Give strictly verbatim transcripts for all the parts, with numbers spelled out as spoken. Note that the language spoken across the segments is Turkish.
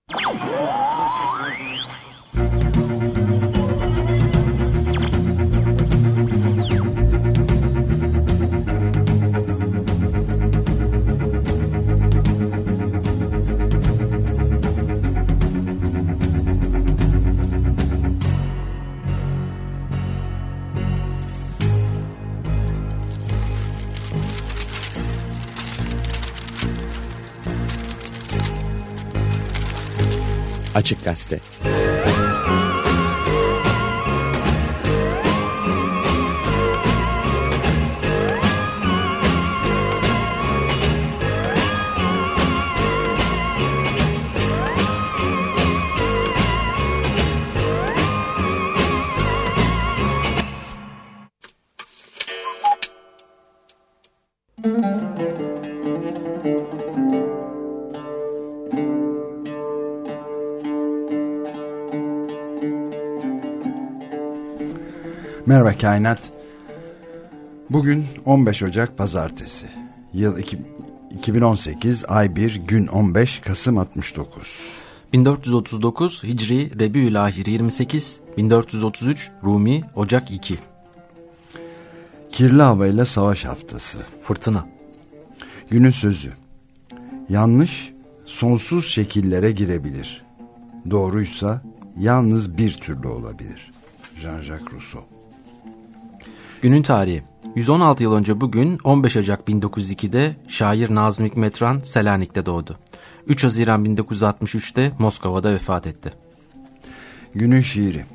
Açık Gazete. Merhaba Kainat. Bugün on beş Ocak Pazartesi. Yıl iki bin on sekiz, ay bir, gün on beş, Kasım altmış dokuz. bin dört yüz otuz dokuz Hicri Rebiülahir yirmi sekiz, bin dört yüz otuz üç Rumi Ocak iki. Kirli havayla savaş haftası. Fırtına. Günün sözü. Yanlış sonsuz şekillere girebilir. Doğruysa yalnız bir türlü olabilir. Jean-Jacques Rousseau. Günün tarihi. yüz on altı yıl önce bugün on beş Ocak bin dokuz yüz iki'de şair Nazım Hikmetran Selanik'te doğdu. üç Haziran bin dokuz yüz altmış üç'te Moskova'da vefat etti. Günün şiiri.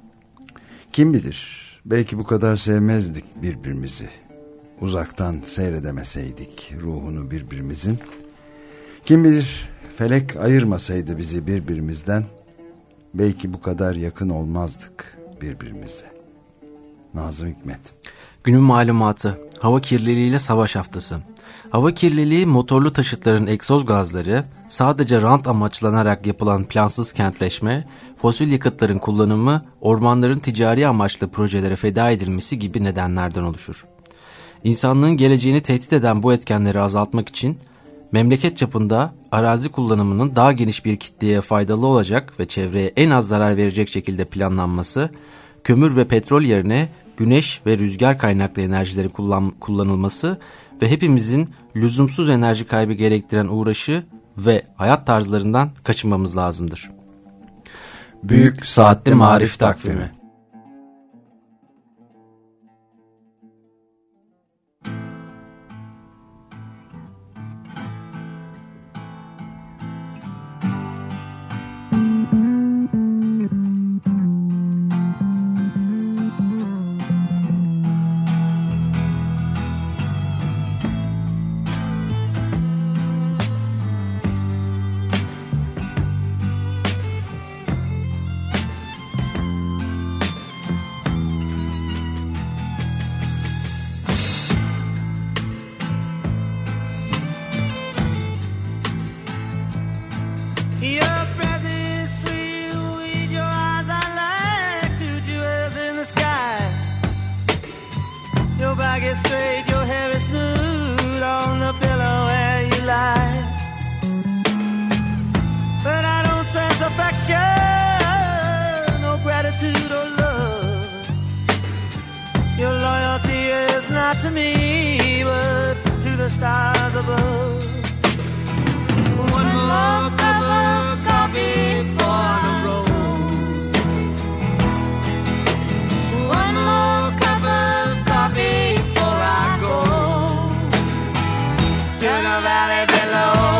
Kim bilir, belki bu kadar sevmezdik birbirimizi. Uzaktan seyredemeseydik ruhunu birbirimizin. Kim bilir, felek ayırmasaydı bizi birbirimizden, belki bu kadar yakın olmazdık birbirimize. Nazım Hikmet. Günün malumatı. Hava kirliliğiyle savaş haftası. Hava kirliliği, motorlu taşıtların egzoz gazları, sadece rant amaçlanarak yapılan plansız kentleşme, fosil yakıtların kullanımı, ormanların ticari amaçlı projelere feda edilmesi gibi nedenlerden oluşur. İnsanlığın geleceğini tehdit eden bu etkenleri azaltmak için memleket çapında arazi kullanımının daha geniş bir kitleye faydalı olacak ve çevreye en az zarar verecek şekilde planlanması, kömür ve petrol yerine güneş ve rüzgar kaynaklı enerjileri kullan, kullanılması ve hepimizin lüzumsuz enerji kaybı gerektiren uğraşı ve hayat tarzlarından kaçınmamız lazımdır. Büyük Saatli Marif Takvimi. To me, but to the stars above. One more cup of coffee for the road. One more cup of coffee before I go to the valley below.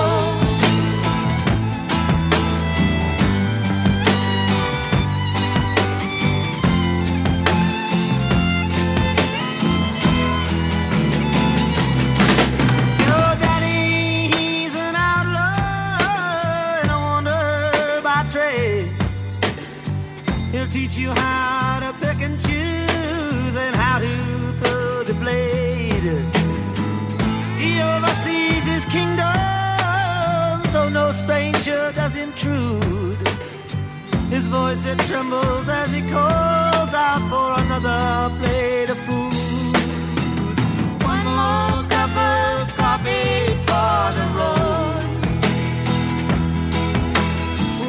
Teach you how to pick and choose and how to throw the blade. He oversees his kingdom, so no stranger does intrude. His voice, it trembles as he calls out for another plate of food. One more cup of coffee for the road.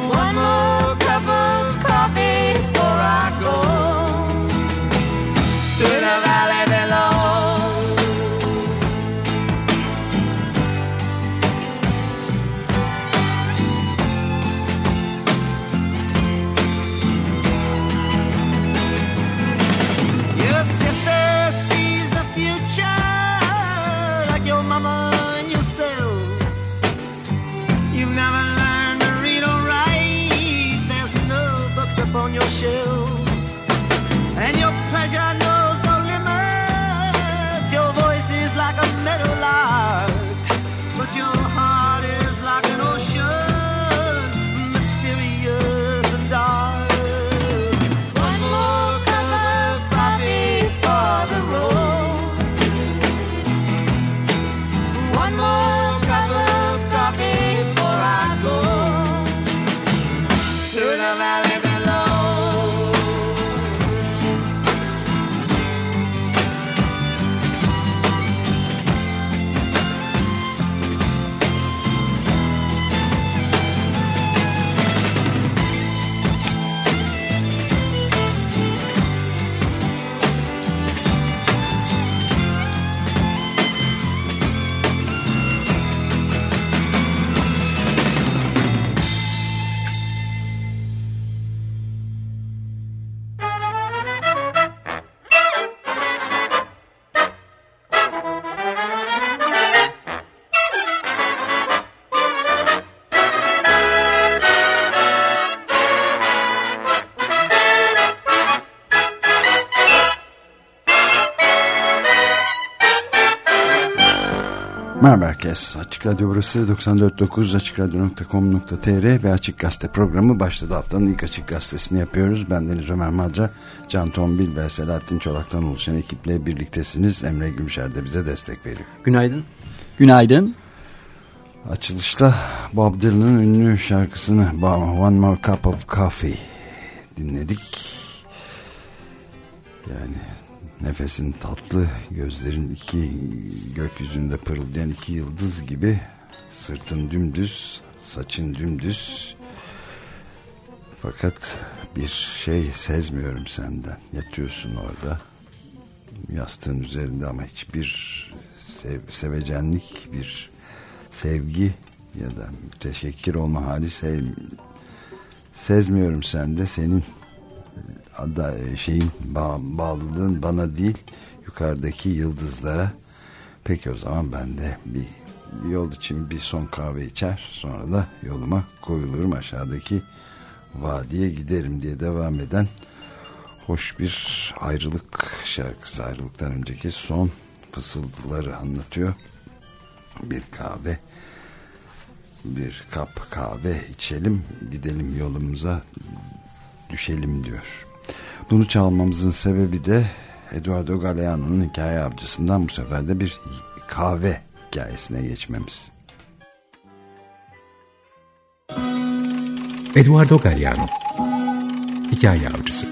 Merhaba herkes. Açık Radyo burası doksan dört nokta dokuz açık radyo nokta com nokta tr ve Açık Gazete programı başladı. Haftanın ilk Açık Gazetesini yapıyoruz. Ben Deniz Ömer Madra, Can Tombil ve Selahattin Çolak'tan oluşan ekiple birliktesiniz. Emre Gümüşer de bize destek veriyor. Günaydın. Günaydın. Açılışta Bob Dylan'ın ünlü şarkısını One More Cup of Coffee dinledik. Yani nefesin tatlı, gözlerin iki gökyüzünde pırıldayan iki yıldız gibi, sırtın dümdüz, saçın dümdüz. Fakat bir şey sezmiyorum senden. Yatıyorsun orada, yastığın üzerinde ama hiçbir sev, sevecenlik, bir sevgi ya da teşekkür olma hali sev, sezmiyorum sende. Senin da şeyin bağ, bağlılığın bana değil, yukarıdaki yıldızlara. Peki o zaman ben de bir yol için bir son kahve içer, sonra da yoluma koyulurum, aşağıdaki vadiye giderim diye devam eden hoş bir ayrılık şarkısı. Ayrılıktan önceki son fısıltıları anlatıyor. Bir kahve, bir kap kahve içelim, gidelim yolumuza, düşelim diyor. Bunu çalmamızın sebebi de Eduardo Galeano'nun Hikaye Avcısı'ndan bu sefer de bir kahve hikayesine geçmemiz. Eduardo Galeano, Hikaye Avcısı.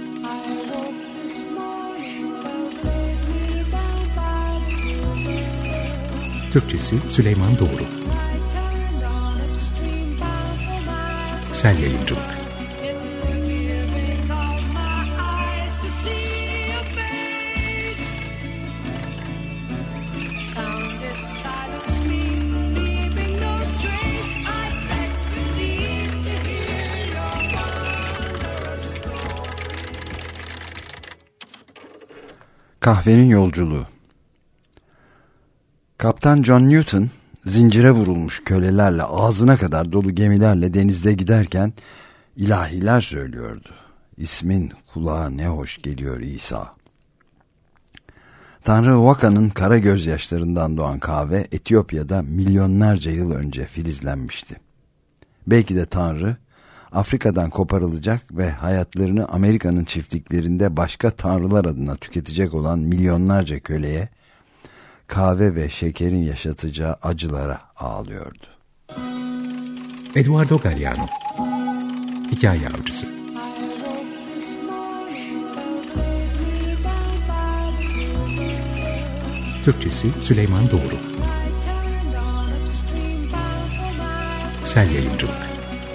Türkçesi Süleyman Doğru. Sel Yayıncılık. Kahvenin yolculuğu. Kaptan John Newton zincire vurulmuş kölelerle, ağzına kadar dolu gemilerle denizde giderken ilahiler söylüyordu. İsmin kulağa ne hoş geliyor İsa. Tanrı Waka'nın kara gözyaşlarından doğan kahve Etiyopya'da milyonlarca yıl önce filizlenmişti. Belki de Tanrı Afrika'dan koparılacak ve hayatlarını Amerika'nın çiftliklerinde başka tanrılar adına tüketecek olan milyonlarca köleye kahve ve şekerin yaşatacağı acılara ağlıyordu. Eduardo Galeano, Hikaye Avcısı. Türkçesi Süleyman Doğru. Sel Yayıncılık.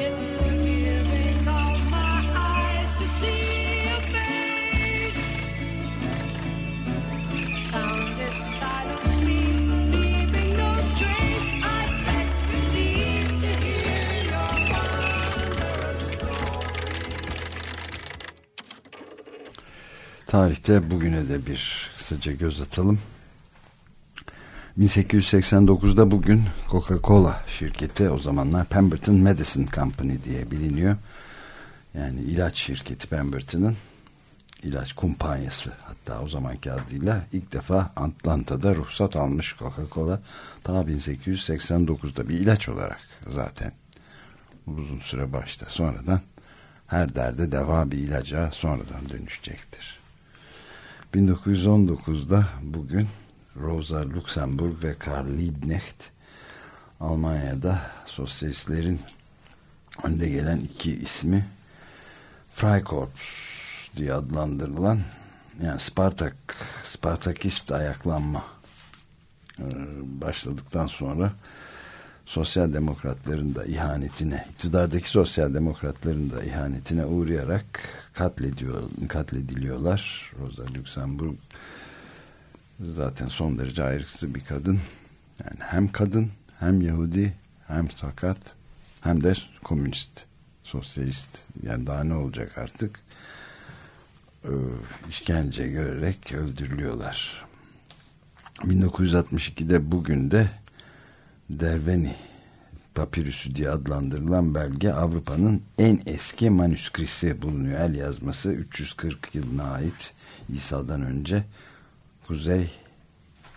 Tarihte bugüne de bir kısaca göz atalım. bin sekiz yüz seksen dokuzda bugün Coca-Cola şirketi, o zamanlar Pemberton Medicine Company diye biliniyor. Yani ilaç şirketi Pemberton'ın ilaç kumpanyası, hatta o zamanki adıyla, ilk defa Atlanta'da ruhsat almış Coca-Cola. Ta bin sekiz yüz seksen dokuzda bir ilaç olarak zaten uzun süre başta, sonradan her derde deva bir ilaca sonradan dönüşecektir. bin dokuz yüz on dokuzda bugün Rosa Luxemburg ve Karl Liebknecht Almanya'da sosyalistlerin önde gelen iki ismi Freikorps diye adlandırılan, yani Spartak, Spartakist ayaklanma başladıktan sonra sosyal demokratların da ihanetine, iktidardaki sosyal demokratların da ihanetine uğrayarak katlediyor, katlediliyorlar. Rosa Luxemburg zaten son derece ayrıksı bir kadın. Yani hem kadın, hem Yahudi, hem sakat, hem de komünist, sosyalist. Yani daha ne olacak artık? Ee, işkence görerek öldürülüyorlar. bin dokuz yüz altmış ikide bugün de Derveni papirüsü diye adlandırılan belge, Avrupa'nın en eski manuskrisi bulunuyor. El yazması üç yüz kırk yılına ait, İsa'dan önce, Kuzey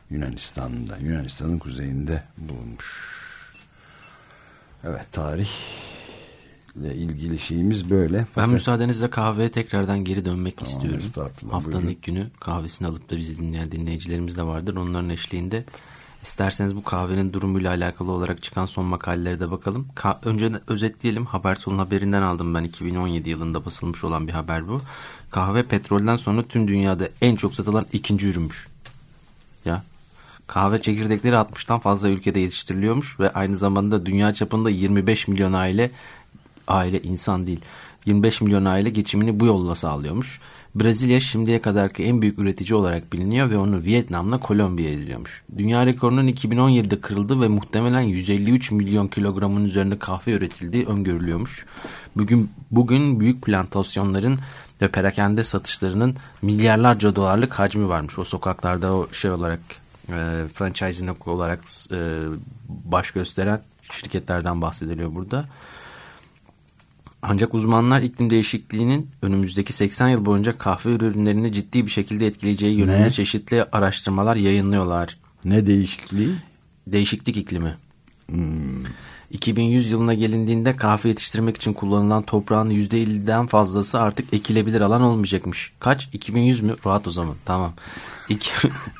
Yunanistan'da, Yunanistan'ın kuzeyinde bulunmuş. Evet, tarihle ilgili şeyimiz böyle. Ben Fakat... müsaadenizle kahveye tekrardan geri dönmek tamam, istiyorum. Haftanın buyurun. ilk günü kahvesini alıp da bizi dinleyen dinleyicilerimiz de vardır. Onların eşliğinde isterseniz bu kahvenin durumuyla alakalı olarak çıkan son makalelere de bakalım. Ka- önce özetleyelim. Habersol'un haberinden aldım ben. iki bin on yedi yılında basılmış olan bir haber bu. Kahve petrolden sonra tüm dünyada en çok satılan ikinci ürünmüş. Ya. Kahve çekirdekleri altmıştan fazla ülkede yetiştiriliyormuş ve aynı zamanda dünya çapında yirmi beş milyon aile aile insan değil yirmi beş milyon aile geçimini bu yolla sağlıyormuş. Brezilya şimdiye kadarki en büyük üretici olarak biliniyor ve onu Vietnam'la Kolombiya izliyormuş. Dünya rekorunun iki bin on yedide kırıldı ve muhtemelen yüz elli üç milyon kilogramın üzerinde kahve üretildiği öngörülüyormuş. Bugün bugün büyük plantasyonların ve perakende satışlarının milyarlarca dolarlık hacmi varmış. O sokaklarda o şey olarak e, franchising olarak e, baş gösteren şirketlerden bahsediliyor burada. Ancak uzmanlar iklim değişikliğinin önümüzdeki seksen yıl boyunca kahve ürünlerini ciddi bir şekilde etkileyeceği yönünde ne? çeşitli araştırmalar yayınlıyorlar. Ne değişikliği? Değişiklik iklimi. Hmm. iki bin yüz yılına gelindiğinde kahve yetiştirmek için kullanılan toprağın yüzde elliden fazlası artık ekilebilir alan olmayacakmış. Kaç? iki bin yüz mü? Rahat o zaman. Tamam. İki...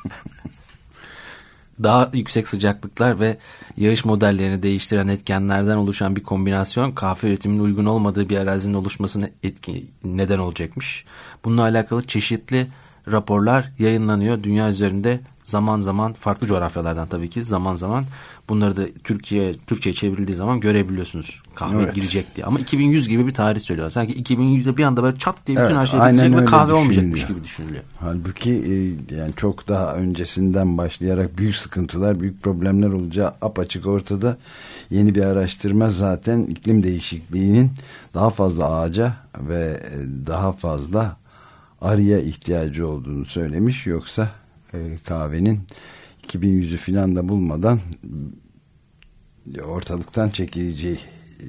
Daha yüksek sıcaklıklar ve yağış modellerini değiştiren etkenlerden oluşan bir kombinasyon kahve üretiminin uygun olmadığı bir arazinin oluşmasına etki neden olacakmış. Bununla alakalı çeşitli raporlar yayınlanıyor. Dünya üzerinde zaman zaman farklı coğrafyalardan tabii ki zaman zaman bunları da Türkiye Türkçe'ye çevrildiği zaman görebiliyorsunuz. Kahve evet. girecek diye. Ama iki bin yüz gibi bir tarih söylüyorlar. Sanki iki bin yüzde bir anda böyle çat diye bütün evet, her şey bitecek ve kahve olmayacakmış gibi düşünülüyor. Halbuki yani çok daha öncesinden başlayarak büyük sıkıntılar, büyük problemler olacağı apaçık ortada. Yeni bir araştırma zaten iklim değişikliğinin daha fazla ağaca ve daha fazla arıya ihtiyacı olduğunu söylemiş. Yoksa kahvenin iki bin yüzü filan da bulmadan ortalıktan çekileceği,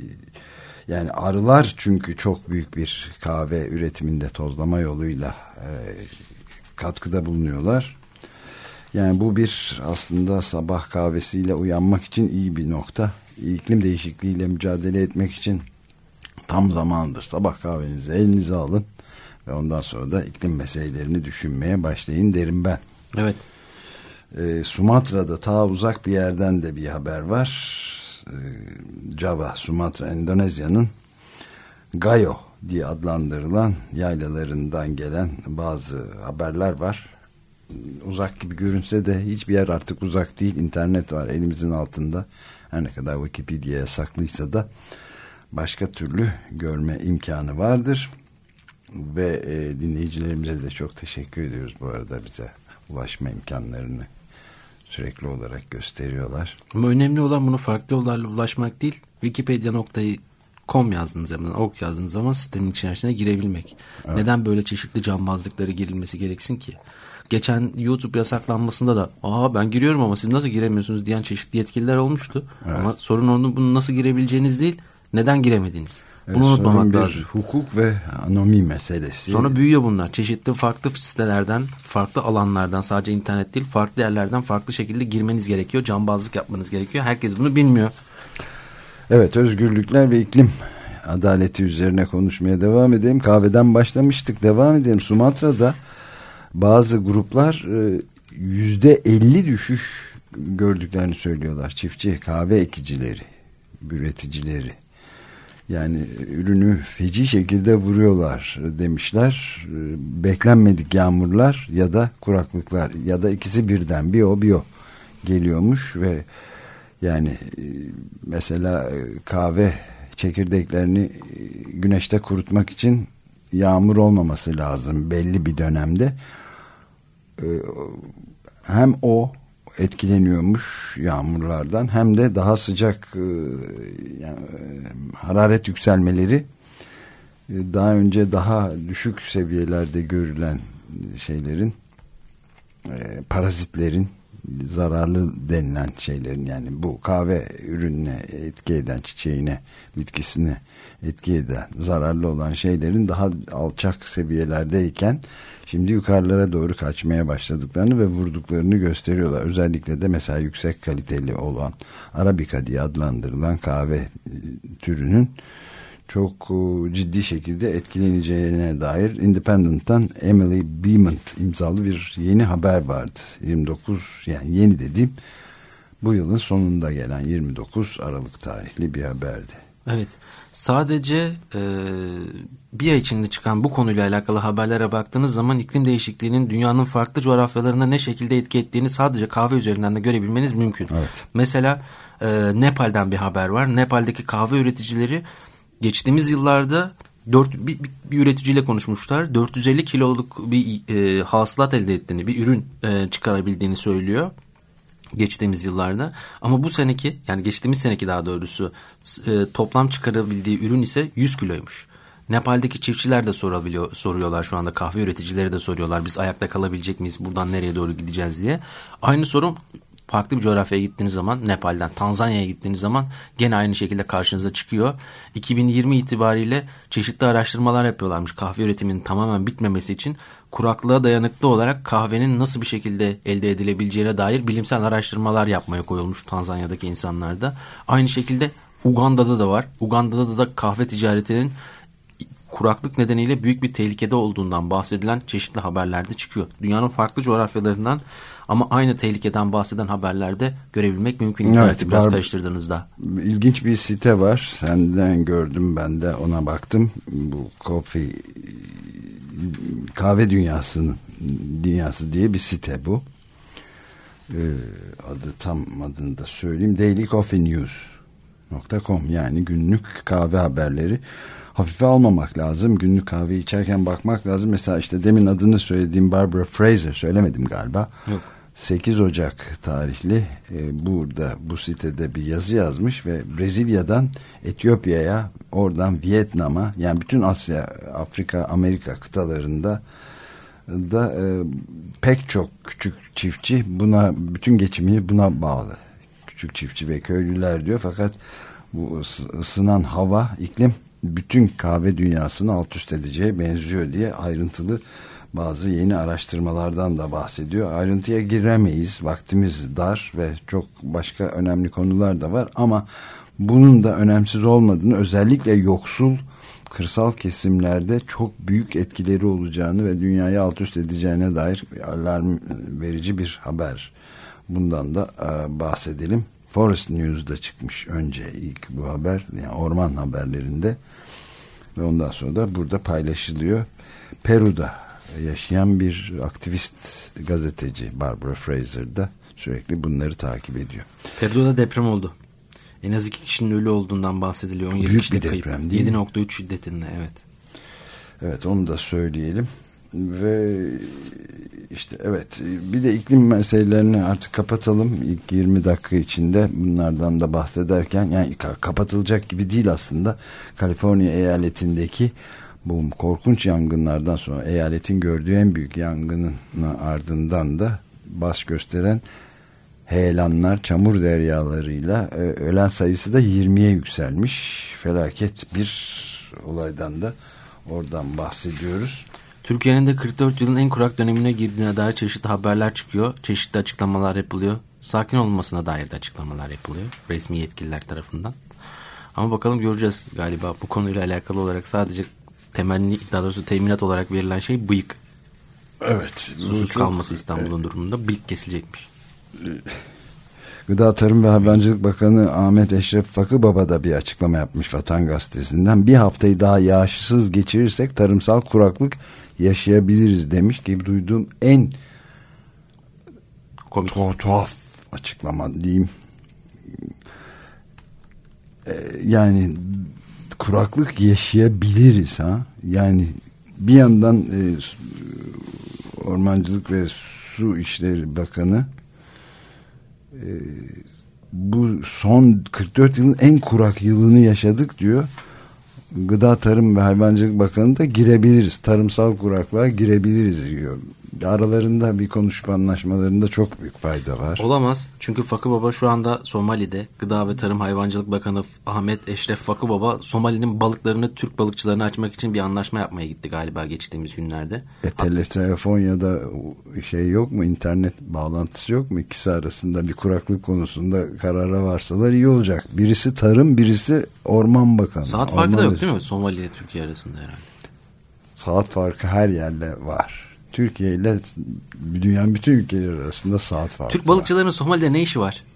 yani arılar çünkü çok büyük bir kahve üretiminde tozlama yoluyla e, katkıda bulunuyorlar. Yani bu bir aslında sabah kahvesiyle uyanmak için iyi bir nokta. İklim değişikliğiyle mücadele etmek için tam zamandır. Sabah kahvenizi elinize alın ve ondan sonra da iklim meselelerini düşünmeye başlayın derim ben. Evet. Ee, Sumatra'da ta uzak bir yerden de bir haber var. Ee, Java, Sumatra, Endonezya'nın Gayo diye adlandırılan yaylalarından gelen bazı haberler var. Uzak gibi görünse de hiçbir yer artık uzak değil. İnternet var elimizin altında. Her ne kadar Wikipedia yasaklıysa da başka türlü görme imkanı vardır. Ve e, dinleyicilerimize de çok teşekkür ediyoruz bu arada, bize ulaşma imkanlarını sürekli olarak gösteriyorlar. Ama önemli olan bunu farklı yollarla ulaşmak değil. Wikipedia nokta com yazdığınız zaman, org yazdığınız zaman sitenin içerisine girebilmek. Evet. Neden böyle çeşitli cambazlıkları girilmesi gereksin ki? Geçen YouTube yasaklanmasında da aa ben giriyorum ama siz nasıl giremiyorsunuz diyen çeşitli yetkililer olmuştu. Evet. Ama sorun onun bunu nasıl girebileceğiniz değil, neden giremediğiniz. Bunu evet, unutmamak lazım. Hukuk ve anomi meselesi. Sonra büyüyor bunlar. Çeşitli farklı sitelerden, farklı alanlardan, sadece internet değil, farklı yerlerden farklı şekilde girmeniz gerekiyor. Cambazlık yapmanız gerekiyor. Herkes bunu bilmiyor. Evet, özgürlükler ve iklim adaleti üzerine konuşmaya devam edelim. Kahveden başlamıştık. Devam edelim. Sumatra'da bazı gruplar yüzde elli düşüş gördüklerini söylüyorlar. Çiftçi kahve ekicileri, üreticileri. Yani ürünü feci şekilde vuruyorlar demişler. Beklenmedik yağmurlar ya da kuraklıklar ya da ikisi birden, bir o bir o geliyormuş ve yani mesela kahve çekirdeklerini güneşte kurutmak için yağmur olmaması lazım belli bir dönemde. Hem o etkileniyormuş yağmurlardan, hem de daha sıcak yani, hararet yükselmeleri daha önce daha düşük seviyelerde görülen şeylerin, parazitlerin zararlı denilen şeylerin, yani bu kahve ürününe etki eden, çiçeğine, bitkisine etki eden, zararlı olan şeylerin daha alçak seviyelerdeyken şimdi yukarılara doğru kaçmaya başladıklarını ve vurduklarını gösteriyorlar. Özellikle de mesela yüksek kaliteli olan Arabica diye adlandırılan kahve türünün çok ciddi şekilde etkileneceğine dair Independent'tan Emily Beament imzalı bir yeni haber vardı. yirmi dokuz, yani yeni dediğim bu yılın sonunda gelen yirmi dokuz Aralık tarihli bir haberdi. Evet, sadece e, bir ay içinde çıkan bu konuyla alakalı haberlere baktığınız zaman iklim değişikliğinin dünyanın farklı coğrafyalarına ne şekilde etki ettiğini sadece kahve üzerinden de görebilmeniz mümkün. Evet. Mesela e, Nepal'den bir haber var. Nepal'deki kahve üreticileri geçtiğimiz yıllarda dört, bir, bir üreticiyle konuşmuşlar. dört yüz elli kiloluk bir e, hasılat elde ettiğini, bir ürün e, çıkarabildiğini söylüyor. Geçtiğimiz yıllarda, ama bu seneki, yani geçtiğimiz seneki daha doğrusu e, toplam çıkarabildiği ürün ise yüz kiloymuş. Nepal'deki çiftçiler de sorabiliyor, soruyorlar şu anda, kahve üreticileri de soruyorlar, biz ayakta kalabilecek miyiz, buradan nereye doğru gideceğiz diye. Aynı sorun farklı bir coğrafyaya gittiğiniz zaman, Nepal'den Tanzanya'ya gittiğiniz zaman gene aynı şekilde karşınıza çıkıyor. iki bin yirmi itibariyle çeşitli araştırmalar yapıyorlarmış kahve üretiminin tamamen bitmemesi için. Kuraklığa dayanıklı olarak kahvenin nasıl bir şekilde elde edilebileceğine dair bilimsel araştırmalar yapmaya koyulmuş Tanzanya'daki insanlarda. Aynı şekilde Uganda'da da var. Uganda'da da kahve ticaretinin kuraklık nedeniyle büyük bir tehlikede olduğundan bahsedilen çeşitli haberlerde çıkıyor. Dünyanın farklı coğrafyalarından ama aynı tehlikeden bahseden haberlerde görebilmek mümkün. İnterneti evet, biraz var, karıştırdığınızda. İlginç bir site var. Senden gördüm, ben de ona baktım. Bu Coffee Kahve Dünyası'nın Dünyası diye bir site bu. Ee, adı tam adını da söyleyeyim. daily coffee news nokta com, yani günlük kahve haberleri. Hafife almamak lazım. Günlük kahve içerken bakmak lazım. Mesela işte demin adını söylediğim Barbara Fraser, söylemedim galiba. Yok. sekiz Ocak tarihli e, burada bu sitede bir yazı yazmış ve Brezilya'dan Etiyopya'ya, oradan Vietnam'a, yani bütün Asya, Afrika, Amerika kıtalarında da e, pek çok küçük çiftçi buna, bütün geçimini buna bağlı. Küçük çiftçi ve köylüler diyor, fakat bu ısınan hava, iklim bütün kahve dünyasını alt üst edeceğe benziyor diye ayrıntılı bazı yeni araştırmalardan da bahsediyor. Ayrıntıya giremeyiz, vaktimiz dar ve çok başka önemli konular da var, ama bunun da önemsiz olmadığını, özellikle yoksul kırsal kesimlerde çok büyük etkileri olacağını ve dünyayı alt üst edeceğine dair alarm verici bir haber. Bundan da e, bahsedelim. Forest News'da çıkmış önce ilk bu haber, yani orman haberlerinde, ve ondan sonra da burada paylaşılıyor. Peru'da yaşayan bir aktivist gazeteci Barbara Fraser da sürekli bunları takip ediyor. Peru'da deprem oldu. En az iki kişinin ölü olduğundan bahsediliyor. Büyük bir deprem kayıp. Değil yedi nokta üç şiddetinde, evet. Evet, onu da söyleyelim. Ve işte evet, bir de iklim meselelerini artık kapatalım. İlk yirmi dakika içinde bunlardan da bahsederken, yani kapatılacak gibi değil aslında. Kaliforniya eyaletindeki bu korkunç yangınlardan sonra eyaletin gördüğü en büyük yangının ardından da baş gösteren heyelanlar, çamur deryalarıyla ölen sayısı da yirmiye yükselmiş. Felaket bir olaydan da oradan bahsediyoruz. Türkiye'nin de kırk dört yılın en kurak dönemine girdiğine dair çeşitli haberler çıkıyor. Çeşitli açıklamalar yapılıyor. Sakin olmasına dair de açıklamalar yapılıyor resmi yetkililer tarafından. Ama bakalım, göreceğiz galiba. Bu konuyla alakalı olarak sadece temenni, daha doğrusu teminat olarak verilen şey bıyık. Evet. Susuz kalması İstanbul'un evet. durumunda bıyık kesilecekmiş. Gıda, Tarım ve Hayvancılık Bakanı Ahmet Eşref Fakıbaba da bir açıklama yapmış Vatan Gazetesi'nden. Bir haftayı daha yağışsız geçirirsek tarımsal kuraklık yaşayabiliriz demiş ki, duyduğum en komik, tuhaf, tuhaf açıklama diyeyim. Ee, yani kuraklık yaşayabiliriz ha. Yani bir yandan e, Ormancılık ve Su İşleri Bakanı e, bu son kırk dört yılın en kurak yılını yaşadık diyor. Gıda, Tarım ve Hayvancılık Bakanı da girebiliriz, tarımsal kuraklığa girebiliriz diyor. aralarında bir konuşma anlaşmalarında çok büyük fayda var. Olamaz. Çünkü Fakı Baba şu anda Somali'de. Gıda ve Tarım Hayvancılık Bakanı Ahmet Eşref Fakı Baba Somali'nin balıklarını Türk balıkçılarına açmak için bir anlaşma yapmaya gitti galiba geçtiğimiz günlerde. E, telefon ya da şey yok mu, internet bağlantısı yok mu? İkisi arasında bir kuraklık konusunda karara varsalar iyi olacak. Birisi tarım, birisi orman bakanı. Saat farkı orman da yok değil mi? Somali ile Türkiye arasında herhalde. Saat farkı her yerde var. Türkiye ile dünyanın bütün ülkeleri arasında saat farkı Türk balıkçılarının var. Somali'de ne işi var?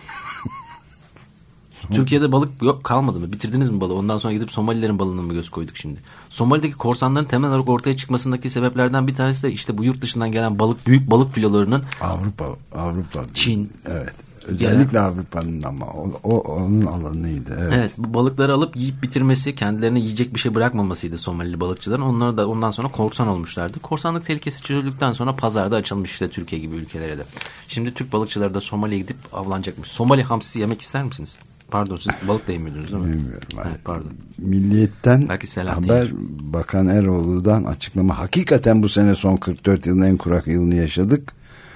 Türkiye'de balık yok kalmadı mı? Bitirdiniz mi balığı? Ondan sonra gidip Somalilerin balığına mı göz koyduk şimdi? Somali'deki korsanların temel olarak ortaya çıkmasındaki sebeplerden bir tanesi de işte bu yurt dışından gelen balık, büyük balık filolarının Avrupa, Avrupa, Çin, evet. Özellikle yani, Avrupa'nın ama o, o onun alanıydı. Evet. evet, bu balıkları alıp yiyip bitirmesi, kendilerine yiyecek bir şey bırakmamasıydı Somalili balıkçıların. Onlar da ondan sonra korsan olmuşlardı. Korsanlık tehlikesi çözüldükten sonra pazarda açılmış işte Türkiye gibi ülkelere de. Şimdi Türk balıkçıları da Somali'ye gidip avlanacakmış. Somali hamsisi yemek ister misiniz? Pardon, siz balık da yemiyordunuz değil mi? Bilmiyorum. Evet, pardon. Milliyetten haber değil. Bakan Eroğlu'dan açıklama. Hakikaten bu sene son kırk dört yılın en kurak yılını yaşadık.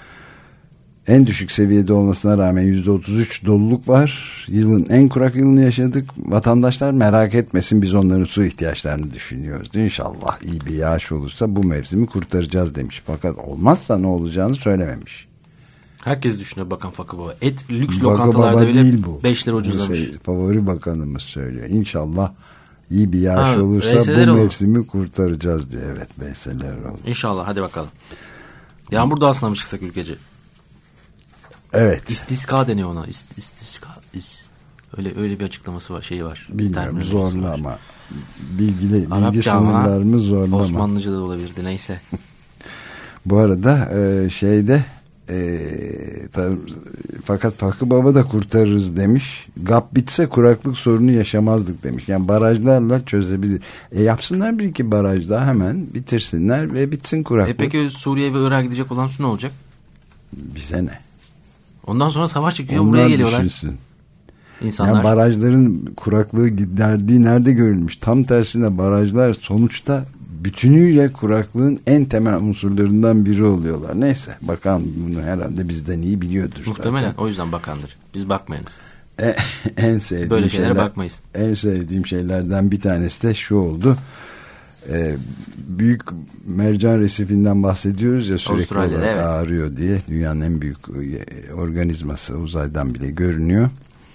En düşük seviyede olmasına rağmen yüzde otuz üç doluluk var. Yılın en kurak yılını yaşadık. Vatandaşlar merak etmesin, biz onların su ihtiyaçlarını düşünüyoruz. İnşallah iyi bir yağış olursa bu mevsimi kurtaracağız demiş. Fakat olmazsa ne olacağını söylememiş. Herkes düşünüyor Bakan Fakı Baba. Et lüks Baka lokantalarda baba bile bu. beş lira ucuzlamış. Şey, favori bakanımız söylüyor. İnşallah iyi bir yağış ha, olursa bu olur. mevsimi kurtaracağız diyor. Evet, meseleler olur. İnşallah, hadi bakalım. Yağmur doğasına mı çıksak ülkece? Evet. İstiska deniyor ona. İst, istiska. İst. Öyle öyle bir açıklaması var, şeyi var. Bilmiyorum, zorla ama bilgi, bilgi Arapça sınırlarımız zorla. Osmanlıca da olabilirdi, neyse. Bu arada e, şeyde e, tar- fakat Fakı Baba da kurtarırız demiş. G A P bitse kuraklık sorunu yaşamazdık demiş. Yani barajlarla çözebilir. E yapsınlar bir iki baraj daha, hemen bitirsinler ve bitsin kuraklık. E peki Suriye ve Irak'a gidecek olan su ne olacak? Bize ne? Ondan sonra savaş çıkıyor, onlar buraya geliyorlar. Düşünsün. İnsanlar. Yani barajların kuraklığı giderdiği nerede görülmüş? Tam tersine barajlar sonuçta bütünüyle kuraklığın en temel unsurlarından biri oluyorlar. Neyse, bakan bunu herhalde bizden iyi biliyordur. Muhtemelen zaten. o yüzden bakandır. Biz bakmayınız. E, en sevdiğim böyle şeylere şeyler, bakmayız. En sevdiğim şeylerden bir tanesi de şu oldu. Ee, büyük mercan resifinden bahsediyoruz ya, sürekli olarak evet. ağrıyor diye. Dünyanın en büyük organizması, uzaydan bile görünüyor.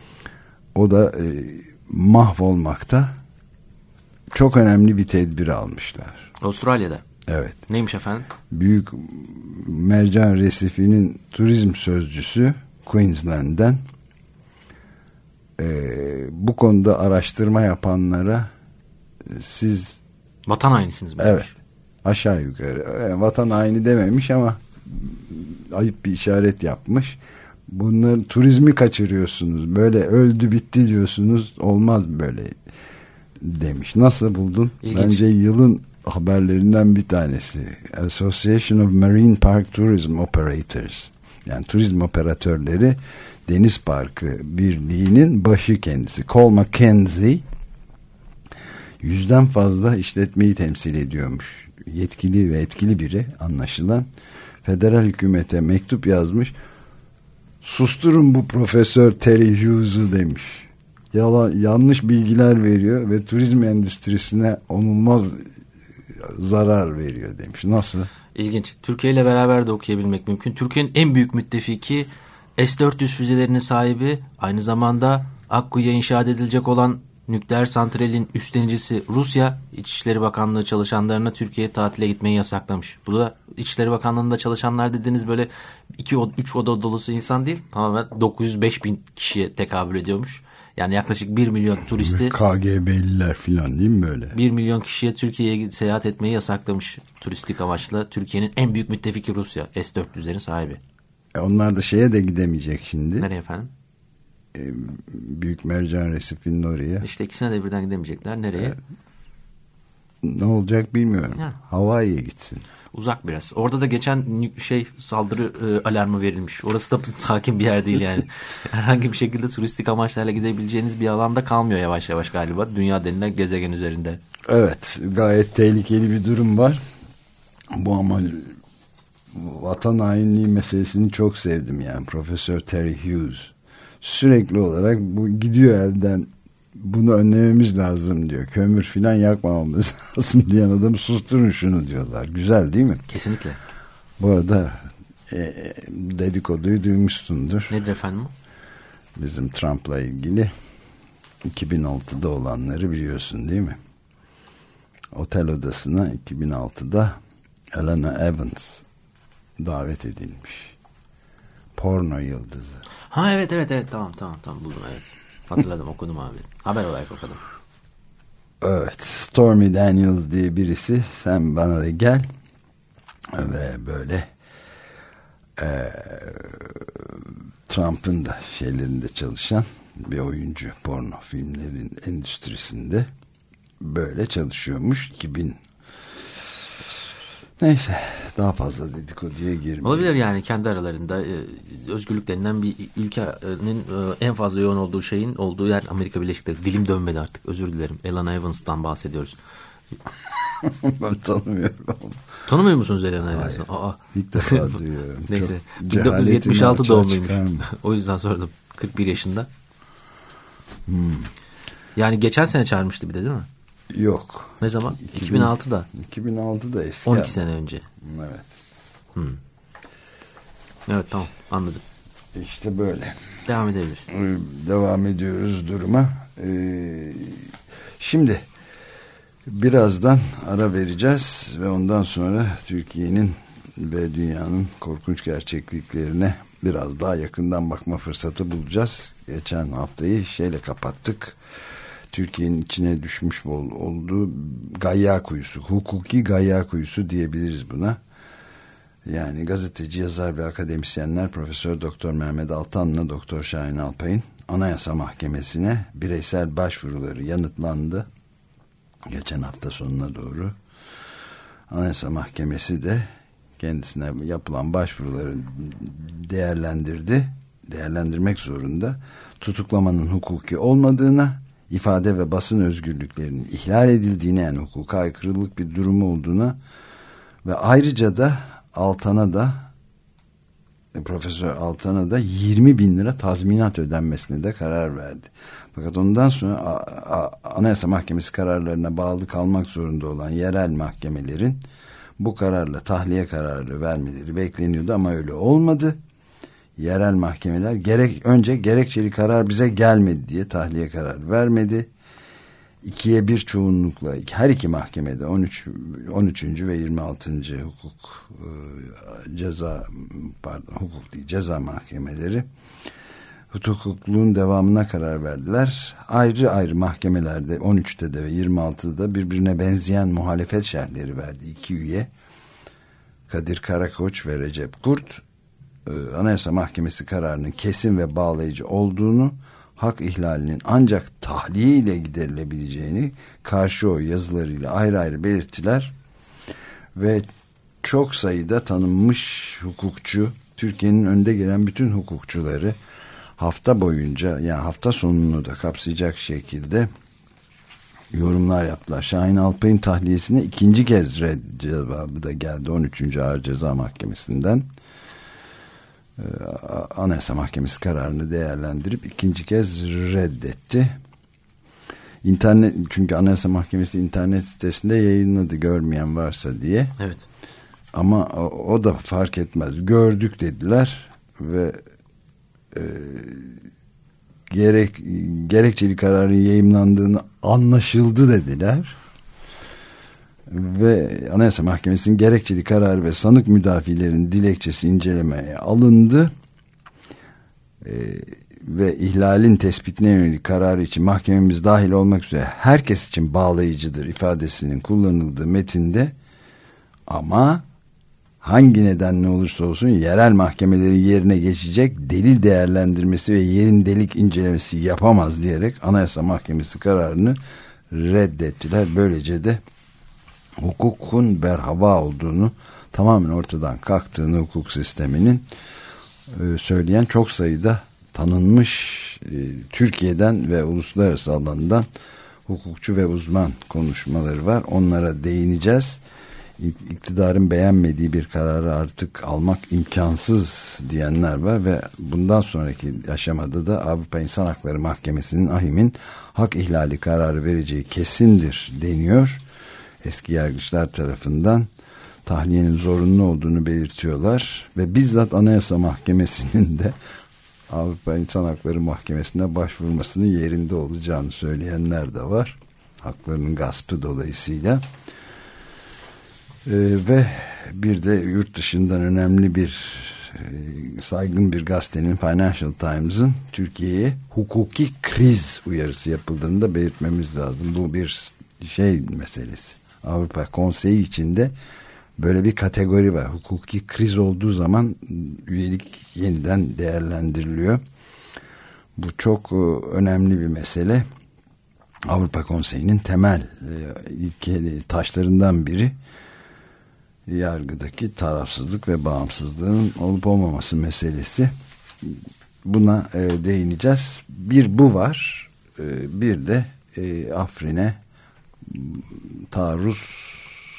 O da e, mahvolmakta. Çok önemli bir tedbir almışlar. Avustralya'da. Evet. Neymiş efendim? Büyük mercan resifinin turizm sözcüsü Queensland'den e, bu konuda araştırma yapanlara siz vatan hainisiniz mi? Evet. Aşağı yukarı. Yani vatan haini dememiş ama ayıp bir işaret yapmış. Bunları, turizmi kaçırıyorsunuz. Böyle öldü bitti diyorsunuz. Olmaz böyle demiş. Nasıl buldun? İlginç. Bence yılın haberlerinden bir tanesi. Association of Marine Park Tourism Operators. Yani turizm operatörleri Deniz Parkı Birliği'nin başı kendisi. Cole McKenzie yüzden fazla işletmeyi temsil ediyormuş. Yetkili ve etkili biri anlaşılan. Federal hükümete mektup yazmış. Susturun bu Profesör Terry Hughes'u demiş. Yalan, yanlış bilgiler veriyor ve turizm endüstrisine onulmaz zarar veriyor demiş. Nasıl? İlginç. Türkiye ile beraber de okuyabilmek mümkün. Türkiye'nin en büyük müttefiki, S dört yüz füzelerinin sahibi, aynı zamanda Akkuyu'ya inşaat edilecek olan nükleer santralin üstlenicisi Rusya, İçişleri Bakanlığı çalışanlarına Türkiye'ye tatile gitmeyi yasaklamış. Bu da İçişleri Bakanlığı'nda çalışanlar dediğiniz böyle iki üç oda dolusu insan değil, tamamen dokuz yüz beş bin kişiye tekabül ediyormuş. Yani yaklaşık bir milyon turisti, K G B'liler falan değil mi böyle? bir milyon kişiye Türkiye'ye seyahat etmeyi yasaklamış turistik amaçla. Türkiye'nin en büyük müttefiki Rusya, S dört yüzlerin sahibi. E onlar da şeye de gidemeyecek şimdi. Nereye efendim? E, Büyük Mercan Resifi'nin oraya. İşte ikisine de birden gidemeyecekler. Nereye? E, ne olacak bilmiyorum. Ya. Hawaii'ye gitsin. Uzak biraz. Orada da geçen şey saldırı e, alarmı verilmiş. Orası da sakin bir yer değil yani. Herhangi bir şekilde turistik amaçlarla gidebileceğiniz bir alanda kalmıyor yavaş yavaş galiba. Dünya denilen gezegen üzerinde. Evet, gayet tehlikeli bir durum var. Bu ama vatan hainliği meselesini çok sevdim yani. Profesör Terry Hughes sürekli olarak bu gidiyor elden, bunu önlememiz lazım diyor. Kömür filan yakmamamız lazım diyen adamı susturun şunu diyorlar. Güzel değil mi? Kesinlikle. Bu arada e, dedikoduyu duymuşsundur. Nedir efendim? Bizim Trump'la ilgili iki bin altıda olanları biliyorsun değil mi? Otel odasına iki bin altıda Elena Evans davet edilmiş. Porno yıldızı. Ha evet evet evet tamam tamam tamam buldum evet. Hatırladım okudum abi. Haber olarak okudum. Evet, Stormy Daniels diye birisi, sen bana da gel ve böyle e, Trump'ın da şeylerinde çalışan bir oyuncu, porno filmlerin endüstrisinde böyle çalışıyormuş. iki bin Neyse, daha fazla dedikoduya girmeyelim. Olabilir yani, kendi aralarında e, özgürlüklerinden bir ülkenin e, en fazla yoğun olduğu şeyin olduğu yer Amerika Birleşik Devletleri. Dilim dönmedi artık, özür dilerim. Elena Evans'tan bahsediyoruz. Ben tanımıyorum. Tanımıyor musunuz Elena Evans'ı? Aa. İlk defa duyuyorum. Neyse, bin dokuz yüz yetmiş altı doğumluymuş. O yüzden sordum. kırk bir yaşında. Hmm. Yani geçen sene çağırmıştı bir de değil mi? Yok. Ne zaman? iki bin altıda. iki bin altıda eski. on iki sene önce. Evet. Hmm. Evet tamam, anladım. İşte böyle. Devam edebiliriz. Devam ediyoruz duruma. Ee, şimdi birazdan ara vereceğiz ve ondan sonra Türkiye'nin ve dünyanın korkunç gerçekliklerine biraz daha yakından bakma fırsatı bulacağız. Geçen haftayı şeyle kapattık. Türkiye'nin içine düşmüş olduğu gayya kuyusu, hukuki gayya kuyusu diyebiliriz buna. Yani gazeteci, yazar ve akademisyenler Profesör Doktor Mehmet Altan'la Doktor Şahin Alpay'ın Anayasa Mahkemesi'ne bireysel başvuruları yanıtlandı. Geçen hafta sonuna doğru. Anayasa Mahkemesi de kendisine yapılan başvuruları değerlendirdi. Değerlendirmek zorunda. Tutuklamanın hukuki olmadığına, ifade ve basın özgürlüklerinin ihlal edildiğine, yani hukuka aykırılık bir durumu olduğuna ve ayrıca da Altan'a da Profesör Altan'a da yirmi bin lira tazminat ödenmesine de karar verdi. Fakat ondan sonra a, a, Anayasa Mahkemesi kararlarına bağlı kalmak zorunda olan yerel mahkemelerin bu kararla tahliye kararı vermeleri bekleniyordu ama öyle olmadı. Yerel mahkemeler gerek önce gerekçeli karar bize gelmedi diye tahliye kararı vermedi. İkiye bir çoğunlukla her iki mahkemede on üç on üçüncü ve yirmi altıncı hukuk ceza pardon hukuk değil ceza mahkemeleri hukukluğun devamına karar verdiler. Ayrı ayrı mahkemelerde on üçte de ve yirmi altıda da birbirine benzeyen muhalefet şerhleri verdi iki üye. Kadir Karakoç ve Recep Kurt Anayasa Mahkemesi kararının kesin ve bağlayıcı olduğunu, hak ihlalinin ancak tahliye ile giderilebileceğini karşı oy yazılarıyla ayrı ayrı belirttiler ve çok sayıda tanınmış hukukçu, Türkiye'nin önde gelen bütün hukukçuları hafta boyunca, yani hafta sonunu da kapsayacak şekilde yorumlar yaptılar. Şahin Alpay'ın tahliyesine ikinci kez red cevabı da geldi on üçüncü Ağır Ceza Mahkemesi'nden. Anayasa Mahkemesi kararını değerlendirip ikinci kez reddetti. İnternet, çünkü Anayasa Mahkemesi internet sitesinde yayınladı, görmeyen varsa diye. Evet. Ama o, o da fark etmez. Gördük dediler ve e, gerek gerekçeli kararın yayımlandığını anlaşıldı dediler. Ve Anayasa Mahkemesi'nin gerekçeli kararı ve sanık müdafilerin dilekçesi incelemeye alındı. Ee, ve ihlalin tespitine yönelik kararı için mahkememiz dahil olmak üzere herkes için bağlayıcıdır ifadesinin kullanıldığı metinde, ama hangi nedenle olursa olsun yerel mahkemelerin yerine geçecek delil değerlendirmesi ve yerin delik incelemesi yapamaz diyerek Anayasa Mahkemesi kararını reddettiler. Böylece de hukukun berhava olduğunu, tamamen ortadan kalktığını hukuk sisteminin e, söyleyen çok sayıda tanınmış e, Türkiye'den ve uluslararası alandan hukukçu ve uzman konuşmaları var. Onlara değineceğiz. iktidarın beğenmediği bir kararı artık almak imkansız diyenler var ve bundan sonraki aşamada da Avrupa İnsan Hakları Mahkemesi'nin A H İM'in hak ihlali kararı vereceği kesindir deniyor. Eski yargıçlar tarafından tahliyenin zorunlu olduğunu belirtiyorlar ve bizzat Anayasa Mahkemesi'nin de Avrupa İnsan Hakları Mahkemesi'ne başvurmasının yerinde olacağını söyleyenler de var. Haklarının gaspı dolayısıyla. Ee, ve bir de yurt dışından önemli bir e, saygın bir gazetenin Financial Times'ın Türkiye'ye hukuki kriz uyarısı yapıldığını da belirtmemiz lazım. Bu bir şey meselesi. Avrupa Konseyi içinde böyle bir kategori var. Hukuki kriz olduğu zaman üyelik yeniden değerlendiriliyor. Bu çok önemli bir mesele. Avrupa Konseyi'nin temel ilke taşlarından biri yargıdaki tarafsızlık ve bağımsızlığın olup olmaması meselesi. Buna e, değineceğiz. Bir bu var. E, bir de e, Afrin'e taarruz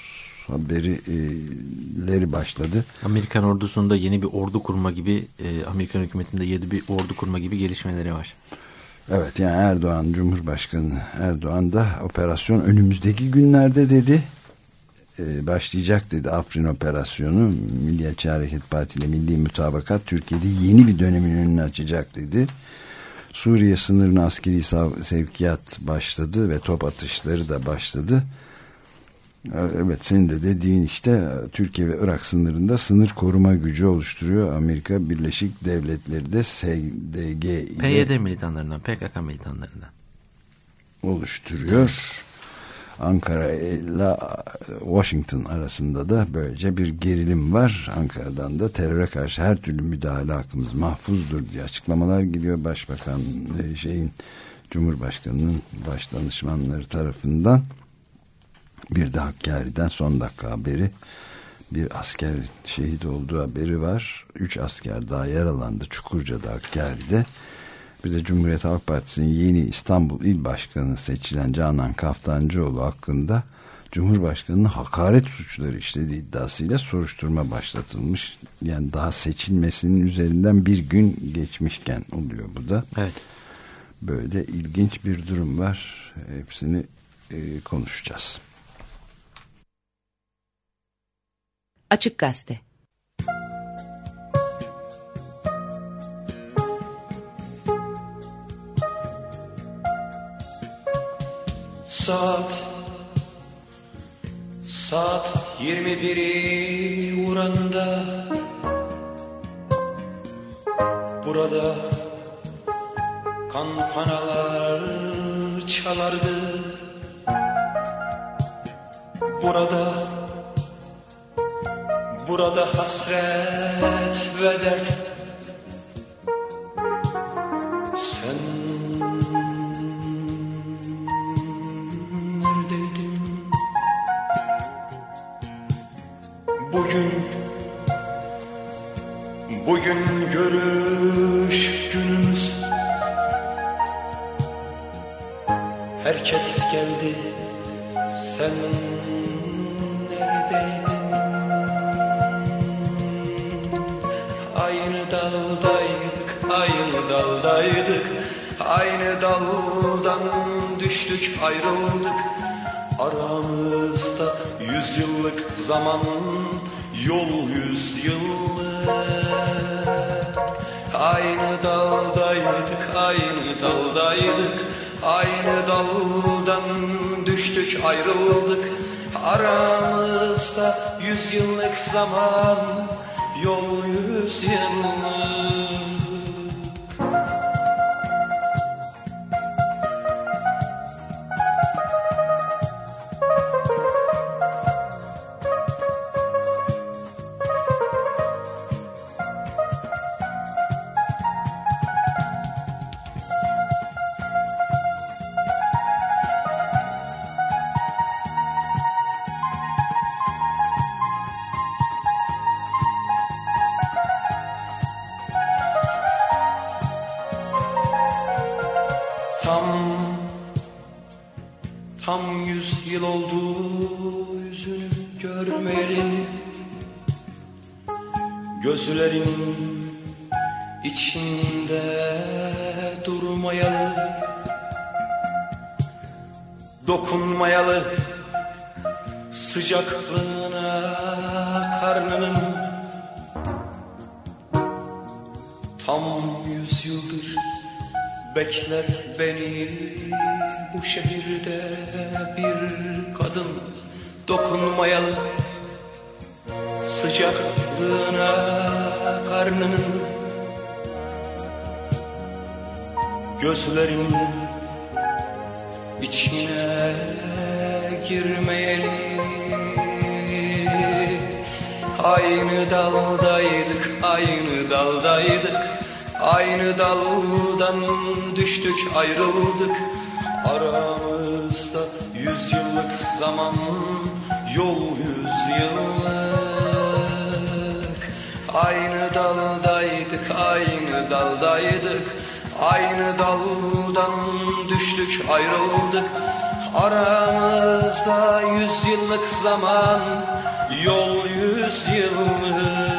haberileri başladı. Amerikan ordusunda yeni bir ordu kurma gibi, e, Amerikan hükümetinde yeni bir ordu kurma gibi gelişmeleri var. Evet, yani Erdoğan, Cumhurbaşkanı Erdoğan da operasyon önümüzdeki günlerde dedi. Ee, başlayacak dedi Afrin operasyonu. Milliyetçi Hareket Parti ile Milli Mütabakat Türkiye'de yeni bir dönemin önünü açacak dedi. Suriye sınırına askeri sevkiyat başladı ve top atışları da başladı. Evet, senin de dediğin işte Türkiye ve Irak sınırında sınır koruma gücü oluşturuyor. Amerika Birleşik Devletleri de S D G ile P Y D militanlarından, P K K militanlarından oluşturuyor. Ankara ile Washington arasında da böylece bir gerilim var. Ankara'dan da teröre karşı her türlü müdahale hakkımız mahfuzdur diye açıklamalar geliyor. Başbakan şeyin Cumhurbaşkanı'nın baş danışmanları tarafından. Bir de Hakkari'den son dakika haberi, bir asker şehit olduğu haberi var. Üç asker daha yaralandı Çukurca'da, Hakkari'de. Bir de Cumhuriyet Halk Partisi'nin yeni İstanbul İl Başkanı seçilen Canan Kaftancıoğlu hakkında Cumhurbaşkanı'nın hakaret suçları işlediği iddiasıyla soruşturma başlatılmış. Yani daha seçilmesinin üzerinden bir gün geçmişken oluyor bu da. Evet. Böyle ilginç bir durum var. Hepsini e, konuşacağız. Açık Gazete. Saat Saat yirmi biri vuranda burada kampanalar çalardı. Burada Burada hasret ve dert. Sen neredeydin? Bugün Bugün görüş günümüz. Herkes geldi. Sen neredeydin? Aynı daldaydık, aynı daldaydık. Aynı daldan düştük, ayrıldık. Aramızda yüzyıllık zaman, yol yüzyıllık. Aynı daldaydık, aynı daldaydık. Aynı daldan düştük, ayrıldık. Aramızda yüzyıllık zaman, yol yüzyıllık. Tam yüz yıl oldu yüzünü görmeli, gözlerin içinde durmayalı, dokunmayalı sıcaklığına karnının. Tam yüz yıldır bekler beni bu şehirde bir kadın, dokunmayalı sıcaklığına karnının. Gözlerin içine girmeyeli, aynı daldaydık, aynı daldaydık, aynı daldan düştük, ayrıldık. Aramızda yüz yıllık zaman, yol yüz yıllık. Aynı daldaydık, aynı daldaydık, aynı daldan düştük, ayrıldık. Aramızda yüz yıllık zaman, yol yüz yıllık.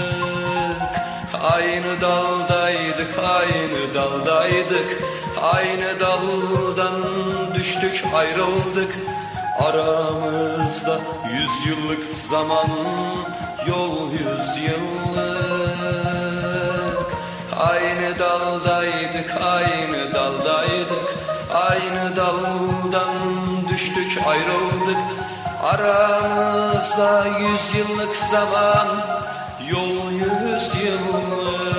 Aynı daldaydık, aynı daldaydık, aynı daldan düştük, ayrıldık. Aramızda yüz yıllık zaman, yol yüz yıllık. Aynı daldaydık, aynı daldaydık, aynı daldan düştük, ayrıldık. Aramızda yüz yıllık zaman, yol yüz yıllık.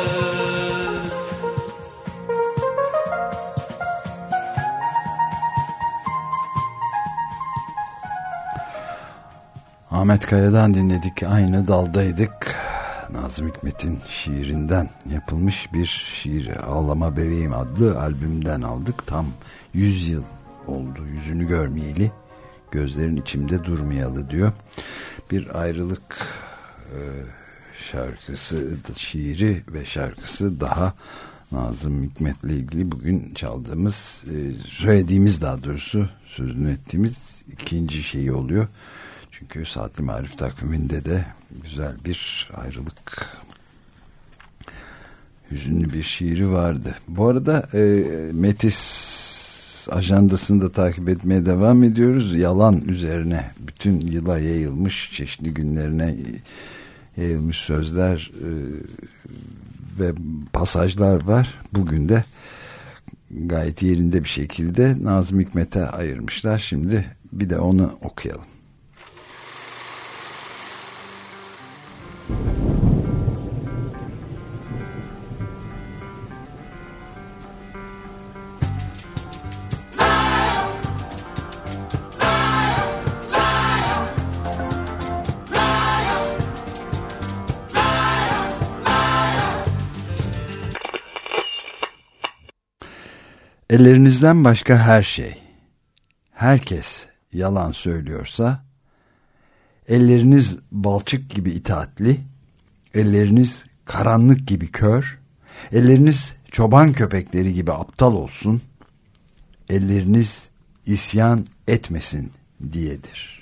Ahmet Kaya'dan dinledik. Aynı daldaydık. Nazım Hikmet'in şiirinden yapılmış bir şiir. Ağlama Bebeğim adlı albümden aldık. Tam yüz yıl oldu yüzünü görmeyeli, gözlerin içimde durmayalı diyor. Bir ayrılık e, şarkısı, şiiri ve şarkısı daha Nazım Hikmet'le ilgili bugün çaldığımız, e, söylediğimiz, daha doğrusu sözünü ettiğimiz ikinci şeyi oluyor. Çünkü Saatli Marif takviminde de güzel bir ayrılık, hüzünlü bir şiiri vardı. Bu arada e, Metis ajandasını da takip etmeye devam ediyoruz. Yalan üzerine bütün yıla yayılmış, çeşitli günlerine yayılmış sözler e, ve pasajlar var. Bugün de gayet yerinde bir şekilde Nazım Hikmet'e ayırmışlar. Şimdi bir de onu okuyalım. Ellerinizden başka her şey, herkes yalan söylüyorsa, elleriniz balçık gibi itaatli, elleriniz karanlık gibi kör, elleriniz çoban köpekleri gibi aptal olsun, elleriniz isyan etmesin diyedir.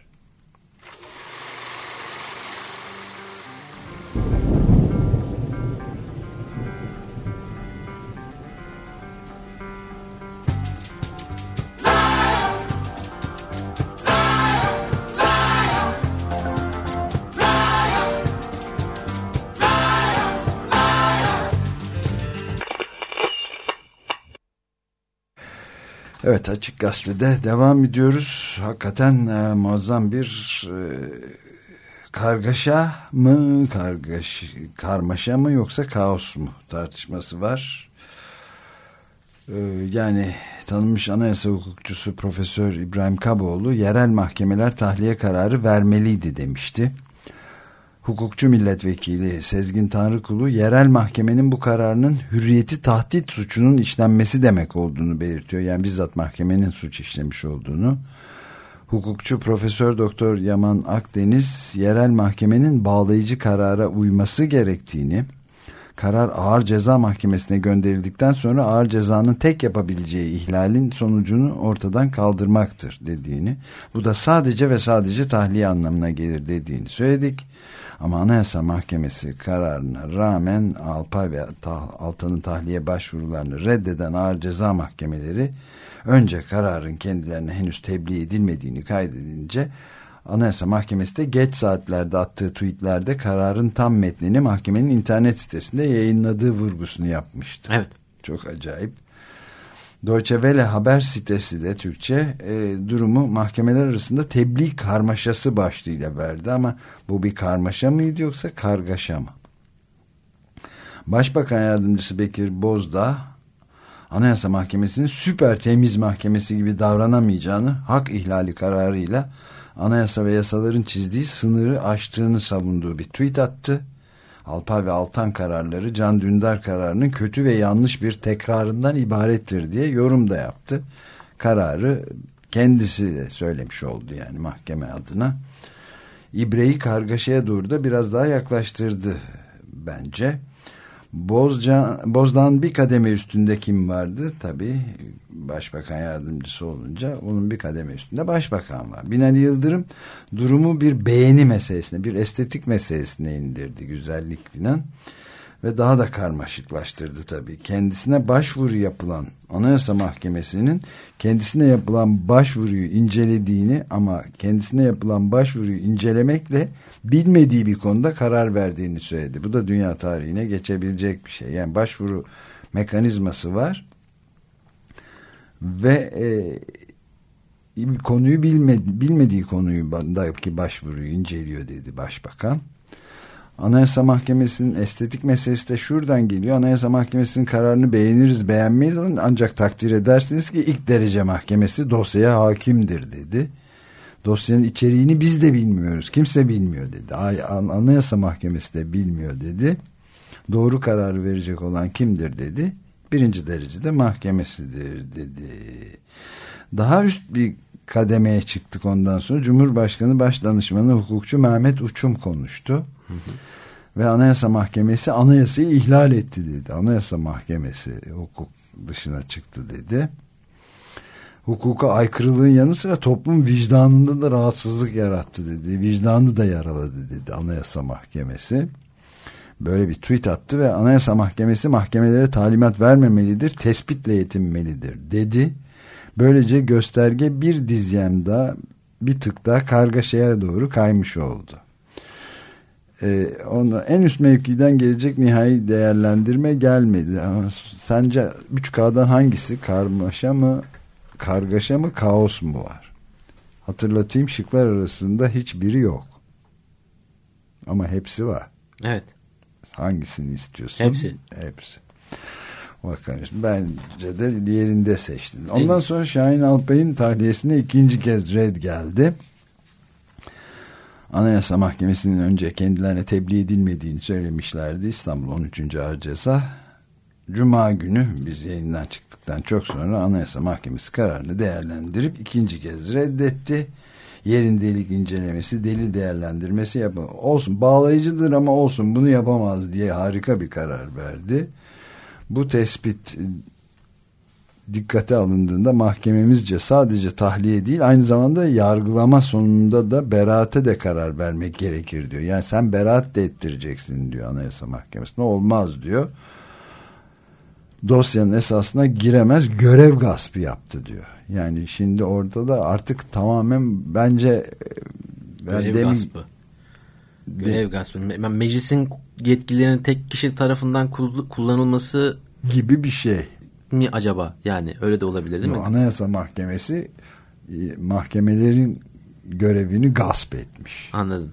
Evet, Açık Gazete'de devam ediyoruz. Hakikaten e, muazzam bir e, kargaşa mı, kargaş, karmaşa mı yoksa kaos mu tartışması var. E, yani tanınmış anayasa hukukçusu Profesör İbrahim Kaboğlu, yerel mahkemeler tahliye kararı vermeliydi demişti. Hukukçu milletvekili Sezgin Tanrıkulu, yerel mahkemenin bu kararının hürriyeti tahdit suçunun işlenmesi demek olduğunu belirtiyor. Yani bizzat mahkemenin suç işlemiş olduğunu. Hukukçu Profesör Doktor Yaman Akdeniz, yerel mahkemenin bağlayıcı karara uyması gerektiğini, Karar Ağır Ceza Mahkemesi'ne gönderildikten sonra ağır cezanın tek yapabileceği ihlalin sonucunu ortadan kaldırmaktır dediğini, bu da sadece ve sadece tahliye anlamına gelir dediğini söyledik. Ama Anayasa Mahkemesi kararına rağmen Alpay ve Altan'ın tahliye başvurularını reddeden ağır ceza mahkemeleri önce kararın kendilerine henüz tebliğ edilmediğini kaydedince Anayasa Mahkemesi de geç saatlerde attığı tweetlerde kararın tam metnini mahkemenin internet sitesinde yayınladığı vurgusunu yapmıştı. Evet. Çok acayip. Deutsche Welle haber sitesi de Türkçe e, durumu mahkemeler arasında tebliğ karmaşası başlığıyla verdi ama bu bir karmaşa mıydı yoksa kargaşa mı? Başbakan Yardımcısı Bekir Bozdağ Anayasa Mahkemesi'nin süper temiz mahkemesi gibi davranamayacağını, hak ihlali kararıyla anayasa ve yasaların çizdiği sınırı aştığını savunduğu bir tweet attı. Alpay ve Altan kararları Can Dündar kararının kötü ve yanlış bir tekrarından ibarettir diye yorum da yaptı. Kararı kendisi de söylemiş oldu yani mahkeme adına. İbreyi kargaşaya doğru da biraz daha yaklaştırdı bence. Bozca, Bozdağ'ın bir kademe üstünde kim vardı? Tabii Başbakan Yardımcısı olunca onun bir kademe üstünde Başbakan var. Binali Yıldırım durumu bir beğeni meselesine, bir estetik meselesine indirdi, güzellik filan ve daha da karmaşıklaştırdı tabii. Kendisine başvuru yapılan Anayasa Mahkemesi'nin kendisine yapılan başvuruyu incelediğini ama kendisine yapılan başvuruyu incelemekle bilmediği bir konuda karar verdiğini söyledi. Bu da dünya tarihine geçebilecek bir şey. Yani başvuru mekanizması var ve e, konuyu bilmedi, bilmediği konuyu ki başvuruyu inceliyor dedi Başbakan. Anayasa Mahkemesi'nin estetik meselesi de şuradan geliyor. Anayasa Mahkemesi'nin kararını beğeniriz beğenmeyiz ancak takdir edersiniz ki ilk derece mahkemesi dosyaya hakimdir dedi. Dosyanın içeriğini biz de bilmiyoruz. Kimse bilmiyor dedi. Anayasa Mahkemesi de bilmiyor dedi. Doğru kararı verecek olan kimdir dedi. Birinci derecede mahkemesidir dedi. Daha üst bir kademeye çıktık ondan sonra. Cumhurbaşkanı Başdanışmanı hukukçu Mehmet Uçum konuştu. Hı hı. Ve Anayasa Mahkemesi anayasayı ihlal etti dedi. Anayasa Mahkemesi hukuk dışına çıktı dedi. Hukuka aykırılığın yanı sıra toplum vicdanında da rahatsızlık yarattı dedi. Vicdanı da yaraladı dedi Anayasa Mahkemesi. Böyle bir tweet attı ve Anayasa Mahkemesi mahkemelere talimat vermemelidir, tespitle yetinmelidir dedi. Böylece gösterge bir dizyem daha, bir tık daha kargaşaya doğru kaymış oldu. Ee, ona en üst mevkiden gelecek nihai değerlendirme gelmedi. Ama sence üç K'dan hangisi? Karmaşa mı, kargaşa mı, kaos mu var? Hatırlatayım, şıklar arasında hiçbiri yok. Ama hepsi var. Evet. Hangisini istiyorsun? Hepsi. Hepsi. Bakalım. Bence de yerinde seçtin. Ondan evet. Sonra Şahin Alpay'ın tahliyesine ikinci kez red geldi. Anayasa Mahkemesi'nin önce kendilerine tebliğ edilmediğini söylemişlerdi. İstanbul on üçüncü Ağır Ceza. Cuma günü biz yayından çıktıktan çok sonra Anayasa Mahkemesi kararını değerlendirip ikinci kez reddetti. Yerindelik incelemesi, delil değerlendirmesi yapamaz. Olsun, bağlayıcıdır ama olsun, bunu yapamaz diye harika bir karar verdi. Bu tespit dikkate alındığında mahkememizce sadece tahliye değil, aynı zamanda yargılama sonunda da beraate de karar vermek gerekir diyor. Yani sen beraat de ettireceksin diyor Anayasa Mahkemesi'ne, olmaz diyor. Dosyanın esasına giremez, görev gaspı yaptı diyor. Yani şimdi orada da artık tamamen bence görev demin, gaspı. Görev de, gaspı. Meclisin yetkilerinin tek kişi tarafından kullanılması gibi bir şey mi acaba? Yani öyle de olabilir değil mi? Anayasa Mahkemesi mahkemelerin görevini gasp etmiş. Anladım.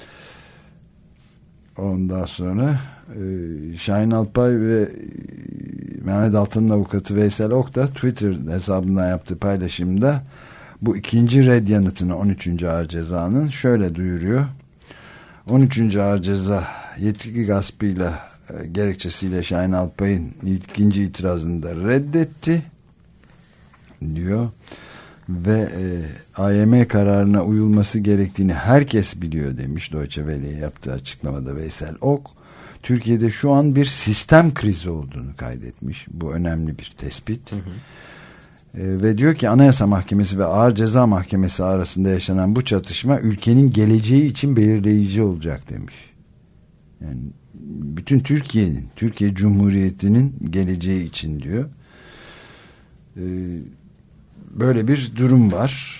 Ondan sonra Şahin Alpay ve Mehmet Altan'ın avukatı Veysel Ok da Twitter hesabından yaptığı paylaşımda bu ikinci red yanıtını on üçüncü Ağır Ceza'nın şöyle duyuruyor. on üçüncü Ağır Ceza yetki gaspıyla gerekçesiyle Şahin Alpay'ın ikinci itirazını da reddetti diyor ve e, A Y M kararına uyulması gerektiğini herkes biliyor demiş Deutsche Welle'ye yaptığı açıklamada Veysel Ok. Türkiye'de şu an bir sistem krizi olduğunu kaydetmiş. Bu önemli bir tespit. Hı hı. E, ve diyor ki Anayasa Mahkemesi ve Ağır Ceza Mahkemesi arasında yaşanan bu çatışma ülkenin geleceği için belirleyici olacak demiş. Yani bütün Türkiye'nin, Türkiye Cumhuriyeti'nin geleceği için diyor. E, böyle bir durum var.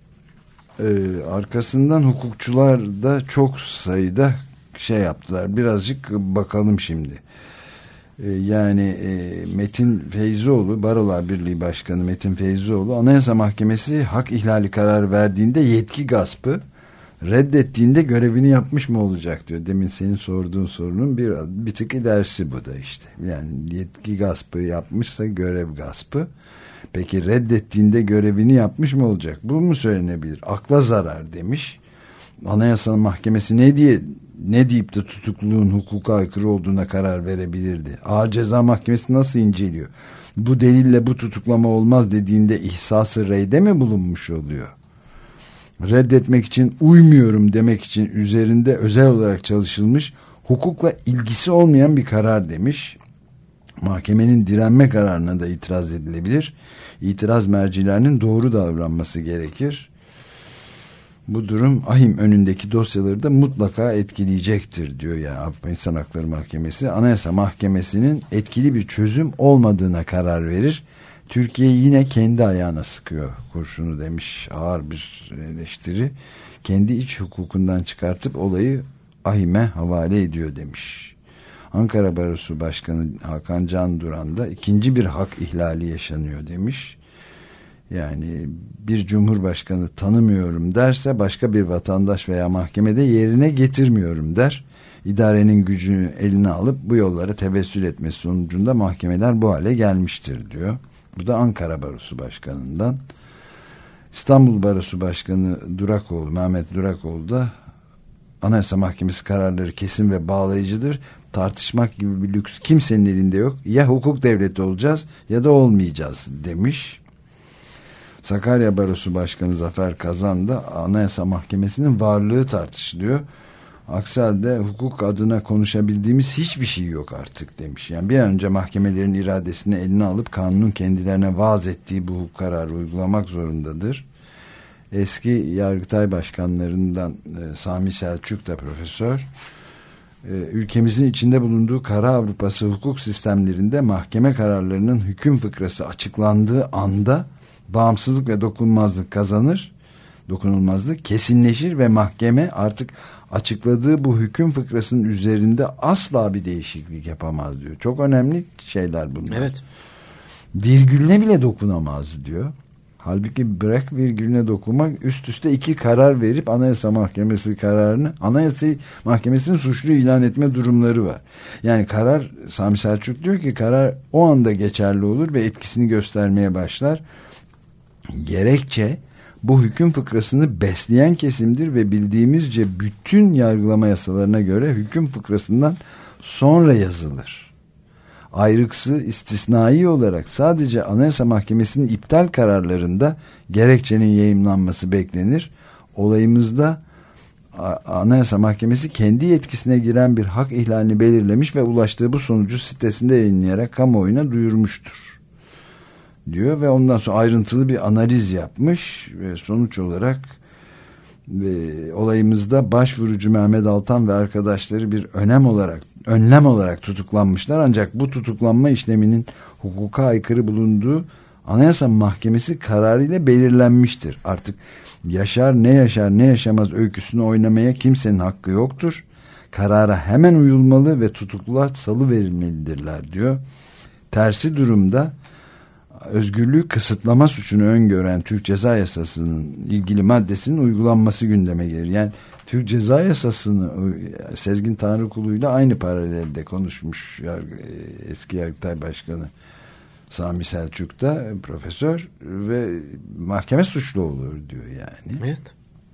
E, arkasından hukukçular da çok sayıda şey yaptılar. Birazcık bakalım şimdi. Ee, yani e, Metin Feyzioğlu, Barolar Birliği Başkanı Metin Feyzioğlu, Anayasa Mahkemesi hak ihlali kararı verdiğinde yetki gaspı, reddettiğinde görevini yapmış mı olacak diyor. Demin senin sorduğun sorunun bir, bir tık ilerisi bu da işte. Yani yetki gaspı yapmışsa görev gaspı. Peki reddettiğinde görevini yapmış mı olacak? Bu mu söylenebilir? Akla zarar demiş. Anayasa Mahkemesi ne diye ne deyip de tutukluluğun hukuka aykırı olduğuna karar verebilirdi? Ağır Ceza Mahkemesi nasıl inceliyor? Bu delille bu tutuklama olmaz dediğinde ihsas-ı reyde mi bulunmuş oluyor? Reddetmek için, uymuyorum demek için üzerinde özel olarak çalışılmış, hukukla ilgisi olmayan bir karar demiş. Mahkemenin direnme kararına da itiraz edilebilir. İtiraz mercilerinin doğru davranması gerekir. Bu durum ahim önündeki dosyaları da mutlaka etkileyecektir diyor ya Avrupa İnsan Hakları Mahkemesi. Anayasa Mahkemesi'nin etkili bir çözüm olmadığına karar verir. Türkiye yine kendi ayağına sıkıyor kurşunu demiş, ağır bir eleştiri. Kendi iç hukukundan çıkartıp olayı ahime havale ediyor demiş. Ankara Barosu Başkanı Hakan Can Duran da ikinci bir hak ihlali yaşanıyor demiş. Yani bir cumhurbaşkanı tanımıyorum derse başka bir vatandaş veya mahkemede yerine getirmiyorum der. İdarenin gücünü eline alıp bu yollara tevessül etmesi sonucunda mahkemeler bu hale gelmiştir diyor. Bu da Ankara Barosu Başkanı'ndan. İstanbul Barosu Başkanı Durakoğlu, Mehmet Durakoğlu da Anayasa Mahkemesi kararları kesin ve bağlayıcıdır. Tartışmak gibi bir lüks kimsenin elinde yok. Ya hukuk devleti olacağız ya da olmayacağız demiş. Sakarya Barosu Başkanı Zafer Kazan da Anayasa Mahkemesi'nin varlığı tartışılıyor. Aksi halde hukuk adına konuşabildiğimiz hiçbir şey yok artık demiş. Yani bir an önce mahkemelerin iradesini eline alıp kanunun kendilerine vaaz ettiği bu hukuk kararı uygulamak zorundadır. Eski Yargıtay başkanlarından e, Sami Selçuk da profesör. E, ülkemizin içinde bulunduğu Kara Avrupası hukuk sistemlerinde mahkeme kararlarının hüküm fıkrası açıklandığı anda bağımsızlık ve dokunulmazlık kazanır, dokunulmazlık kesinleşir ve mahkeme artık açıkladığı bu hüküm fıkrasının üzerinde asla bir değişiklik yapamaz diyor. Çok önemli şeyler bunlar. Evet. Virgülüne bile dokunamaz diyor. Halbuki bırak virgülüne dokunmak, üst üste iki karar verip Anayasa Mahkemesi kararını, Anayasa Mahkemesi'nin suçlu ilan etme durumları var. Yani karar, Sami Selçuk diyor ki karar o anda geçerli olur ve etkisini göstermeye başlar. Gerekçe bu hüküm fıkrasını besleyen kesimdir ve bildiğimizce bütün yargılama yasalarına göre hüküm fıkrasından sonra yazılır. Ayrıksı istisnai olarak sadece Anayasa Mahkemesi'nin iptal kararlarında gerekçenin yayımlanması beklenir. Olayımızda Anayasa Mahkemesi kendi yetkisine giren bir hak ihlalini belirlemiş ve ulaştığı bu sonucu sitesinde yayınlayarak kamuoyuna duyurmuştur diyor ve ondan sonra ayrıntılı bir analiz yapmış ve sonuç olarak ve olayımızda başvurucu Mehmet Altan ve arkadaşları bir önem olarak önlem olarak tutuklanmışlar, ancak bu tutuklanma işleminin hukuka aykırı bulunduğu Anayasa Mahkemesi kararıyla belirlenmiştir. Artık yaşar ne yaşar ne yaşamaz öyküsünü oynamaya kimsenin hakkı yoktur. Karara hemen uyulmalı ve tutuklular salı verilmelidirler diyor. Tersi durumda özgürlüğü kısıtlama suçunu öngören Türk Ceza Yasası'nın ilgili maddesinin uygulanması gündeme gelir. Yani Türk Ceza Yasası'nı Sezgin Tanrıkulu'yla aynı paralelde konuşmuş yargı, eski Yargıtay Başkanı Sami Selçuk da profesör ve mahkeme suçlu olur diyor yani. Evet.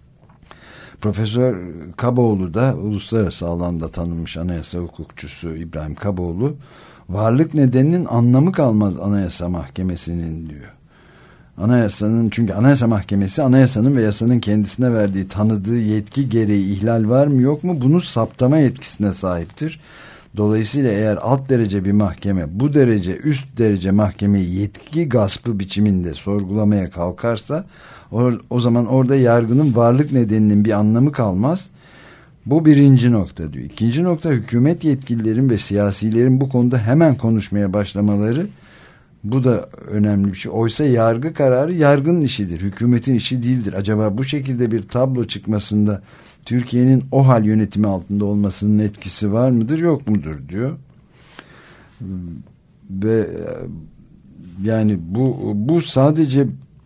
Profesör Kaboğlu da uluslararası alanda tanınmış anayasa hukukçusu İbrahim Kaboğlu, varlık nedeninin anlamı kalmaz Anayasa Mahkemesi'nin diyor. Anayasanın, çünkü Anayasa Mahkemesi anayasanın ve yasanın kendisine verdiği tanıdığı yetki gereği ihlal var mı yok mu bunu saptama yetkisine sahiptir. Dolayısıyla eğer alt derece bir mahkeme bu derece üst derece mahkemeyi yetki gaspı biçiminde sorgulamaya kalkarsa o, o zaman orada yargının varlık nedeninin bir anlamı kalmaz. Bu birinci nokta diyor. İkinci nokta, hükümet yetkililerin ve siyasilerin bu konuda hemen konuşmaya başlamaları. Bu da önemli bir şey. Oysa yargı kararı yargının işidir. Hükümetin işi değildir. Acaba bu şekilde bir tablo çıkmasında Türkiye'nin o hal yönetimi altında olmasının etkisi var mıdır yok mudur diyor. Ve yani bu, bu sadece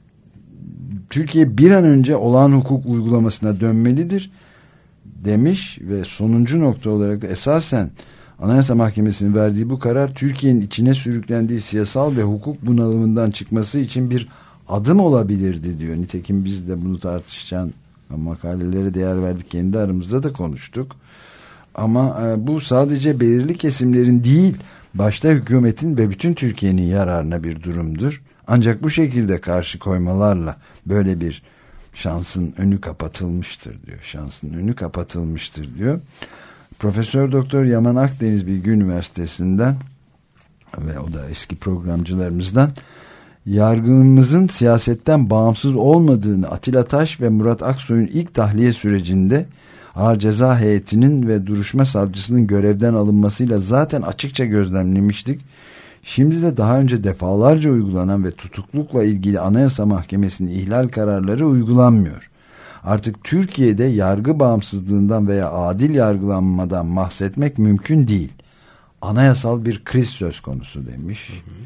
Türkiye bir an önce olağan hukuk uygulamasına dönmelidir demiş ve sonuncu nokta olarak da esasen Anayasa Mahkemesi'nin verdiği bu karar Türkiye'nin içine sürüklendiği siyasal ve hukuk bunalımından çıkması için bir adım olabilirdi diyor. Nitekim biz de bunu tartışan makalelere değer verdik, kendi aramızda da konuştuk. Ama e, bu sadece belirli kesimlerin değil, başta hükümetin ve bütün Türkiye'nin yararına bir durumdur. Ancak bu şekilde karşı koymalarla böyle bir şansın önü kapatılmıştır diyor. Şansın önü kapatılmıştır diyor. Profesör Doktor Yaman Akdeniz Bilgi Üniversitesi'nden ve o da eski programcılarımızdan yargımızın siyasetten bağımsız olmadığını Atilla Taş ve Murat Aksoy'un ilk tahliye sürecinde Ağır Ceza Heyeti'nin ve duruşma savcısının görevden alınmasıyla zaten açıkça gözlemlemiştik. Şimdi de daha önce defalarca uygulanan ve tutuklukla ilgili Anayasa Mahkemesi'nin ihlal kararları uygulanmıyor. Artık Türkiye'de yargı bağımsızlığından veya adil yargılanmadan bahsetmek mümkün değil. Anayasal bir kriz söz konusu demiş. Hı hı.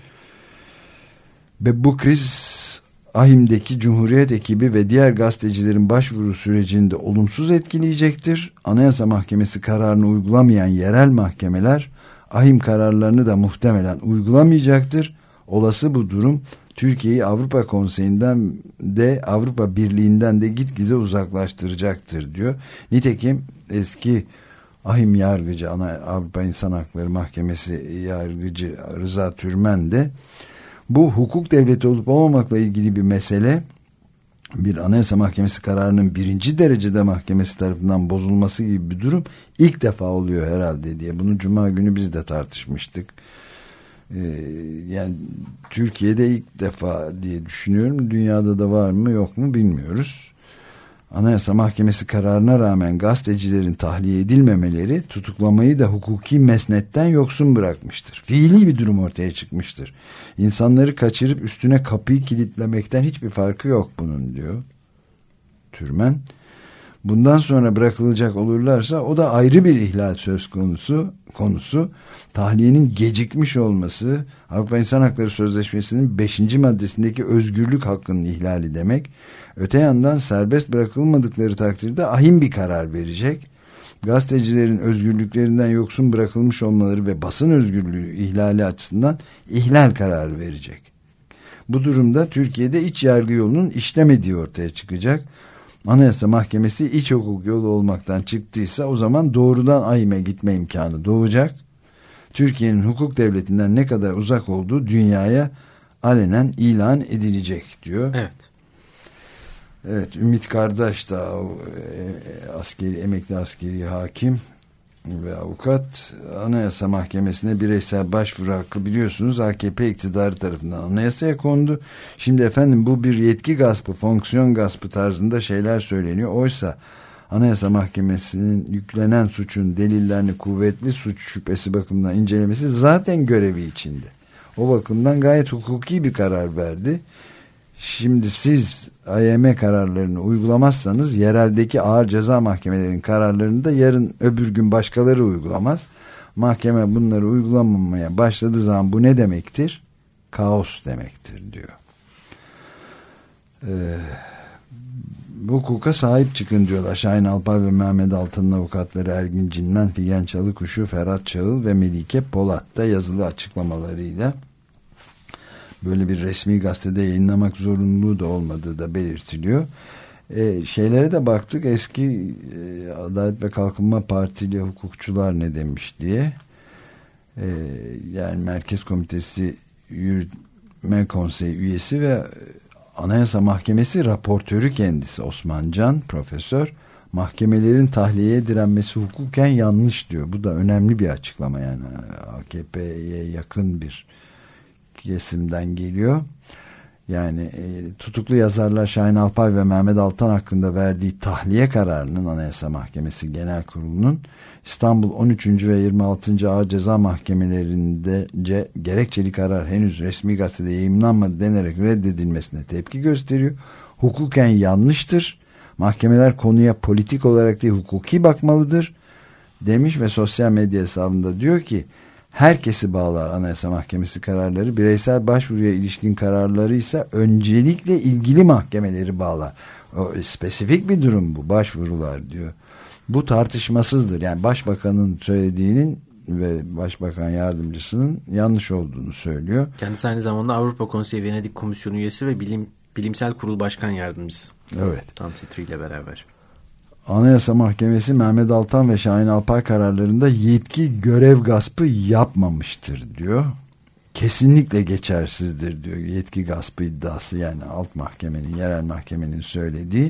Ve bu kriz A H İM'deki Cumhuriyet ekibi ve diğer gazetecilerin başvuru sürecini de olumsuz etkileyecektir. Anayasa Mahkemesi kararını uygulamayan yerel mahkemeler A H İM kararlarını da muhtemelen uygulamayacaktır. Olası bu durum Türkiye'yi Avrupa Konseyi'nden de Avrupa Birliği'nden de gitgide uzaklaştıracaktır diyor. Nitekim eski A H İM yargıcı, Avrupa İnsan Hakları Mahkemesi yargıcı Rıza Türmen de bu hukuk devleti olup olmamakla ilgili bir mesele, bir Anayasa Mahkemesi kararının birinci derecede mahkemesi tarafından bozulması gibi bir durum ilk defa oluyor herhalde diye. Bunu Cuma günü biz de tartışmıştık. Ee, yani Türkiye'de ilk defa diye düşünüyorum. Dünyada da var mı yok mu bilmiyoruz. Anayasa Mahkemesi kararına rağmen gazetecilerin tahliye edilmemeleri tutuklamayı da hukuki mesnetten yoksun bırakmıştır. Fiili bir durum ortaya çıkmıştır. İnsanları kaçırıp üstüne kapıyı kilitlemekten hiçbir farkı yok bunun diyor Türmen. Bundan sonra bırakılacak olurlarsa o da ayrı bir ihlal söz konusu. konusu. Tahliyenin gecikmiş olması Avrupa İnsan Hakları Sözleşmesi'nin beşinci maddesindeki özgürlük hakkının ihlali demek. Öte yandan serbest bırakılmadıkları takdirde A H İM bir karar verecek. Gazetecilerin özgürlüklerinden yoksun bırakılmış olmaları ve basın özgürlüğü ihlali açısından ihlal kararı verecek. Bu durumda Türkiye'de iç yargı yolunun işlemediği ortaya çıkacak. Anayasa Mahkemesi iç hukuk yolu olmaktan çıktıysa o zaman doğrudan A H İM'e gitme imkanı doğacak. Türkiye'nin hukuk devletinden ne kadar uzak olduğu dünyaya alenen ilan edilecek diyor. Evet. Evet, Ümit Kardaş da askeri, emekli askeri hakim ve avukat, Anayasa Mahkemesi'ne bireysel başvuru hakkı biliyorsunuz A K P iktidarı tarafından anayasaya kondu. Şimdi efendim bu bir yetki gaspı, fonksiyon gaspı tarzında şeyler söyleniyor. Oysa Anayasa Mahkemesi'nin yüklenen suçun delillerini kuvvetli suç şüphesi bakımından incelemesi zaten görevi içinde. O bakımdan gayet hukuki bir karar verdi. Şimdi siz A Y M kararlarını uygulamazsanız yereldeki ağır ceza mahkemelerinin kararlarını da yarın öbür gün başkaları uygulamaz. Mahkeme bunları uygulamamaya başladığı zaman bu ne demektir? Kaos demektir diyor. Ee, hukuka sahip çıkın diyorlar. Şahin Alpay ve Mehmet Altan'ın avukatları Ergin Cinmen, Figen Çalıkuşu, Ferhat Çağıl ve Melike Polat da yazılı açıklamalarıyla böyle bir resmi gazetede yayınlamak zorunluluğu da olmadığı da belirtiliyor. E, şeylere de baktık, eski e, Adalet ve Kalkınma Partili hukukçular ne demiş diye. E, yani Merkez Komitesi Yürütme Konseyi üyesi ve Anayasa Mahkemesi raportörü kendisi Osman Can profesör, mahkemelerin tahliyeye direnmesi hukuken yanlış diyor. Bu da önemli bir açıklama, yani A K P'ye yakın bir kesimden geliyor. Yani e, tutuklu yazarlar Şahin Alpay ve Mehmet Altan hakkında verdiği tahliye kararının Anayasa Mahkemesi Genel Kurulu'nun İstanbul on üçüncü ve yirmi altıncı Ağır Ceza Mahkemelerinde gerekçeli karar henüz resmi gazetede yayımlanmadı denerek reddedilmesine tepki gösteriyor. Hukuken yanlıştır. Mahkemeler konuya politik olarak değil hukuki bakmalıdır demiş ve sosyal medya hesabında diyor ki herkesi bağlar Anayasa Mahkemesi kararları, bireysel başvuruya ilişkin kararları ise öncelikle ilgili mahkemeleri bağlar. O spesifik bir durum bu, başvurular diyor. Bu tartışmasızdır. Yani başbakanın söylediğinin ve başbakan yardımcısının yanlış olduğunu söylüyor. Kendisi aynı zamanda Avrupa Konseyi Venedik Komisyonu üyesi ve bilim, bilimsel kurul başkan yardımcısı. Evet. Tam titriyle beraber. Anayasa Mahkemesi Mehmet Altan ve Şahin Alpay kararlarında yetki görev gaspı yapmamıştır diyor. Kesinlikle geçersizdir diyor yetki gaspı iddiası, yani alt mahkemenin, yerel mahkemenin söylediği.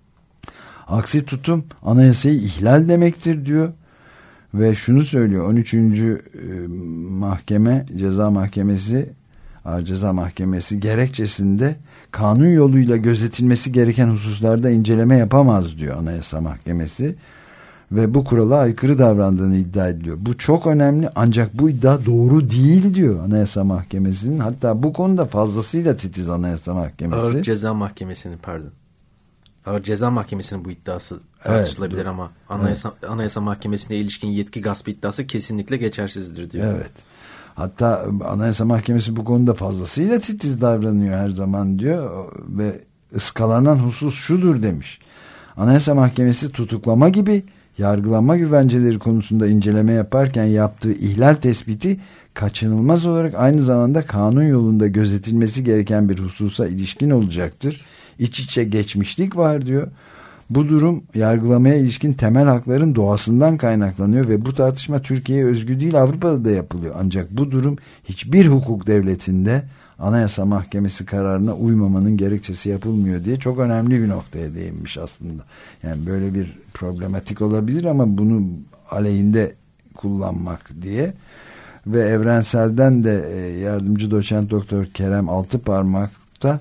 Aksi tutum anayasayı ihlal demektir diyor. Ve şunu söylüyor, on üçüncü mahkeme ceza mahkemesi Ağır Ceza Mahkemesi gerekçesinde kanun yoluyla gözetilmesi gereken hususlarda inceleme yapamaz diyor Anayasa Mahkemesi ve bu kurala aykırı davrandığını iddia ediliyor. Bu çok önemli, ancak bu iddia doğru değil diyor Anayasa Mahkemesi'nin. Hatta bu konuda fazlasıyla titiz Anayasa Mahkemesi. Ağır Ceza Mahkemesi'nin pardon. Ağır Ceza Mahkemesi'nin bu iddiası tartışılabilir, evet, ama Anayasa, evet. Anayasa Mahkemesi'ne ilişkin yetki gaspı iddiası kesinlikle geçersizdir diyor. Evet. Hatta Anayasa Mahkemesi bu konuda fazlasıyla titiz davranıyor her zaman diyor ve ıskalanan husus şudur demiş. Anayasa Mahkemesi tutuklama gibi yargılanma güvenceleri konusunda inceleme yaparken yaptığı ihlal tespiti kaçınılmaz olarak aynı zamanda kanun yolunda gözetilmesi gereken bir hususa ilişkin olacaktır. İç içe geçmişlik var diyor. Bu durum yargılamaya ilişkin temel hakların doğasından kaynaklanıyor ve bu tartışma Türkiye'ye özgü değil, Avrupa'da da yapılıyor. Ancak bu durum hiçbir hukuk devletinde Anayasa Mahkemesi kararına uymamanın gerekçesi yapılmıyor diye çok önemli bir noktaya değinmiş aslında. Yani böyle bir problematik olabilir ama bunu aleyhinde kullanmak diye. Ve Evrensel'den de yardımcı doçent doktor Kerem Altıparmak'ta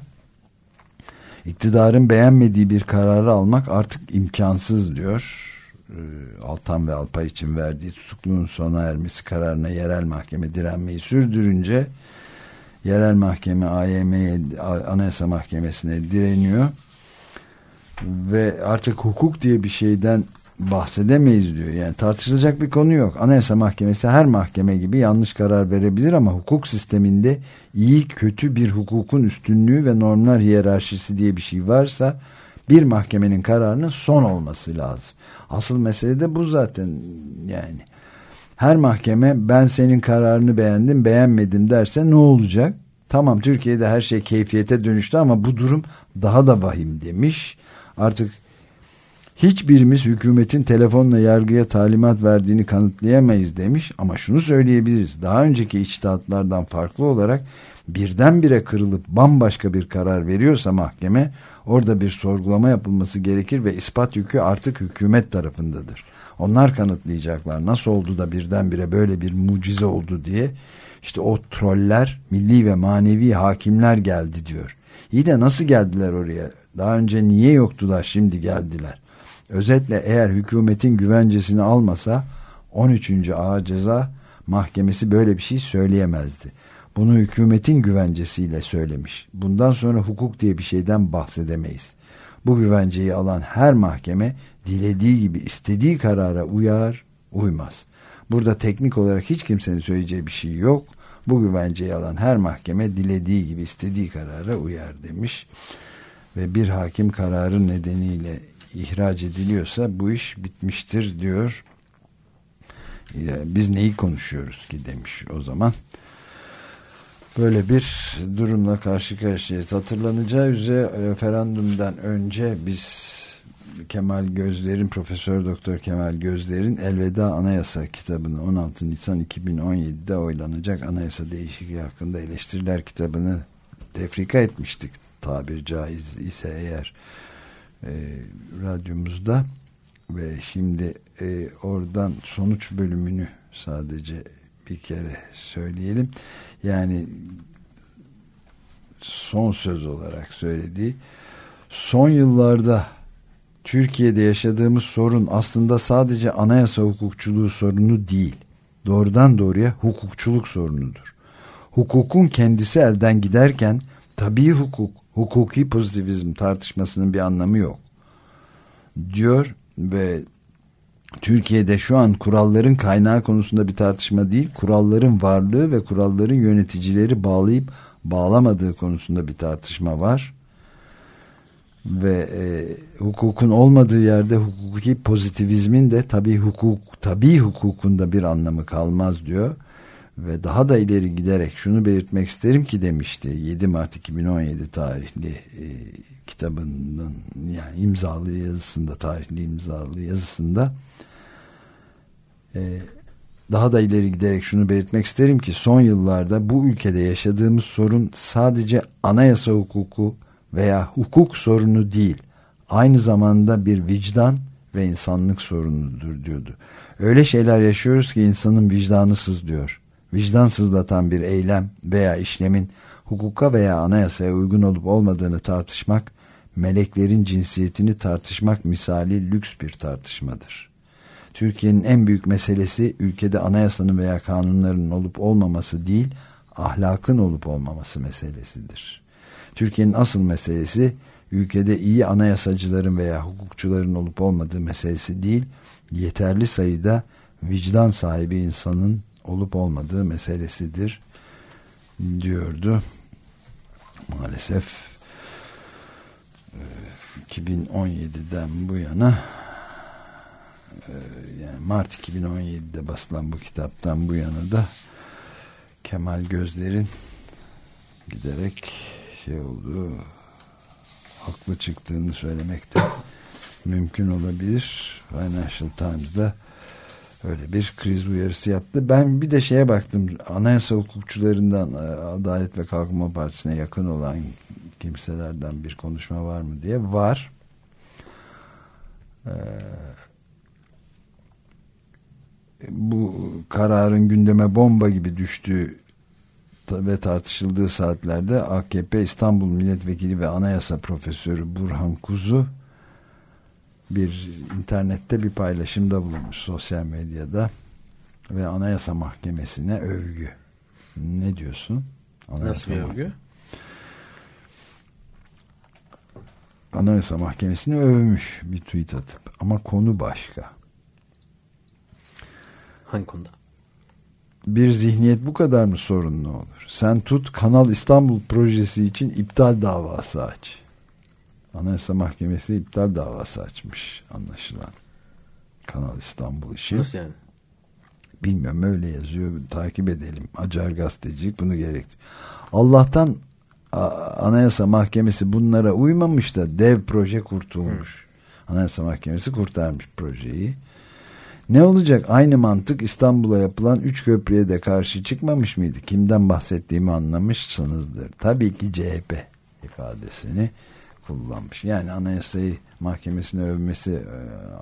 İktidarın beğenmediği bir kararı almak artık imkansız diyor. Altan ve Alpay için verdiği tutukluluğun sona ermesi kararına yerel mahkeme direnmeyi sürdürünce yerel mahkeme A Y M'ye, Anayasa Mahkemesi'ne direniyor ve artık hukuk diye bir şeyden bahsedemeyiz diyor. Yani tartışılacak bir konu yok. Anayasa Mahkemesi her mahkeme gibi yanlış karar verebilir ama hukuk sisteminde iyi kötü bir hukukun üstünlüğü ve normlar hiyerarşisi diye bir şey varsa bir mahkemenin kararının son olması lazım. Asıl mesele de bu zaten. Yani her mahkeme ben senin kararını beğendim beğenmedim derse ne olacak? Tamam, Türkiye'de her şey keyfiyete dönüştü ama bu durum daha da vahim demiş. Artık hiçbirimiz hükümetin telefonla yargıya talimat verdiğini kanıtlayamayız demiş ama şunu söyleyebiliriz. Daha önceki içtihatlardan farklı olarak birdenbire kırılıp bambaşka bir karar veriyorsa mahkeme, orada bir sorgulama yapılması gerekir ve ispat yükü artık hükümet tarafındadır. Onlar kanıtlayacaklar nasıl oldu da birdenbire böyle bir mucize oldu diye. İşte o troller, milli ve manevi hakimler geldi diyor. İyi de nasıl geldiler oraya? Daha önce niye yoktular, şimdi geldiler? Özetle eğer hükümetin güvencesini almasa on üçüncü Ağır Ceza Mahkemesi böyle bir şey söyleyemezdi. Bunu hükümetin güvencesiyle söylemiş. Bundan sonra hukuk diye bir şeyden bahsedemeyiz. Bu güvenceyi alan her mahkeme dilediği gibi istediği karara uyar, uymaz. Burada teknik olarak hiç kimsenin söyleyeceği bir şey yok. Bu güvenceyi alan her mahkeme dilediği gibi istediği karara uyar demiş. Ve bir hakim kararı nedeniyle ihraç ediliyorsa bu iş bitmiştir diyor. Biz neyi konuşuyoruz ki demiş o zaman. Böyle bir durumla karşı karşıyayız. Hatırlanacağı üzere referandumdan önce biz Kemal Gözler'in, Profesör Doktor Kemal Gözler'in Elveda Anayasa kitabını, on altı Nisan iki bin on yedi'de oylanacak anayasa değişikliği hakkında eleştiriler kitabını tefrika etmiştik, tabir caiz ise eğer, e, radyomuzda. Ve şimdi e, oradan sonuç bölümünü sadece bir kere söyleyelim. Yani son söz olarak söylediği, son yıllarda Türkiye'de yaşadığımız sorun aslında sadece anayasa hukukçuluğu sorunu değil, doğrudan doğruya hukukçuluk sorunudur. Hukukun kendisi elden giderken tabii hukuk, hukuki pozitivizm tartışmasının bir anlamı yok diyor ve Türkiye'de şu an kuralların kaynağı konusunda bir tartışma değil, kuralların varlığı ve kuralların yöneticileri bağlayıp bağlamadığı konusunda bir tartışma var. Ve e, hukukun olmadığı yerde hukuki pozitivizmin de tabii hukuk, tabii hukukunda bir anlamı kalmaz diyor. Ve daha da ileri giderek şunu belirtmek isterim ki demişti yedi Mart iki bin on yedi tarihli e, kitabının, yani imzalı yazısında, tarihli imzalı yazısında e, daha da ileri giderek şunu belirtmek isterim ki son yıllarda bu ülkede yaşadığımız sorun sadece anayasa hukuku veya hukuk sorunu değil, aynı zamanda bir vicdan ve insanlık sorunudur diyordu. Öyle şeyler yaşıyoruz ki insanın vicdanı sızlıyor. Vicdan sızlatan bir eylem veya işlemin hukuka veya anayasaya uygun olup olmadığını tartışmak, meleklerin cinsiyetini tartışmak misali lüks bir tartışmadır. Türkiye'nin en büyük meselesi ülkede anayasanın veya kanunların olup olmaması değil, ahlakın olup olmaması meselesidir. Türkiye'nin asıl meselesi ülkede iyi anayasacıların veya hukukçuların olup olmadığı meselesi değil, yeterli sayıda vicdan sahibi insanın olup olmadığı meselesidir diyordu. Maalesef iki bin on yediden bu yana, yani Mart iki bin on yedide basılan bu kitaptan bu yana da Kemal Gözler'in giderek şey olduğu, haklı çıktığını söylemek de mümkün olabilir. Financial Times'da öyle bir kriz uyarısı yaptı. Ben bir de şeye baktım, anayasa hukukçularından Adalet ve Kalkınma Partisi'ne yakın olan kimselerden bir konuşma var mı diye. Var. Ee, bu kararın gündeme bomba gibi düştüğü ve tartışıldığı saatlerde A K P İstanbul Milletvekili ve Anayasa Profesörü Burhan Kuzu bir internette bir paylaşımda bulunmuş, sosyal medyada, ve Anayasa Mahkemesi'ne övgü. Ne diyorsun? Anayasa Nasıl bir övgü? Anayasa Mahkemesi'ni övmüş bir tweet atıp, ama konu başka. Hangi konuda? Bir zihniyet bu kadar mı sorunlu olur? Sen tut, Kanal İstanbul projesi için iptal davası aç. Anayasa Mahkemesi iptal davası açmış anlaşılan. Kanal İstanbul için. Nasıl yani? Bilmiyorum, öyle yazıyor. Takip edelim. Acar gazetecilik bunu gerektiriyor. Allah'tan Anayasa Mahkemesi bunlara uymamış da dev proje kurtulmuş. Hı. Anayasa Mahkemesi kurtarmış projeyi. Ne olacak? Aynı mantık İstanbul'a yapılan üç köprüye de karşı çıkmamış mıydı? Kimden bahsettiğimi anlamışsınızdır. Tabii ki C H P ifadesini kullanmış. Yani Anayasayı Mahkemesi'ne övmesi e,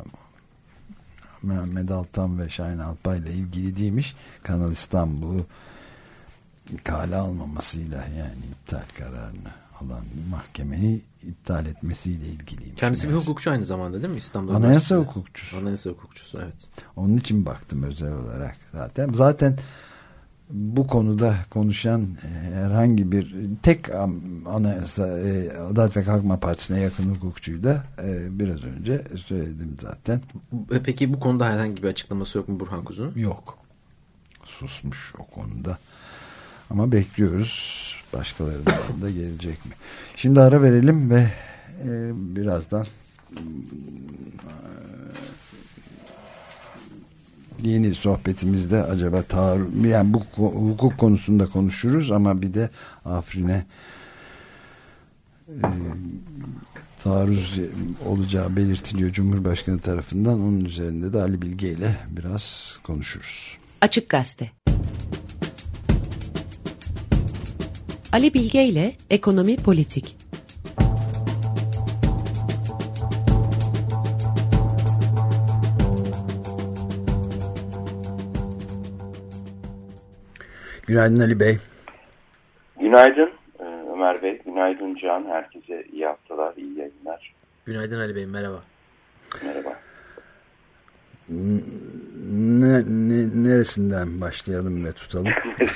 Mehmet Altan ve Şahin Alpay ile ilgili değilmiş. Kanal İstanbul'u kale almamasıyla, yani iptal kararını alan mahkemeyi iptal etmesiyle ilgiliymiş. Kendisi bir Neyse. hukukçu aynı zamanda değil mi? İstanbul Anayasa hukukçusu. Anayasa hukukçusu, evet. Onun için baktım özel olarak zaten. Zaten bu konuda konuşan herhangi bir tek anayasa Adalet ve Kalkınma Partisi'ne yakın hukukçuyu da biraz önce söyledim zaten. Peki bu konuda herhangi bir açıklaması yok mu Burhan Kuzu'nun? Yok. Susmuş o konuda. Ama bekliyoruz. Başkalarından da gelecek mi? Şimdi ara verelim ve e, birazdan yeni sohbetimizde acaba taarruz, yani bu hukuk konusunda konuşuruz ama bir de Afrin'e e, taarruz olacağı belirtiliyor Cumhurbaşkanı tarafından. Onun üzerinde de Ali Bilge ile biraz konuşuruz. Açık Gazete. Ali Bilge ile Ekonomi Politik. Günaydın Ali Bey. Günaydın Ömer Bey, günaydın Can. Herkese iyi haftalar, iyi yayınlar. Günaydın Ali Bey, merhaba. Merhaba. Ne, ne, neresinden başlayalım ve tutalım?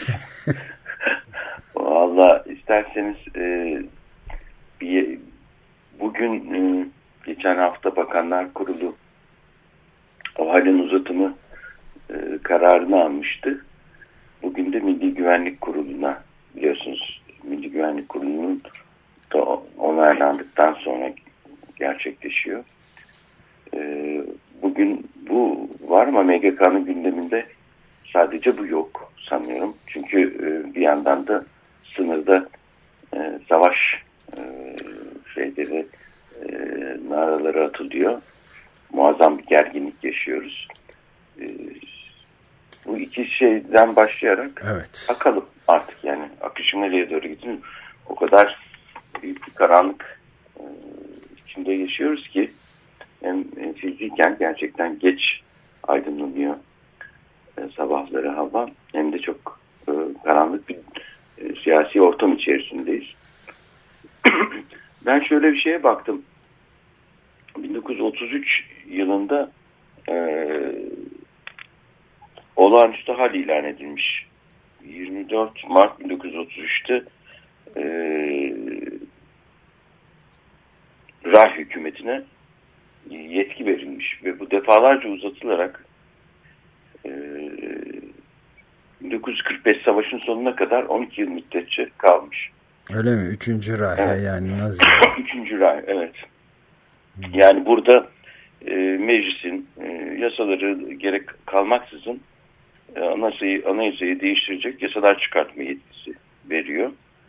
Valla isterseniz e, bir, bugün e, geçen hafta Bakanlar Kurulu o halin uzatımı e, kararını almıştı. Bugün de Milli Güvenlik Kurulu'na, biliyorsunuz Milli Güvenlik Kurulu'nun da onaylandıktan sonra gerçekleşiyor. E, bugün bu var ama M G K'nın gündeminde sadece bu yok sanıyorum. Çünkü e, bir yandan da sınırda e, savaş e, şeyleri e, naraları atılıyor. Muazzam bir gerginlik yaşıyoruz. E, bu iki şeyden başlayarak evet. Bakalım artık yani akışın nereye doğru gitsin. O kadar büyük bir karanlık e, içinde yaşıyoruz ki hem fiziken gerçekten geç aydınlanıyor e, sabahları hava, hem de çok e, karanlık bir e, siyasi ortam içerisindeyiz. Ben şöyle bir şeye baktım. bin dokuz yüz otuz üç yılında e, olağanüstü hal ilan edilmiş. yirmi dört Mart bin dokuz yüz otuz üç'te e, Reich hükümetine yetki verilmiş ve bu defalarca uzatılarak e, bin dokuz yüz kırk beş savaşın sonuna kadar on iki yıl müddetçe kalmış. Öyle mi? Üçüncü Reich, evet. Yani Nazi. Üçüncü Reich, evet. Hmm. Yani burada e, meclisin e, yasaları gerek kalmaksızın e, anayasayı, anayasayı değiştirecek yasalar çıkartma yetkisi veriyor.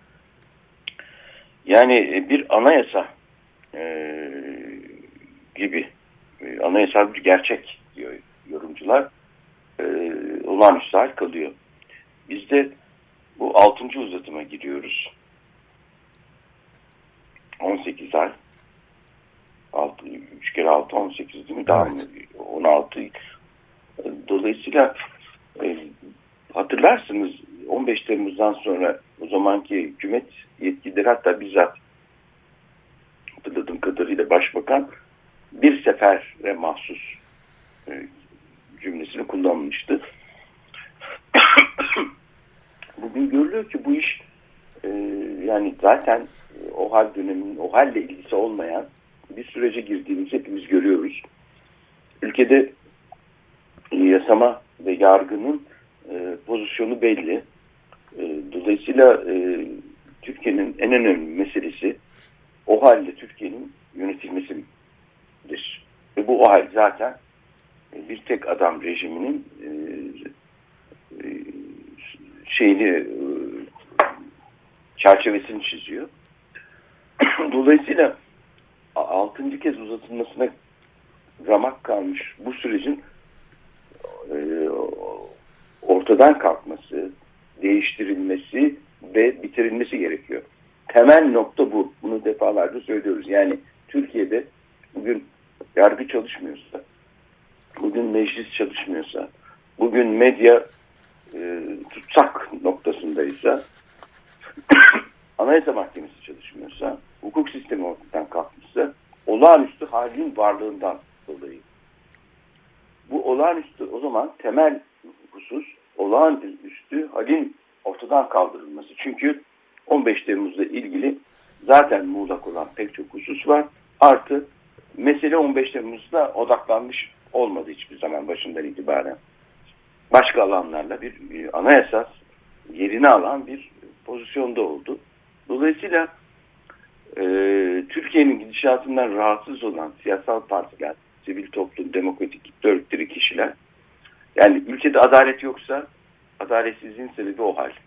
Yani e, bir anayasa e, gibi e, anayasal bir gerçek diyor yorumcular. E, olağanüstü hal kalıyor. Biz de bu altıncı uzatıma giriyoruz. on sekiz ay. altı, üç kere altı on sekiz değil mi? Daha evet. on altı. Dolayısıyla e, hatırlarsınız on beş Temmuz'dan sonra o zamanki hükümet yetkilileri, hatta bizzat hatırladığım kadarıyla Başbakan bir sefere mahsus e, cümlesini kullanmıştı. Bugün görülüyor ki bu iş e, yani zaten e, o hal döneminin o halle ilgisi olmayan bir sürece girdiğimizi hepimiz görüyoruz. Ülkede e, yasama ve yargının e, pozisyonu belli. E, dolayısıyla e, Türkiye'nin en önemli meselesi o halde Türkiye'nin yönetilmesidir. Ve bu o hal zaten e, bir tek adam rejiminin e, e, şeyini e, çerçevesini çiziyor. Dolayısıyla altıncı kez uzatılmasına ramak kalmış bu sürecin e, ortadan kalkması, değiştirilmesi ve bitirilmesi gerekiyor. Temel nokta bu. Bunu defalarca söylüyoruz. Yani Türkiye'de bugün yargı çalışmıyorsa, bugün meclis çalışmıyorsa, bugün medya e, tutsak noktasındaysa, Anayasa Mahkemesi çalışmıyorsa, hukuk sistemi ortadan kalkmışsa, olağanüstü halin varlığından dolayı. Bu olağanüstü, o zaman temel husus olağanüstü halin ortadan kaldırılması. Çünkü on beş Temmuz'la ilgili zaten muğlak olan pek çok husus var. Artı mesele on beş Temmuz'da odaklanmış olmadı hiçbir zaman başından itibaren. Başka alanlarla bir, bir anayasa yerini alan bir pozisyonda oldu. Dolayısıyla e, Türkiye'nin gidişatından rahatsız olan siyasal partiler, sivil toplum, demokratik kitle örgütleri, kişiler, yani ülkede adalet yoksa adaletsizliğin sebebi o hal.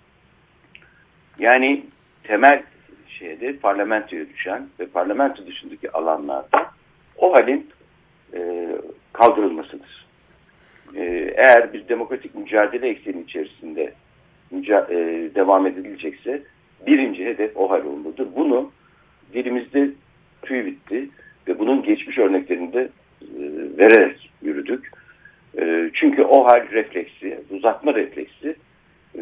Yani temel şeyde parlamentoya düşen ve parlamento dışındaki alanlarda o halin e, kaldırılmasıdır. E, eğer bir demokratik mücadele ekseni içerisinde müca e, devam edilecekse birinci hedef o hal olmalıdır. Bunu dilimizde tüy bitti ve bunun geçmiş örneklerinde e, vererek yürüdük. E, çünkü o hal refleksi, uzatma refleksi e,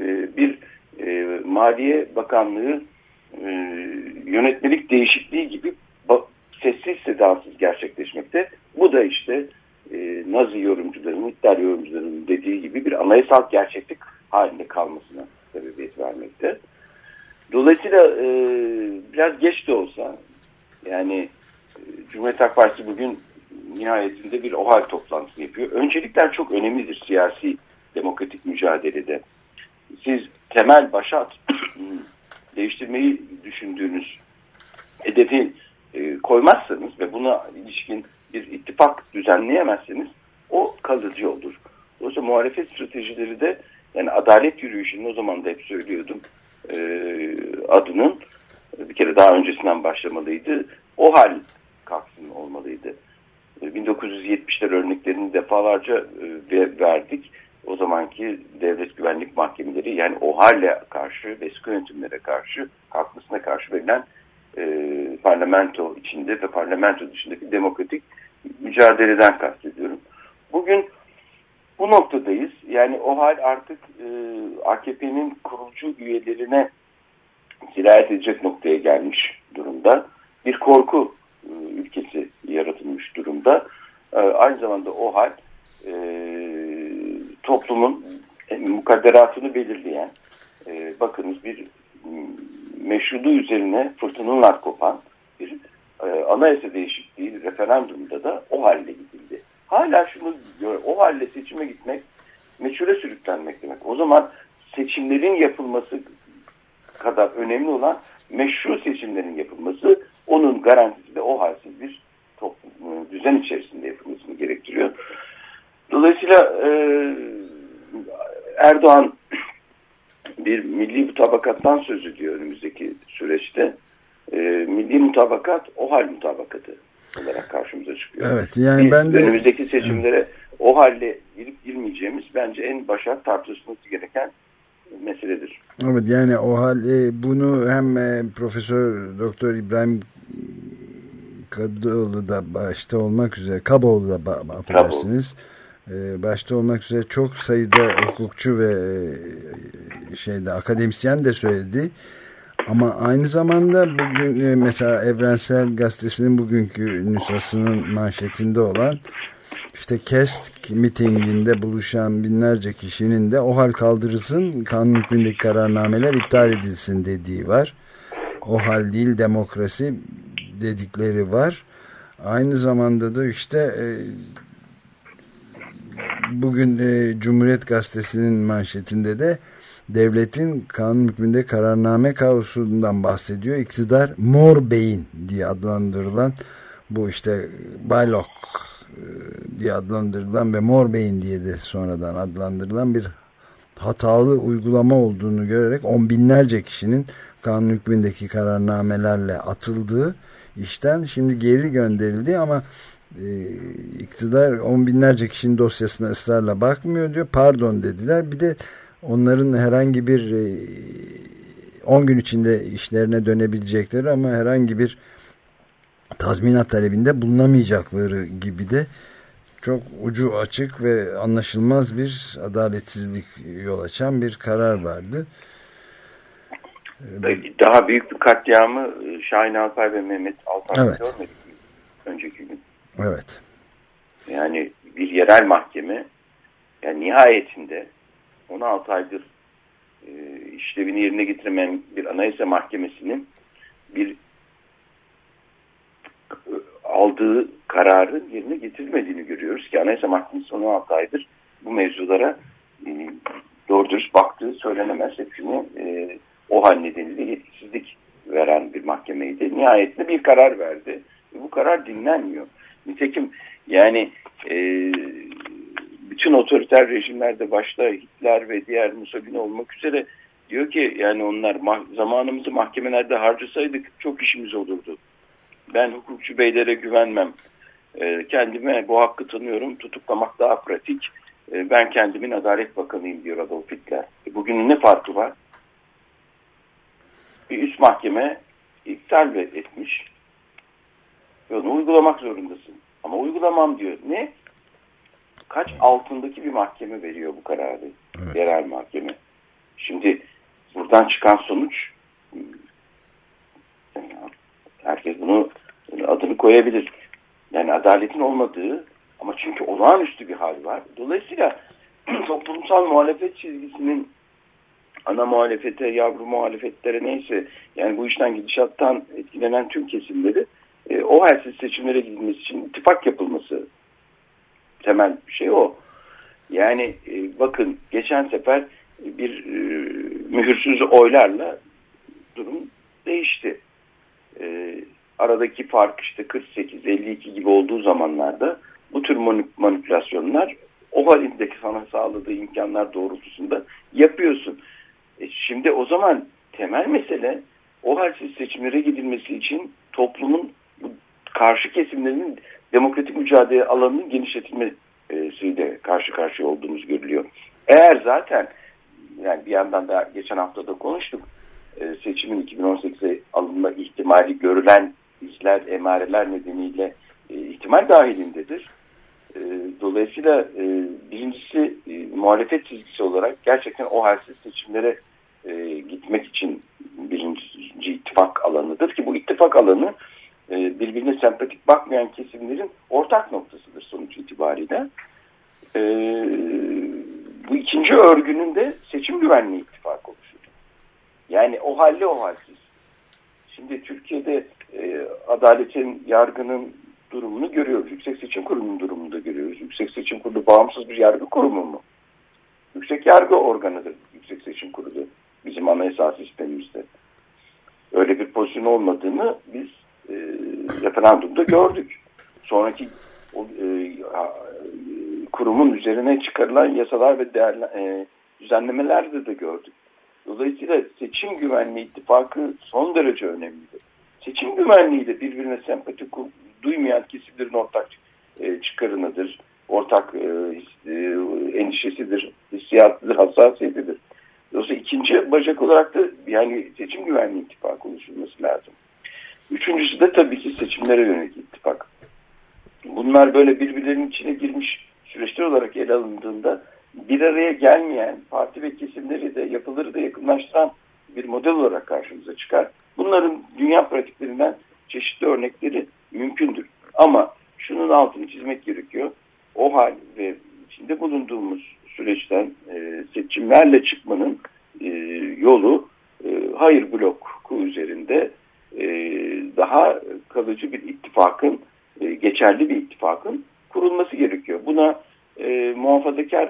bir e, Maliye Bakanlığı e, yönetmelik değişikliği gibi sessiz sedasız gerçekleşmekte. Bu da işte e, Nazi yorumcuların, Hitler yorumcularının dediği gibi bir anayasal gerçeklik halinde kalmasına sebebiyet vermekte. Dolayısıyla e, biraz geç de olsa, yani e, Cumhuriyet Halk Partisi bugün nihayetinde bir OHAL toplantısı yapıyor. Öncelikler çok önemlidir siyasi demokratik mücadelede. Siz temel başat değiştirmeyi düşündüğünüz hedefi e, koymazsanız ve buna ilişkin bir ittifak düzenleyemezseniz o kalıcı olur. Dolayısıyla muhalefet stratejileri de, yani adalet yürüyüşünün, o zaman da hep söylüyordum, e, adının bir kere daha öncesinden başlamalıydı. OHAL kalksın olmalıydı. bin dokuz yüz yetmişler örneklerini defalarca e, verdik. O zamanki devlet güvenlik mahkemeleri, yani OHAL'e karşı, eski yönetimlere karşı, haklısına karşı verilen e, parlamento içinde ve parlamento dışındaki demokratik mücadeleden kastediyorum. Bugün bu noktadayız. Yani OHAL artık e, A K P'nin kurucu üyelerine sirayet edecek noktaya gelmiş durumda. Bir korku e, ülkesi yaratılmış durumda. E, aynı zamanda OHAL e, toplumun e, mukadderatını belirleyen, e, bakınız bir meşruluğu üzerine fırtınalar kopan bir e, anayasa değişikliği referandumda da OHAL'le gidildi. Hala şunu diyor, OHAL'le seçime gitmek meçhule sürüklenmek demek. O zaman seçimlerin yapılması kadar önemli olan meşru seçimlerin yapılması, onun garantisi de OHAL'siz bir toplum, düzen içerisinde yapılmasını gerektiriyor. Dolayısıyla e, Erdoğan bir milli mutabakattan söz ediyor önümüzdeki süreçte. E, milli mutabakat OHAL mutabakatı olarak karşımıza çıkıyor. Evet, yani Biz ben de önümüzdeki seçimlere OHAL'le girip girmeyeceğimiz bence en başa tartışılması gereken meseledir. Evet, yani OHAL e, bunu hem e, Profesör Doktor İbrahim Kadıoğlu da başta olmak üzere, Kaboğlu da affedersiniz, e, başta olmak üzere çok sayıda hukukçu ve e, şeyde akademisyen de söyledi. Ama aynı zamanda bugün e, mesela Evrensel Gazetesi'nin bugünkü nüshasının manşetinde olan, İşte KESK mitinginde buluşan binlerce kişinin de OHAL kaldırılsın, kanun hükmündeki kararnameler iptal edilsin dediği var. OHAL değil demokrasi dedikleri var. Aynı zamanda da işte e, bugün e, Cumhuriyet Gazetesi'nin manşetinde de devletin kanun hükmünde kararname kaosundan bahsediyor. İktidar mor beyin diye adlandırılan, bu işte Baylok diye adlandırılan ve mor beyin diye de sonradan adlandırılan bir hatalı uygulama olduğunu görerek on binlerce kişinin kanun hükmündeki kararnamelerle atıldığı işten şimdi geri gönderildi, ama e, iktidar on binlerce kişinin dosyasına ısrarla bakmıyor diyor. Pardon dediler. Bir de onların herhangi bir on gün içinde işlerine dönebilecekleri ama herhangi bir tazminat talebinde bulunamayacakları gibi de çok ucu açık ve anlaşılmaz bir adaletsizlik yol açan bir karar vardı. Daha büyük bir katliamı Şahin Alpay ve Mehmet Alpay evet. görmedik mi önceki gün? Evet. Yani bir yerel mahkeme, yani nihayetinde on altı aydır e, işlevini yerine getiremeyen bir anayasa mahkemesinin bir aldığı kararın yerine getirilmediğini görüyoruz ki Anayasa Mahkemesi on altı aydır bu mevzulara e, doğru dürüst baktığı söylenemez. Hepsini e, OHAL nedeniyle yetkisizlik veren bir mahkemeydi. Nihayetinde bir karar verdi. E, bu karar dinlenmiyor. Nitekim yani e, bütün otoriter rejimlerde başta Hitler ve diğer Mussolini olmak üzere diyor ki yani onlar mah- zamanımızı mahkemelerde harcasaydık çok işimiz olurdu. Ben hukukçu beylere güvenmem. E, kendime bu hakkı tanıyorum. Tutuklamak daha pratik. E, ben kendimin Adalet Bakanıyım diyor Adolf Hitler. E, bugünün ne farkı var? Bir üst mahkeme iptal etmiş. Ve onu uygulamak zorundasın. Ama uygulamam diyor. Ne? Kaç altındaki bir mahkeme veriyor bu kararı? Evet. Yerel mahkeme. Şimdi buradan çıkan sonuç, herkes bunu adını koyabilir. Yani adaletin olmadığı, ama çünkü olağanüstü bir hal var. Dolayısıyla toplumsal muhalefet çizgisinin ana muhalefete, yavru muhalefetlere neyse, yani bu işten gidişattan etkilenen tüm kesimleri e, o halsiz seçimlere gidilmesi için ittifak yapılması, temel bir şey o. Yani e, bakın geçen sefer bir e, mühürsüz oylarla durum değişti. E, aradaki fark işte kırk sekiz elli iki gibi olduğu zamanlarda bu tür manipülasyonlar o halindeki sana sağladığı imkanlar doğrultusunda yapıyorsun. E şimdi o zaman temel mesele o halsiz seçimlere gidilmesi için toplumun karşı kesimlerinin demokratik mücadele alanının genişletilmesiyle karşı karşıya olduğumuz görülüyor. Eğer zaten, yani bir yandan da geçen hafta da konuştuk, seçimin iki bin on sekize alınma ihtimali görülen izler, emareler nedeniyle ihtimal dahilindedir. Dolayısıyla birincisi muhalefet çizgisi olarak gerçekten o halsiz seçimlere gitmek için birinci ittifak alanıdır ki bu ittifak alanı birbirine sempatik bakmayan kesimlerin ortak noktasıdır sonuç itibariyle. Bu ikinci örgünün de seçim güvenliği ittifakı oluşur. Yani o halli o halsiz. Şimdi Türkiye'de e, adaletin, yargının durumunu görüyoruz. Yüksek Seçim Kurulu'nun durumunu da görüyoruz. Yüksek Seçim Kurulu bağımsız bir yargı kurumu mu? Yüksek yargı organıdır Yüksek Seçim Kurulu bizim anayasal sistemimizde. Öyle bir pozisyon olmadığını biz e, referandumda gördük. Sonraki o, e, kurumun üzerine çıkarılan yasalar ve değerli, e, düzenlemelerde de gördük. Dolayısıyla seçim güvenliği ittifakı son derece önemlidir. Seçim güvenliği de birbirine sempati duymayan kesimlerin ortak e, çıkarınıdır, ortak e, e, endişesidir, hissiyatıdır, hassasiyetidir. Dolayısıyla ikinci bacak olarak da yani seçim güvenliği ittifakı oluşturulması lazım. Üçüncüsü de tabii ki seçimlere yönelik ittifak. Bunlar böyle birbirlerinin içine girmiş süreçler olarak ele alındığında bir araya gelmeyen parti ve kesimleri de yapıları da yakınlaştıran bir model olarak karşımıza çıkar. Bunların dünya pratiklerinden çeşitli örnekleri mümkündür. Ama şunun altını çizmek gerekiyor. O hal ve içinde bulunduğumuz süreçten e, seçimlerle çıkmanın e, yolu e, hayır bloku üzerinde e, daha kalıcı bir ittifakın, e, geçerli bir ittifakın kurulması gerekiyor. Buna e, muhafazakar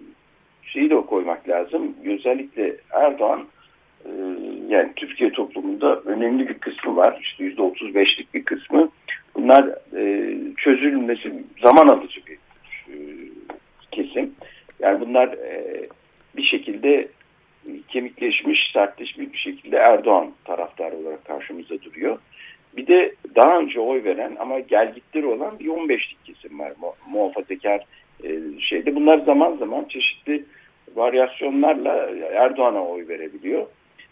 şeyi de koymak lazım. Özellikle Erdoğan e, yani Türkiye toplumunda önemli bir kısmı var. İşte yüzde otuz beşlik bir kısmı. Bunlar e, çözülmesi zaman alıcı bir e, kesim. Yani bunlar e, bir şekilde kemikleşmiş, sertleşmiş bir şekilde Erdoğan taraftarı olarak karşımıza duruyor. Bir de daha önce oy veren ama gelgitleri olan bir on beşlik kesim var. Mu muhafazakar e, şeyde. Bunlar zaman zaman çeşitli varyasyonlarla Erdoğan'a oy verebiliyor.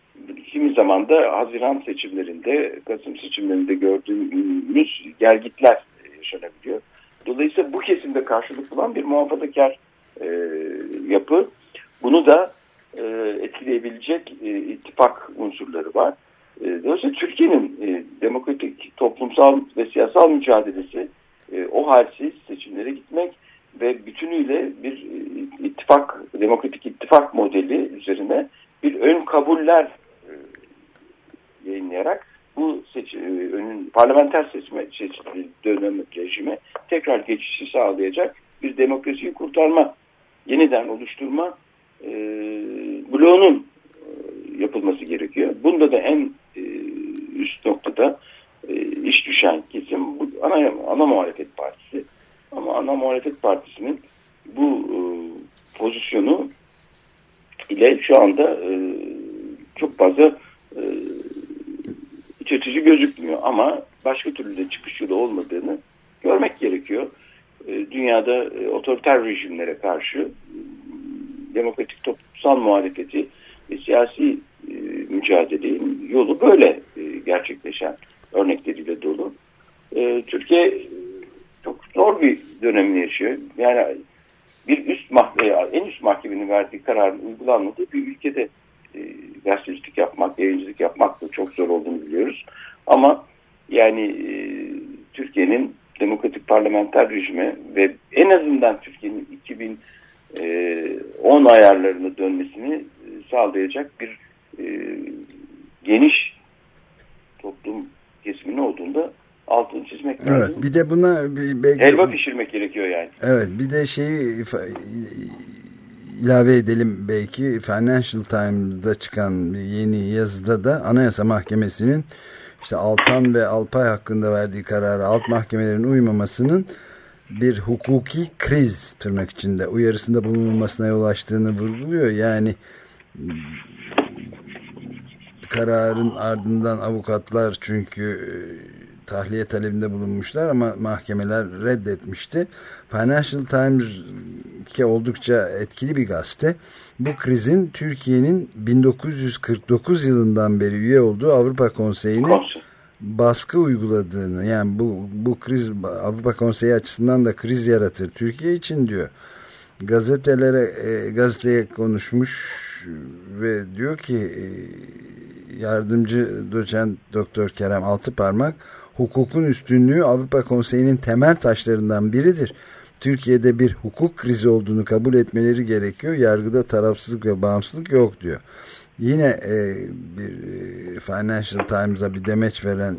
Kimi zaman da Haziran seçimlerinde, Kasım seçimlerinde gördüğümüz gelgitler yaşanabiliyor. Dolayısıyla bu kesimde karşılık bulan bir muhafazakar e, yapı. Bunu da e, etkileyebilecek e, ittifak unsurları var. E, dolayısıyla Türkiye'nin e, demokratik, toplumsal ve siyasal mücadelesi e, o halsiz seçimlere gitmek ve bütünüyle bir e, ittifak, demokratik ittifak modeli üzerine bir ön kabuller e, yayınlayarak bu seçi, e, önün parlamenter seçme seçim dönem rejime tekrar geçişi sağlayacak bir demokrasiyi kurtarma, yeniden oluşturma e, bloğunun e, yapılması gerekiyor. Bunda da en e, üst noktada e, iş düşen kesim bu ana, ana muhalefet partisi. Ama ana muhalefet partisinin bu e, pozisyonu ile şu anda e, çok fazla e, iç açıcı gözükmüyor. Ama başka türlü de çıkış yolu olmadığını görmek gerekiyor. E, dünyada e, otoriter rejimlere karşı e, demokratik toplumsal muhalefeti ve siyasi e, mücadelenin yolu böyle e, gerçekleşen örnekleriyle dolu. E, Türkiye çok zor bir dönemini yaşıyor. Yani bir üst mahkeme, en üst mahkemenin verdiği kararın uygulanmadığı bir ülkede e, gazetecilik yapmak, yayıncılık yapmak da çok zor olduğunu biliyoruz. Ama yani e, Türkiye'nin demokratik parlamenter rejimi ve en azından Türkiye'nin iki bin on ayarlarına dönmesini sağlayacak bir e, geniş toplum kesiminin olduğunda altını çizmek lazım. Evet, bir de buna belki, helva pişirmek gerekiyor yani. Evet, bir de şeyi ilave edelim belki. Financial Times'da çıkan yeni yazıda da Anayasa Mahkemesi'nin işte Altan ve Alpay hakkında verdiği kararı alt mahkemelerin uymamasının bir hukuki kriz tırnak içinde uyarısında bulunulmasına yol açtığını vurguluyor. Yani kararın ardından avukatlar çünkü tahliye talebinde bulunmuşlar ama mahkemeler reddetmişti. Financial Times ki oldukça etkili bir gazete. Bu krizin Türkiye'nin bin dokuz yüz kırk dokuz yılından beri üye olduğu Avrupa Konseyi'ne baskı uyguladığını, yani bu bu kriz Avrupa Konseyi açısından da kriz yaratır Türkiye için diyor. Gazetelere e, gazeteye konuşmuş ve diyor ki e, yardımcı doçent Doktor Kerem Altıparmak, hukukun üstünlüğü Avrupa Konseyi'nin temel taşlarından biridir. Türkiye'de bir hukuk krizi olduğunu kabul etmeleri gerekiyor. Yargıda tarafsızlık ve bağımsızlık yok diyor. Yine e, bir e, Financial Times'a bir demeç veren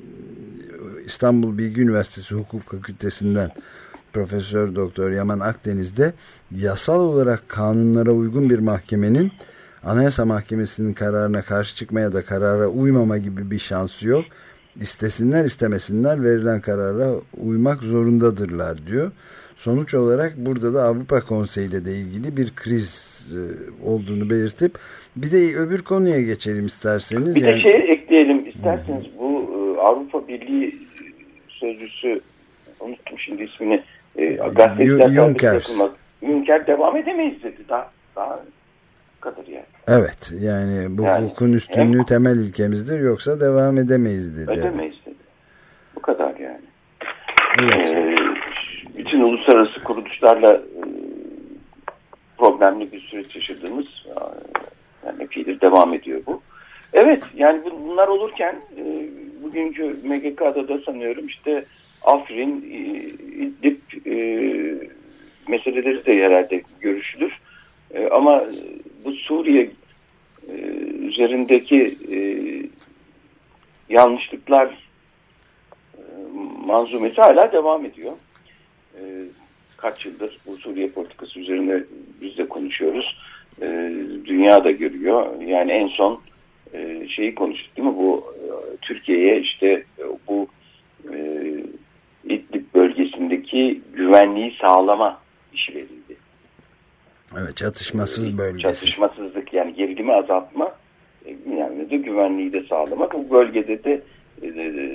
İstanbul Bilgi Üniversitesi Hukuk Fakültesinden Profesör Doktor Yaman Akdeniz de yasal olarak kanunlara uygun bir mahkemenin Anayasa Mahkemesi'nin kararına karşı çıkma ya da karara uymama gibi bir şansı yok. İstesinler istemesinler verilen karara uymak zorundadırlar diyor. Sonuç olarak burada da Avrupa Konseyi ile de ilgili bir kriz e, olduğunu belirtip bir de öbür konuya geçelim isterseniz. Bir yani... de şey ekleyelim isterseniz. Hı-hı. Bu e, Avrupa Birliği sözcüsü, unuttum şimdi ismini, e, gazeteciler Juncker. Juncker devam edemeyiz dedi. Daha, daha kadar yani. Evet, yani bu yani, hukukun üstünlüğü hem, temel ilkemizdir, yoksa devam edemeyiz dedi. Edemeyiz dedi. Bu kadar yani. Evet. Ee, bütün uluslararası kuruluşlarla e, problemli bir süreç yaşadığımız yani epeydir devam ediyor bu. Evet, yani bunlar olurken e, bugünkü M G K'da da sanıyorum işte Afrin, İdlib e, meseleleri de herhalde görüşülür. E, ama bu Suriye e, üzerindeki e, yanlışlıklar e, manzumesi hala devam ediyor. E, kaç yıldır bu Suriye politikası üzerine biz de konuşuyoruz. E, dünya da görüyor. Yani en son e, şeyi konuştuk değil mi? Bu e, Türkiye'ye işte e, bu e, İdlib bölgesindeki güvenliği sağlama işi verildi. Evet, çatışmasız bölgesi. Çatışmasızlık, yani gerilimi azaltma, yani de güvenliği de sağlamak. Bu bölgede de e,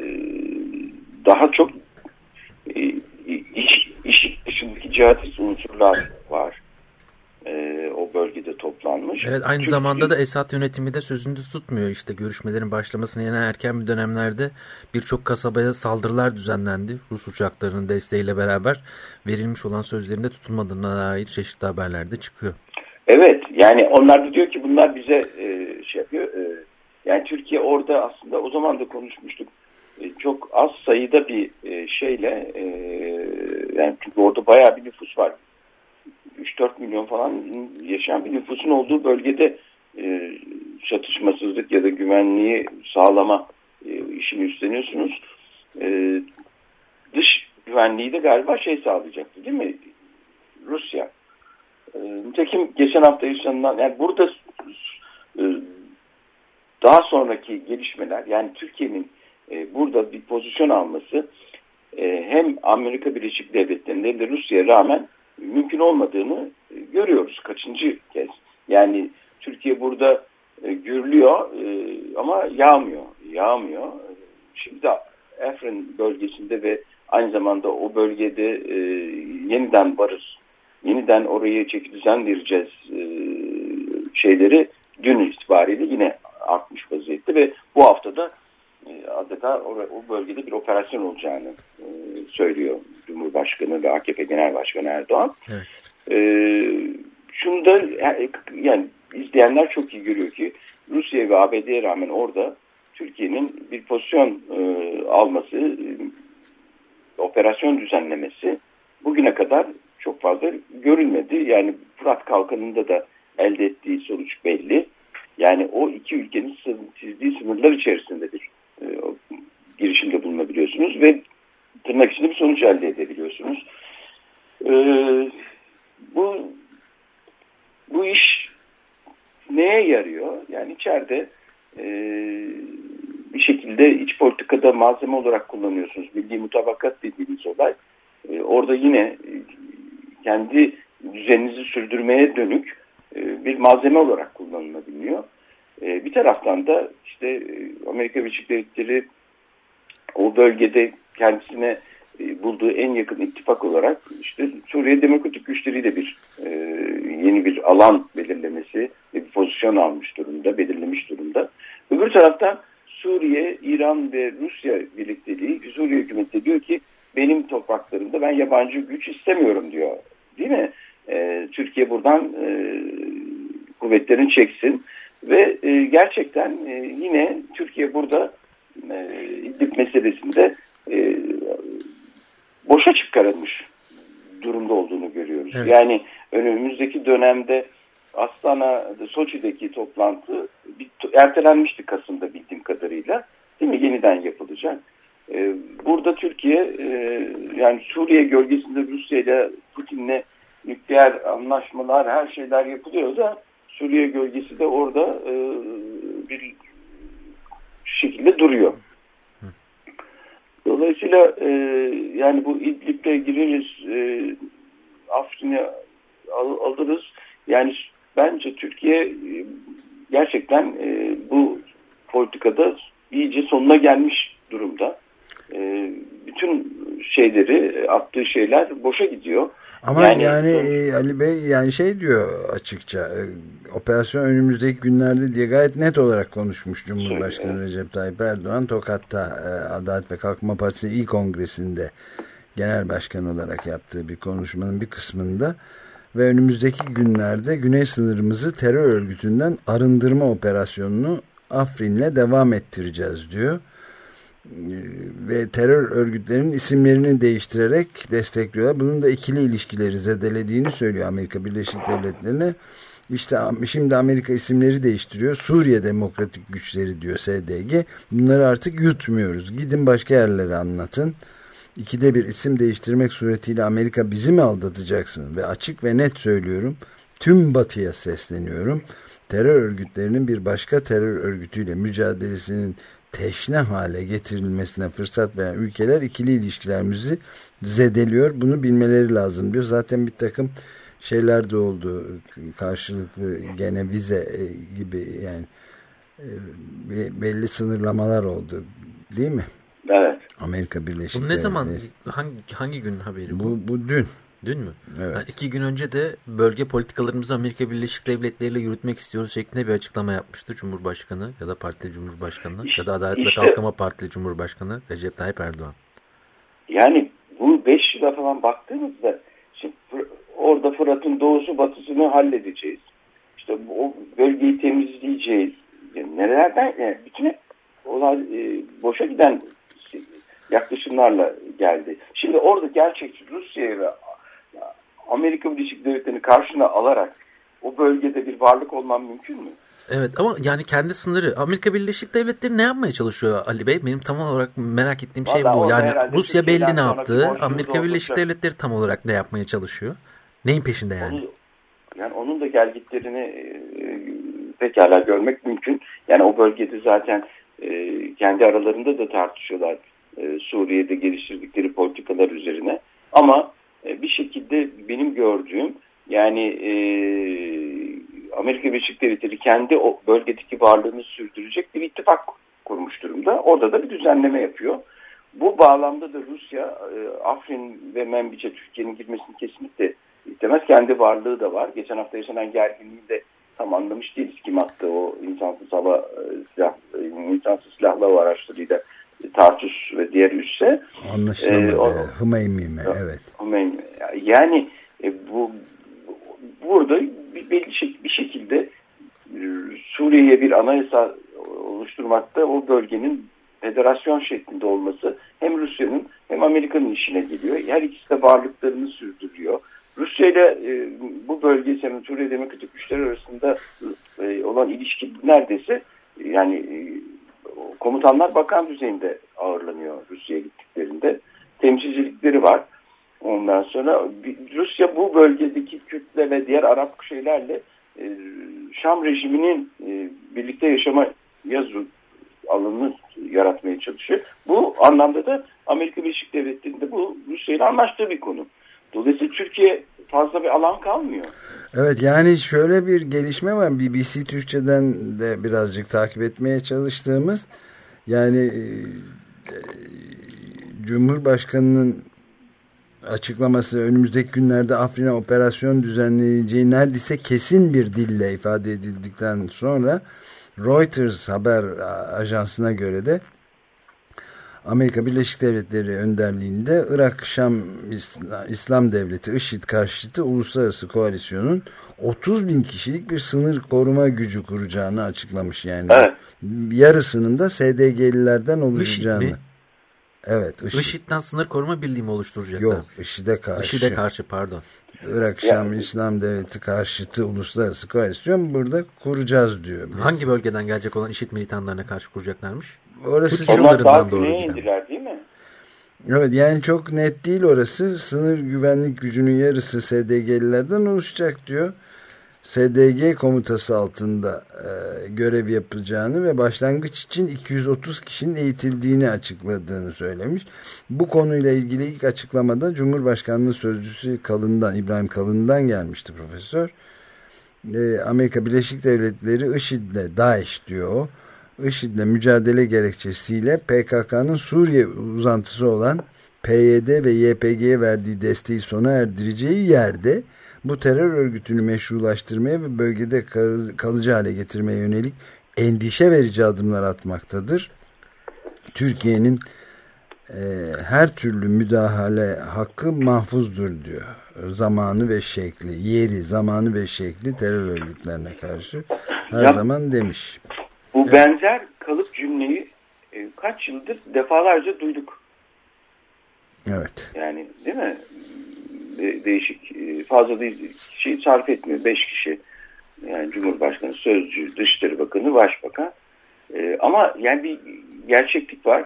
daha çok e, iş, iş dışındaki cihatist unsurlar var. E, o bölgede toplanmış. Evet, aynı Çünkü, zamanda da Esad yönetimi de sözünde tutmuyor. İşte görüşmelerin başlamasına yine erken bir dönemlerde birçok kasabaya saldırılar düzenlendi. Rus uçaklarının desteğiyle beraber verilmiş olan sözlerinde tutulmadığına dair çeşitli haberler de çıkıyor. Evet, yani onlar da diyor ki bunlar bize e, şey yapıyor. E, yani Türkiye orada aslında o zaman da konuşmuştuk. E, çok az sayıda bir e, şeyle e, yani çünkü orada bayağı bir nüfus var. üç dört milyon falan yaşayan bir nüfusun olduğu bölgede e, çatışmasızlık ya da güvenliği sağlama e, işini üstleniyorsunuz. E, dış güvenliği de galiba şey sağlayacaktı değil mi? Rusya. E, nitekim geçen hafta yaşanılan, yani burada e, daha sonraki gelişmeler, yani Türkiye'nin e, burada bir pozisyon alması e, hem Amerika Birleşik Devletleri'nde hem de Rusya'ya rağmen mümkün olmadığını görüyoruz kaçıncı kez. Yani Türkiye burada e, gürlüyor e, ama yağmıyor. Yağmıyor. Şimdi de Afrin bölgesinde ve aynı zamanda o bölgede e, yeniden barış, yeniden orayı çeki düzen vereceğiz e, şeyleri dün itibariyle yine artmış vaziyette ve bu haftada e, adeta o, o bölgede bir operasyon olacağını e, söylüyor Cumhurbaşkanı ve A K P Genel Başkanı Erdoğan. Evet. E, şunu da yani izleyenler çok iyi görüyor ki Rusya ve A B D'ye rağmen orada Türkiye'nin bir pozisyon e, alması, e, operasyon düzenlemesi bugüne kadar çok fazla görülmedi. Yani Fırat Kalkanı'nda da elde ettiği sonuç belli. Yani o iki ülkenin çizdiği sınırlar içerisinde bir e, girişimde bulunabiliyorsunuz ve tırnak içinde bir sonuç elde edebiliyorsunuz. E, bu bu iş neye yarıyor? Yani içeride e, bir şekilde iç politikada malzeme olarak kullanıyorsunuz. Milli mutabakat dediğimiz olay. E, orada yine e, kendi düzeninizi sürdürmeye dönük e, bir malzeme olarak kullanılabiliyor. E, bir taraftan da işte e, Amerika Birleşik Devletleri o bölgede kendisine e, bulduğu en yakın ittifak olarak işte Suriye Demokratik Güçleri de bir e, yeni bir alan belirlemesi ve bir pozisyon almış durumda, belirlemiş durumda. Öbür taraftan Suriye, İran ve Rusya birlikteliği, Suriye hükümeti diyor ki benim topraklarımda ben yabancı güç istemiyorum diyor. Değil mi? E, Türkiye buradan e, kuvvetlerini çeksin ve e, gerçekten e, yine Türkiye burada e, İdlib meselesinde e, boşa çıkarılmış durumda olduğunu görüyoruz. Evet. Yani önümüzdeki dönemde Astana, Soçi'deki toplantı ertelenmişti Kasım'da bildiğim kadarıyla. Değil mi? Yeniden yapılacak. Ee, burada Türkiye e, yani Suriye gölgesinde Rusya ile Putin'le nükleer anlaşmalar, her şeyler yapılıyor da Suriye gölgesi de orada e, bir şekilde duruyor. Dolayısıyla e, yani bu İdlib'e gireriz, e, Afrin'i al, alırız. Yani bence Türkiye e, gerçekten e, bu politikada iyice sonuna gelmiş durumda. E, bütün şeyleri, attığı şeyler boşa gidiyor. Ama yani, yani e, Ali Bey yani şey diyor açıkça, e, operasyon önümüzdeki günlerde diye gayet net olarak konuşmuş Cumhurbaşkanı evet. Recep Tayyip Erdoğan Tokat'ta e, Adalet ve Kalkınma Partisi İl Kongresi'nde genel başkan olarak yaptığı bir konuşmanın bir kısmında ve önümüzdeki günlerde güney sınırımızı terör örgütünden arındırma operasyonunu Afrin'le devam ettireceğiz diyor. Ve terör örgütlerinin isimlerini değiştirerek destekliyorlar. Bunun da ikili ilişkileri zedelediğini söylüyor Amerika Birleşik Devletleri'ne. İşte şimdi Amerika isimleri değiştiriyor. Suriye Demokratik Güçleri diyor S D G. Bunları artık yutmuyoruz. Gidin başka yerlere anlatın. İkide bir isim değiştirmek suretiyle Amerika bizi mi aldatacaksın? Ve açık ve net söylüyorum. Tüm Batı'ya sesleniyorum. Terör örgütlerinin bir başka terör örgütüyle mücadelesinin teşne hale getirilmesine fırsat veren ülkeler ikili ilişkilerimizi zedeliyor. Bunu bilmeleri lazım diyor. Zaten bir takım şeyler de oldu. Karşılıklı gene vize gibi yani belli sınırlamalar oldu. Değil mi? Evet. Amerika Birleşik Devletleri. Bu ne zaman? Hangi, hangi gün haberi bu? Bu, bu dün. Dün mü? Evet. Yani iki gün önce de bölge politikalarımızı Amerika Birleşik Devletleri ile yürütmek istiyoruz şeklinde bir açıklama yapmıştı Cumhurbaşkanı ya da Partili Cumhurbaşkanı işte, ya da Adalet ve işte, Kalkınma Partili Cumhurbaşkanı Recep Tayyip Erdoğan. Yani bu beş yıla falan baktığımızda şimdi orada Fırat'ın doğusu batısını halledeceğiz. İşte o bölgeyi temizleyeceğiz. Yani nerelerden yani bütün olay e, boşa giden yaklaşımlarla geldi. Şimdi orada gerçekçi Rusya'ya ve Amerika Birleşik Devletleri'ni karşına alarak o bölgede bir varlık olman mümkün mü? Evet ama yani kendi sınırı Amerika Birleşik Devletleri ne yapmaya çalışıyor Ali Bey? Benim tam olarak merak ettiğim şey vallahi bu. Yani Rusya belli ne yaptı. Amerika Birleşik Devletleri tam olarak ne yapmaya çalışıyor? Neyin peşinde yani? Onu, yani onun da gelgitlerini e, pekala görmek mümkün. Yani o bölgede zaten e, kendi aralarında da tartışıyorlar. E, Suriye'de geliştirdikleri politikalar üzerine. Ama e, bir şekilde benim gördüğüm yani e, Amerika Birleşik Devletleri kendi o bölgedeki varlığını sürdürecek bir ittifak kurmuş durumda. Orada da bir düzenleme yapıyor. Bu bağlamda da Rusya, e, Afrin ve Menbiç'e Türkiye'nin girmesini kesinlikle istemez. Kendi varlığı da var. Geçen hafta yaşanan gerginliği de tam anlamış değiliz. Kim attı o insansız hava e, silah, e, insansız silahlı hava araçlarıyla Tartus ve diğer üsse. Anlaşılamadı. E, Hümeymi mi? Evet. Hümeymi. Yani e, bu burada bir, belli şey, bir şekilde Suriye'ye bir anayasa oluşturmakta o bölgenin federasyon şeklinde olması hem Rusya'nın hem Amerika'nın işine geliyor. Her ikisi de varlıklarını sürdürüyor. Rusya ile e, bu bölge, Suriye Demokratik Güçler arasında e, olan ilişki neredeyse yani e, komutanlar bakan düzeyinde ağırlanıyor Rusya'ya gittiklerinde. Temsilcilikleri var. Ondan sonra Rusya bu bölgedeki Kürtler ve diğer Arap şeylerle e, Şam rejiminin e, birlikte yaşama yazı alanını yaratmaya çalışıyor. Bu anlamda da Amerika Birleşik Devletleri'nde bu Rusya ile anlaştığı bir konu. Dolayısıyla Türkiye fazla bir alan kalmıyor. Evet, yani şöyle bir gelişme var. B B C Türkçe'den de birazcık takip etmeye çalıştığımız, yani e, Cumhurbaşkanı'nın açıklaması önümüzdeki günlerde Afrin'e operasyon düzenleneceği neredeyse kesin bir dille ifade edildikten sonra Reuters haber ajansına göre de Amerika Birleşik Devletleri önderliğinde Irak-Şam İslam Devleti IŞİD karşıtı uluslararası koalisyonun otuz bin kişilik bir sınır koruma gücü kuracağını açıklamış yani. Evet. Yarısının da S D G'lilerden oluşacağını. IŞİD mi? Evet. IŞİD. IŞİD'den sınır koruma birliği mi oluşturacaklar? Yok, IŞİD'e karşı. IŞİD'e karşı pardon. Irak-Şam yani, İslam Devleti karşıtı uluslararası koalisyon burada kuracağız diyor. Biz. Hangi bölgeden gelecek olan IŞİD militanlarına karşı kuracaklarmış? Orası onlar daha güneye indiler değil mi? Evet, yani çok net değil orası. Sınır güvenlik gücünün yarısı S D G'lilerden oluşacak diyor. S D G komutası altında e, görev yapacağını ve başlangıç için iki yüz otuz kişinin eğitildiğini açıkladığını söylemiş. Bu konuyla ilgili ilk açıklamada Cumhurbaşkanlığı Sözcüsü Kalın'dan, İbrahim Kalın'dan gelmişti profesör. E, Amerika Birleşik Devletleri IŞİD'le, DAEŞ diyor o, IŞİD'le mücadele gerekçesiyle P K K'nın Suriye uzantısı olan P Y D ve Y P G'ye verdiği desteği sona erdireceği yerde bu terör örgütünü meşrulaştırmaya ve bölgede kalıcı hale getirmeye yönelik endişe verici adımlar atmaktadır. Türkiye'nin e, her türlü müdahale hakkı mahfuzdur diyor. Zamanı ve şekli, yeri, zamanı ve şekli terör örgütlerine karşı her ya, zaman demiş. Bu evet. Benzer kalıp cümleyi e, kaç yıldır defalarca duyduk. Evet. Yani değil mi? De, değişik, fazla değil, şey sarf etmiyor. Beş kişi. Yani Cumhurbaşkanı, Sözcü, Dışişleri Bakanı, Başbakan. E, ama yani bir gerçeklik var.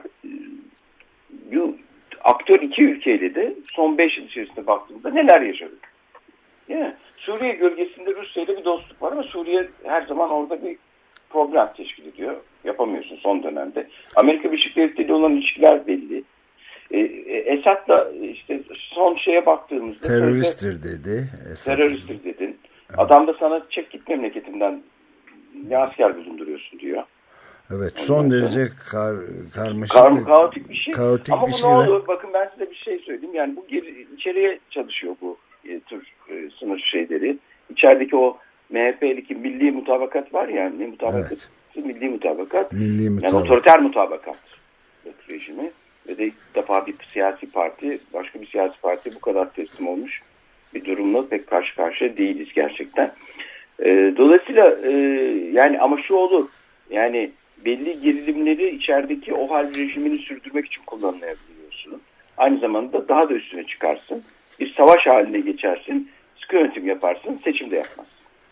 E, aktör iki ülkeyle de son beş yıl içerisinde baktığımızda neler yaşadık? Değil mi? Suriye gölgesinde Rusya ile bir dostluk var ama Suriye her zaman orada bir problem teşkil ediyor. Yapamıyorsun son dönemde. Amerika Birleşik Devletleri ile olan ilişkiler belli. E, Esad'la işte son şeye baktığımızda teröristtir dedi. Esad teröristtir dedin. Evet. Adam da sana çek git memleketinden, ne asker bulunduruyorsun diyor. Evet, son Ondan derece kar, karmaşık kar, kaotik bir şey. Kaotik Ama bir bu şey ne ve... olur? Bakın ben size bir şey söyleyeyim. Yani bu geri, içeriye çalışıyor bu e, tür e, sınır şeyleri. İçerideki o M H P'deki milli mutabakat var ya, ne mutabakat? Evet. Milli mutabakat. Milli mutabakat. Yani otoriter mutabakat rejimi. Ve de ilk defa bir siyasi parti, başka bir siyasi parti bu kadar teslim olmuş bir durumla pek karşı karşıya değiliz gerçekten. E, dolayısıyla e, yani ama şu olur, yani belli gerilimleri içerideki o hal rejimini sürdürmek için kullanılabiliyorsun. Aynı zamanda daha da üstüne çıkarsın. Bir savaş haline geçersin, sıkı yönetim yaparsın, seçim de yapmazsın.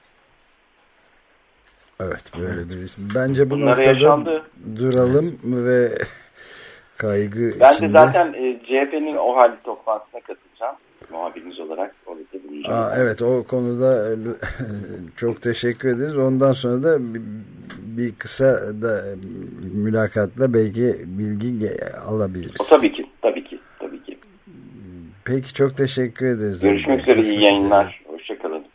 Evet, böyledir. Bence bu Bunlara noktada yaşandı. Duralım ve kaygı ben içinde. de zaten e, C H P'nin o hal toplantısına katılacağım. Muhabiriniz olarak orada bulunacağım. Aa, evet, o konuda çok teşekkür ederiz. Ondan sonra da bir, bir kısa da mülakatla belki bilgi alabiliriz. O, tabii ki, tabii ki, tabii ki. Peki, çok teşekkür ederiz. Görüşmek üzere, iyi yayınlar. Hoşçakalın.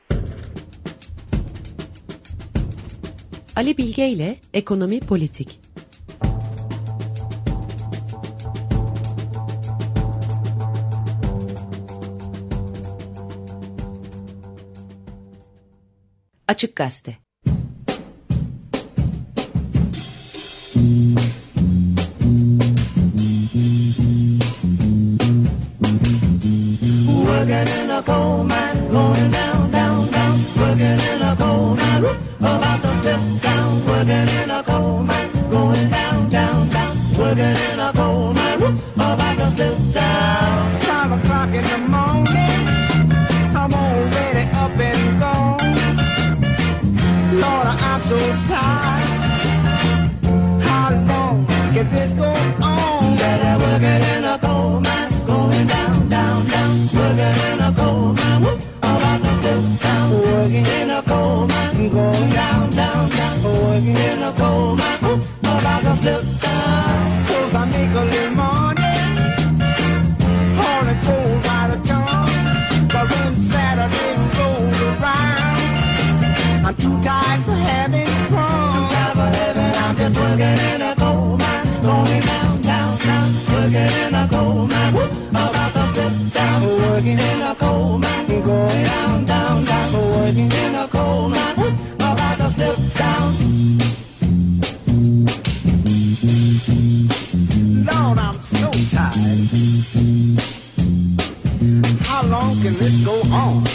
Ali Bilge ile Ekonomi Politik. Açık Gazete. Working in a coal mine, going down, down, down. Working in a coal mine, about to step down, working in a coal mine, going down, down, down, working in a coal mine, whoop, about to slip down. Five o'clock in the morning, I'm already up and gone. Lord, I'm so tired. How long can this go on? Better working in a coal mine, going down, down, down, working in a coal mine, whoop, about to slip down. Working in a coal mine, going down, down, down, working in a coal mine, whoop, about to slip down. 'Cause I make a little money, hauling coal by the ton. But when Saturday rolls around, I'm too tired for having fun. Too tired for having, I'm just working in a coal mine, going down, down, down, working in a coal mine, whoop, about to slip down. Working in a coal mine, going down, down, down, working in a coal mine, whoop, about to slip down. Lord, I'm so tired. How long can this go on?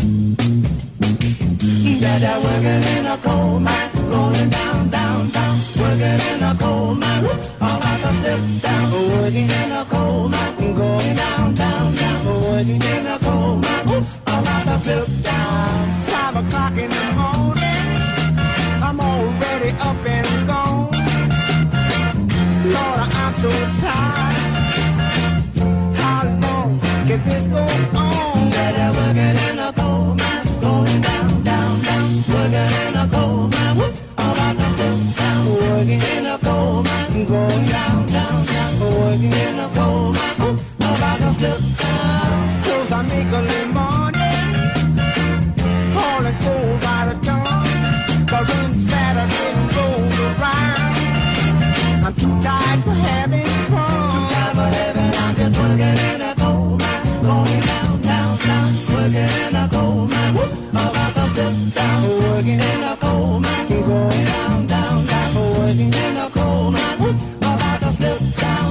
Better working in a coal mine, going down, down, down, working in a coal mine, whoop, about to slip down. Working in a coal mine, going down, down, down, working in a coal mine, whoop, about to slip down. Five o'clock in the morning, I'm already up and gone. Lord, I'm so tired. How long can this go on? Better working in a coal mine, going down, down, down, working in a coal mine, whoop, about to slip down. Working in a coal mine, going down, down, down, working in a coal mine, whoop, about to slip down. 'Cause I make a little money, hauling coal by the ton. But when Saturday rolls around, I'm too tired for having fun. Too tired for having, I'm just working in a coal mine, going down, down, down, working in a coal mine, whoop, about to slip down. Working in a coal mine, going down, down, down, working in a coal mine, whoop, about to slip down.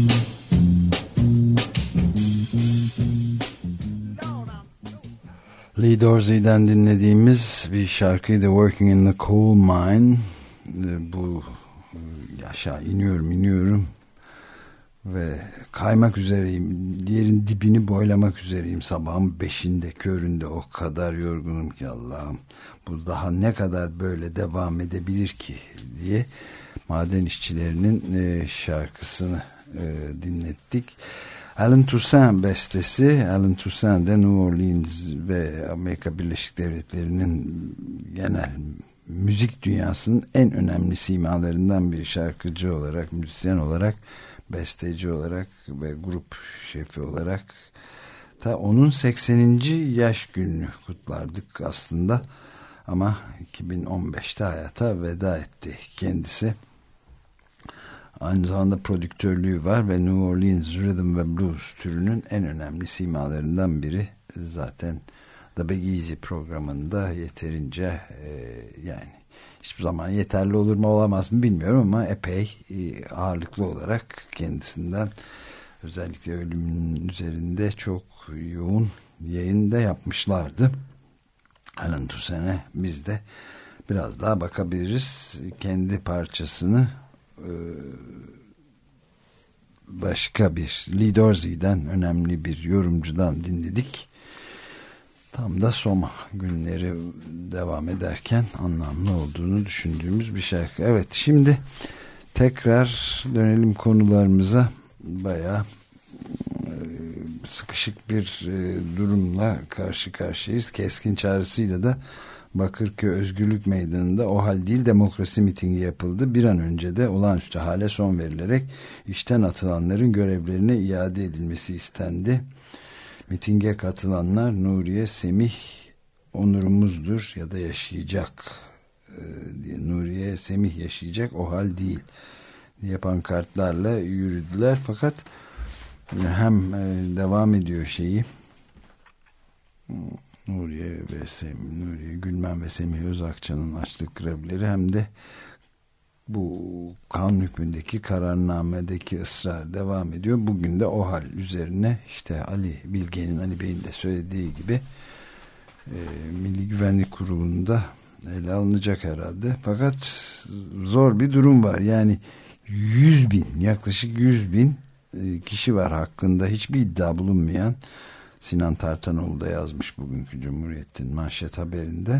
Lee Dorsey'den dinlediğimiz bir şarkıydı, Working in the Coal Mine. Bu aşağı iniyorum iniyorum ve kaymak üzereyim, yerin dibini boylamak üzereyim, sabahın beşinde köründe, o kadar yorgunum ki Allah'ım, bu daha ne kadar böyle devam edebilir ki diye maden işçilerinin e, şarkısını e, dinlettik. Alan Toussaint bestesi. Alan Toussaint de New Orleans ve Amerika Birleşik Devletleri'nin genel müzik dünyasının en önemli simalarından biri. Şarkıcı olarak, müzisyen olarak, besteci olarak ve grup şefi olarak. Ta onun sekseninci yaş gününü kutlardık aslında. Ama iki bin on beşte hayata veda etti kendisi. Aynı zamanda prodüktörlüğü var ve New Orleans Rhythm ve Blues türünün en önemli simalarından biri. Zaten The Big Easy programında yeterince e, yani hiçbir zaman yeterli olur mu olamaz mı bilmiyorum ama epey e, ağırlıklı olarak kendisinden, özellikle ölümünün üzerinde çok yoğun yayın da yapmışlardı. Alan Toussaint'e biz de biraz daha bakabiliriz. Kendi parçasını başka bir Lee Dorsey'den, önemli bir yorumcudan dinledik. Tam da Soma günleri devam ederken anlamlı olduğunu düşündüğümüz bir şarkı. Evet, şimdi tekrar dönelim konularımıza. Bayağı sıkışık bir durumla karşı karşıyayız. Keskin çağrısıyla da Bakırköy Özgürlük Meydanı'nda o hal değil demokrasi mitingi yapıldı. Bir an önce de olağanüstü hale son verilerek işten atılanların görevlerine iade edilmesi istendi. Mitinge katılanlar Nuriye Semih onurumuzdur ya da yaşayacak diye, Nuriye Semih yaşayacak, o hal değil diye pankartlarla yürüdüler. Fakat hem devam ediyor şeyi, Nuriye ve Semih, Nuriye Gülmen ve Semih Özakçı'nın açlık grevleri, hem de bu kanun hükmündeki kararnamedeki ısrar devam ediyor. Bugün de o hal üzerine işte Ali Bilge'nin, Ali Bey'in de söylediği gibi e, Milli Güvenlik Kurulu'nda ele alınacak herhalde. Fakat zor bir durum var. Yani yüz bin, yaklaşık yüz bin kişi var hakkında hiçbir iddia bulunmayan. Sinan Tartanoğlu da yazmış bugünkü Cumhuriyet'in manşet haberinde.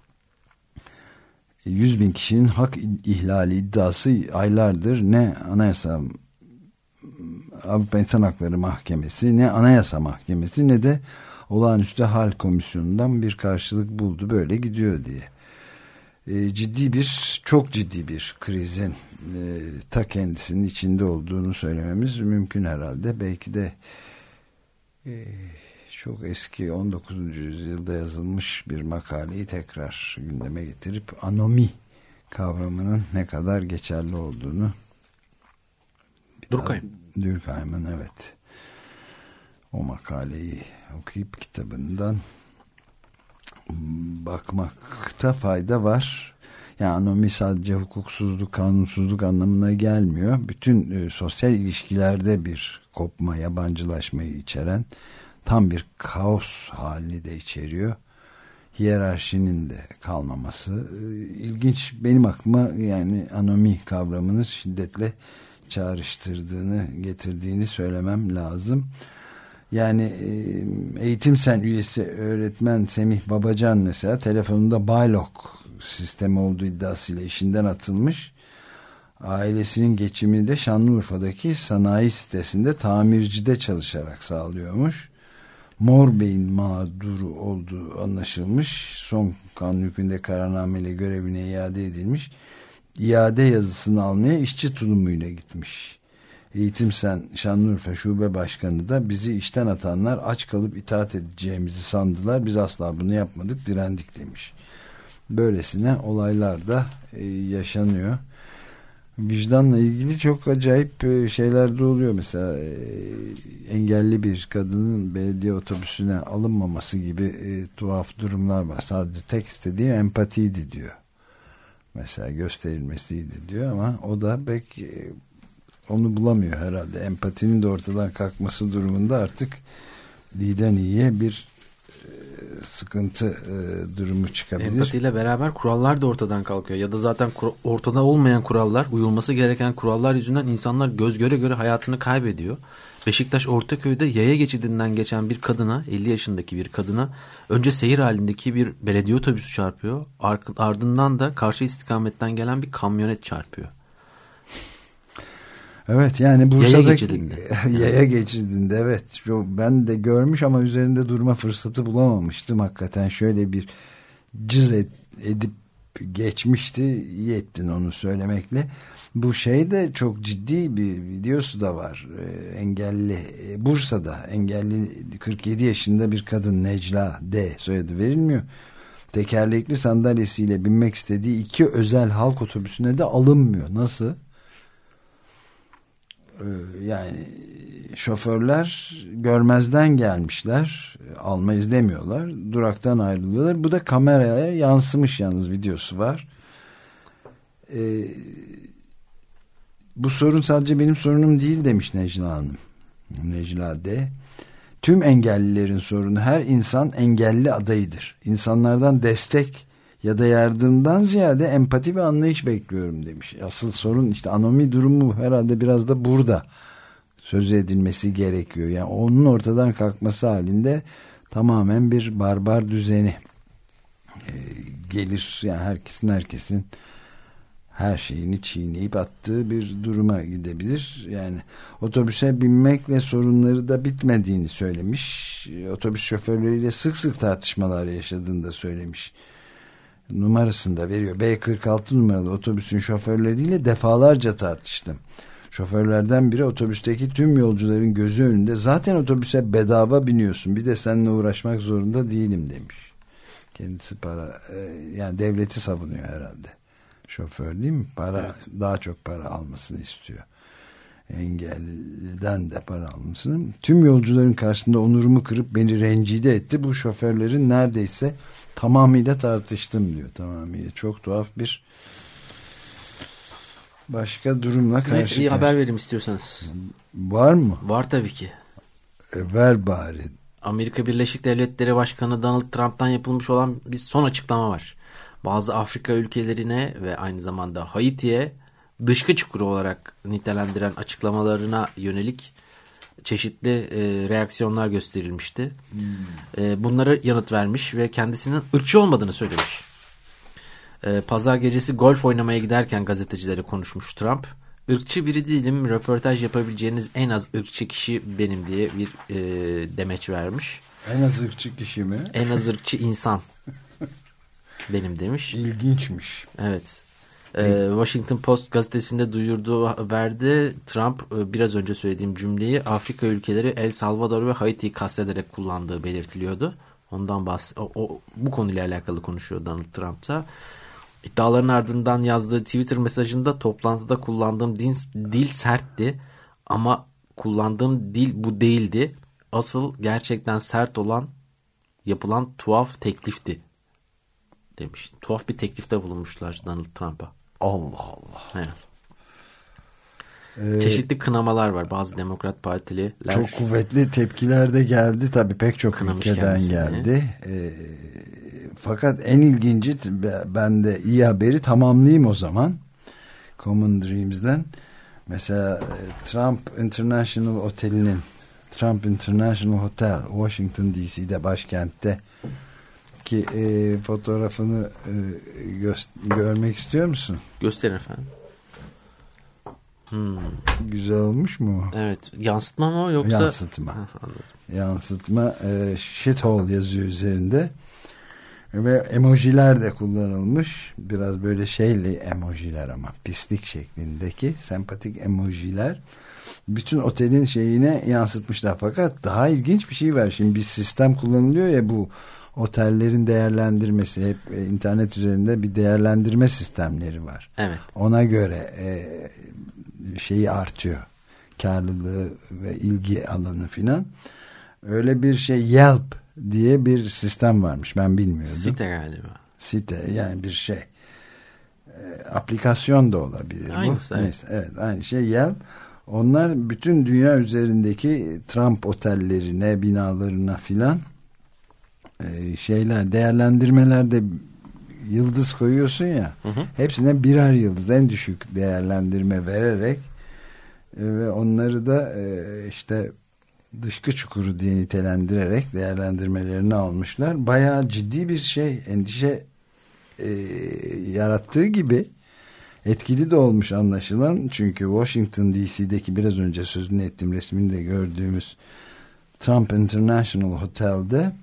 yüz bin kişinin hak ihlali iddiası aylardır ne Anayasa Avrupa İnsan Hakları Mahkemesi, ne Anayasa Mahkemesi, ne de Olağanüstü Hal Komisyonu'ndan bir karşılık buldu. Böyle gidiyor diye. E, ciddi bir, çok ciddi bir krizin e, ta kendisinin içinde olduğunu söylememiz mümkün herhalde. Belki de e, çok eski on dokuzuncu yüzyılda yazılmış bir makaleyi tekrar gündeme getirip anomi kavramının ne kadar geçerli olduğunu Durkheim. Durkheim'ın evet o makaleyi okuyup kitabından bakmakta fayda var. Yani anomi sadece hukuksuzluk, kanunsuzluk anlamına gelmiyor. Bütün e, sosyal ilişkilerde bir kopma, yabancılaşmayı içeren tam bir kaos halini de içeriyor. Hiyerarşinin de kalmaması. E, ilginç, benim aklıma yani anomi kavramını şiddetle çağrıştırdığını, getirdiğini söylemem lazım. Yani Eğitim Sen üyesi öğretmen Semih Babacan mesela telefonunda Baylok sistemi olduğu iddiasıyla işinden atılmış. Ailesinin geçimini de Şanlıurfa'daki sanayi sitesinde tamircide çalışarak sağlıyormuş. Mor Bey'in mağduru olduğu anlaşılmış. Son kanun hükmünde kararnameyle görevine iade edilmiş. İade yazısını almaya işçi tulumuyla gitmiş. Eğitim Sen Şanlıurfa Şube Başkanı da bizi işten atanlar aç kalıp itaat edeceğimizi sandılar. Biz asla bunu yapmadık, direndik demiş. Böylesine olaylar da e, yaşanıyor. Vicdanla ilgili çok acayip e, şeyler de oluyor. Mesela e, engelli bir kadının belediye otobüsüne alınmaması gibi e, tuhaf durumlar var. Sadece tek istediğim empatiydi diyor. Mesela gösterilmesiydi diyor ama o da pek e, onu bulamıyor herhalde. Empatinin de ortadan kalkması durumunda artık iyiden iyiye bir e, sıkıntı e, durumu çıkabilir. Empatiyle beraber kurallar da ortadan kalkıyor. Ya da zaten kur- ortada olmayan kurallar, uyulması gereken kurallar yüzünden insanlar göz göre göre hayatını kaybediyor. Beşiktaş Ortaköy'de yaya geçidinden geçen bir kadına, elli yaşındaki bir kadına önce seyir halindeki bir belediye otobüsü çarpıyor. Ardından da karşı istikametten gelen bir kamyonet çarpıyor. Evet, yani Bursa'daki yaya geçidinde. yaya geçidinde evet. Ben de görmüş ama üzerinde durma fırsatı bulamamıştım. Hakikaten şöyle bir cız ed- edip geçmişti. Yettin onu söylemekle. Bu şey de çok ciddi bir videosu da var. Ee, engelli Bursa'da engelli kırk yedi yaşında bir kadın, Necla D soyadı verilmiyor. Tekerlekli sandalyesiyle binmek istediği iki özel halk otobüsüne de alınmıyor. Nasıl? Yani şoförler görmezden gelmişler, almayız demiyorlar, duraktan ayrılıyorlar. Bu da kameraya yansımış, yalnız videosu var. Ee, bu sorun sadece benim sorunum değil demiş Necla Hanım. Necla D. Tüm engellilerin sorunu, her insan engelli adayıdır. İnsanlardan destek ya da yardımdan ziyade empati ve anlayış bekliyorum demiş. Asıl sorun işte anomi durumu herhalde biraz da burada söz edilmesi gerekiyor. Yani onun ortadan kalkması halinde tamamen bir barbar düzeni e, gelir. Yani herkesin herkesin her şeyini çiğneyip attığı bir duruma gidebilir. Yani otobüse binmekle sorunları da bitmediğini söylemiş. Otobüs şoförleriyle sık sık tartışmalar yaşadığını da söylemiş. Numarasını da veriyor. B kırk altı numaralı otobüsün şoförleriyle defalarca tartıştım. Şoförlerden biri otobüsteki tüm yolcuların gözü önünde zaten otobüse bedava biniyorsun, bir de seninle uğraşmak zorunda değilim demiş. Kendisi para yani devleti savunuyor herhalde. Şoför değil mi? Para, evet. Daha çok para almasını istiyor. Engelliden de para almasını. Tüm yolcuların karşısında onurumu kırıp beni rencide etti. Bu şoförlerin neredeyse tamamıyla tartıştım diyor. Tamamıyla. Çok tuhaf bir başka durumla karşı Neyse, iyi haber verim istiyorsanız. Var mı? Var tabii ki. E, ver bari. Amerika Birleşik Devletleri Başkanı Donald Trump'tan yapılmış olan bir son açıklama var. bazı Afrika ülkelerine ve aynı zamanda Haiti'ye dışkı çukuru olarak nitelendiren açıklamalarına yönelik çeşitli e, reaksiyonlar gösterilmişti. Hmm. E, bunlara yanıt vermiş ve kendisinin ırkçı olmadığını söylemiş. E, Pazar gecesi golf oynamaya giderken gazetecilere konuşmuş Trump. Irkçı biri değilim, röportaj yapabileceğiniz en az ırkçı kişi benim diye bir e, demeç vermiş. En az ırkçı kişi mi? En az ırkçı insan benim demiş. İlginçmiş. Evet. Ee, Washington Post gazetesinde duyurduğu haberde Trump biraz önce söylediğim cümleyi Afrika ülkeleri El Salvador ve Haiti'yi kastederek kullandığı belirtiliyordu. Ondan bahs o, o, bu konuyla alakalı konuşuyor Donald Trump da. İddiaların ardından yazdığı Twitter mesajında toplantıda kullandığım dil, dil sertti ama kullandığım dil bu değildi. Asıl gerçekten sert olan yapılan tuhaf teklifti demiş. Tuhaf bir teklifte bulunmuşlar Donald Trump'a. Allah Allah. Evet. Ee, Çeşitli kınamalar var. Bazı Demokrat Partililer. Çok kuvvetli tepkiler de geldi. Tabii pek çok Kınamış ülkeden kendisini. geldi. Ee, fakat en ilginci, ben de iyi haberi tamamlayayım o zaman. Common Dreams'den. Mesela Trump International Oteli'nin, Trump International Hotel Washington D C'de, başkentte ki e, fotoğrafını e, gö- görmek istiyor musun? Gösterin efendim. Hmm. Güzel olmuş mu? Evet. Yansıtma mı yoksa? Yansıtma. Ha, anladım. Yansıtma. E, shithole yazıyor üzerinde. Ve emojiler de kullanılmış. Biraz böyle şeyli emojiler ama pislik şeklindeki sempatik emojiler. Bütün otelin şeyine yansıtmışlar. Fakat daha ilginç bir şey var. Şimdi bir sistem kullanılıyor ya, bu otellerin değerlendirmesi, hep e, internet üzerinde bir değerlendirme sistemleri var. Evet. Ona göre e, şeyi artıyor. Karlılığı ve ilgi alanı filan. Öyle bir şey, Yelp diye bir sistem varmış. Ben bilmiyordum. Site galiba. Site, yani bir şey. E, aplikasyon da olabilir. Aynısı, bu. evet. Neyse, evet, aynı şey Yelp. Onlar bütün dünya üzerindeki Trump otellerine, binalarına filan şeyler, değerlendirmelerde yıldız koyuyorsun ya, hı hı. Hepsine birer yıldız, en düşük değerlendirme vererek ve onları da işte dışkı çukuru diye nitelendirerek değerlendirmelerini almışlar. Bayağı ciddi bir şey, endişe e, yarattığı gibi etkili de olmuş anlaşılan. Çünkü Washington D C'deki biraz önce sözünü ettiğim, resmini de gördüğümüz Trump International Hotel'de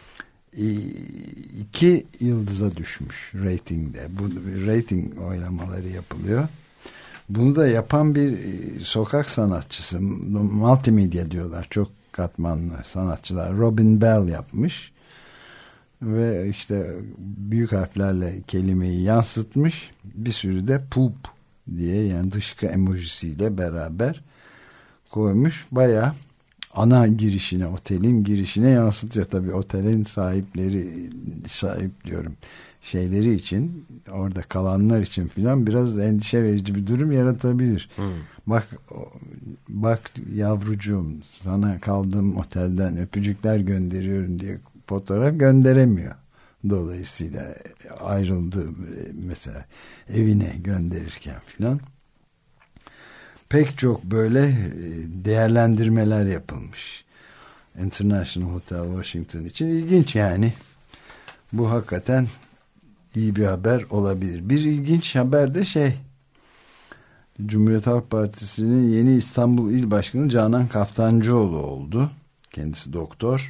iki yıldıza düşmüş ratingde. Bu rating oylamaları yapılıyor. Bunu da yapan bir sokak sanatçısı, multimedya diyorlar, çok katmanlı sanatçılar, Robin Bell yapmış ve işte büyük harflerle kelimeyi yansıtmış, bir sürü de poop diye, yani dışkı emojisiyle beraber koymuş. Bayağı ana girişine, otelin girişine yansıtıyor. Tabii otelin sahipleri, sahip diyorum, şeyleri için, orada kalanlar için filan biraz endişe verici bir durum yaratabilir. Hmm. Bak bak yavrucuğum, sana kaldığım otelden öpücükler gönderiyorum diye fotoğraf gönderemiyor. Dolayısıyla ayrıldı mesela, evine gönderirken filan. Pek çok böyle değerlendirmeler yapılmış. International Hotel Washington için ilginç yani. Bu hakikaten iyi bir haber olabilir. Bir ilginç haber de şey, Cumhuriyet Halk Partisi'nin yeni İstanbul İl Başkanı Canan Kaftancıoğlu oldu. Kendisi doktor.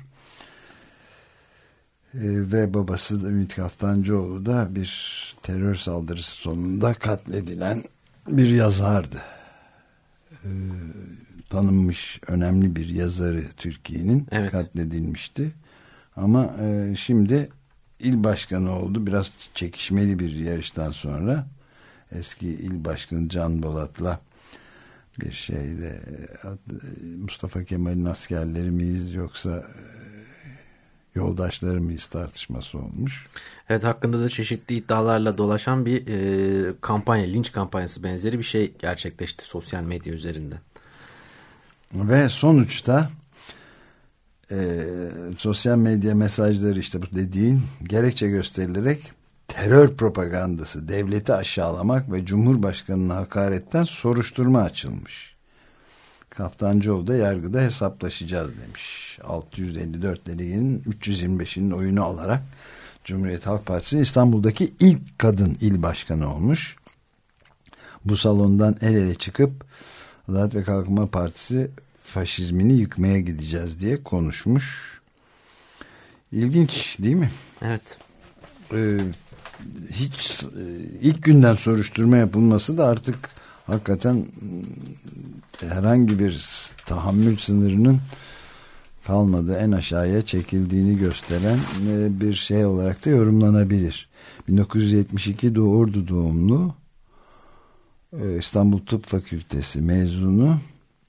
Ee, ve babası da Ümit Kaftancıoğlu da bir terör saldırısı sonunda katledilen bir yazardı. Ee, tanınmış önemli bir yazarı Türkiye'nin, evet, katledilmişti. Ama e, şimdi il başkanı oldu. Biraz çekişmeli bir yarıştan sonra eski il başkanı Can Bolat'la bir şeyde Mustafa Kemal'in askerleri miyiz yoksa yoldaşları mıyız tartışması olmuş. Evet, hakkında da çeşitli iddialarla dolaşan bir e, kampanya, linç kampanyası benzeri bir şey gerçekleşti sosyal medya üzerinde. Ve sonuçta e, sosyal medya mesajları, işte bu dediğin, gerekçe gösterilerek terör propagandası, devleti aşağılamak ve Cumhurbaşkanı'na hakaretten soruşturma açılmış. Kaftancıoğlu da yargıda hesaplaşacağız demiş. altı yüz elli dört delegenin üç yüz yirmi beşinin oyunu alarak Cumhuriyet Halk Partisi İstanbul'daki ilk kadın il başkanı olmuş. Bu salondan el ele çıkıp Adalet ve Kalkınma Partisi faşizmini yıkmaya gideceğiz diye konuşmuş. İlginç değil mi? Evet. Ee, hiç ilk günden soruşturma yapılması da artık hakikaten herhangi bir tahammül sınırının kalmadığı, en aşağıya çekildiğini gösteren bir şey olarak da yorumlanabilir. bin dokuz yüz yetmiş iki Ordu doğumlu, İstanbul Tıp Fakültesi mezunu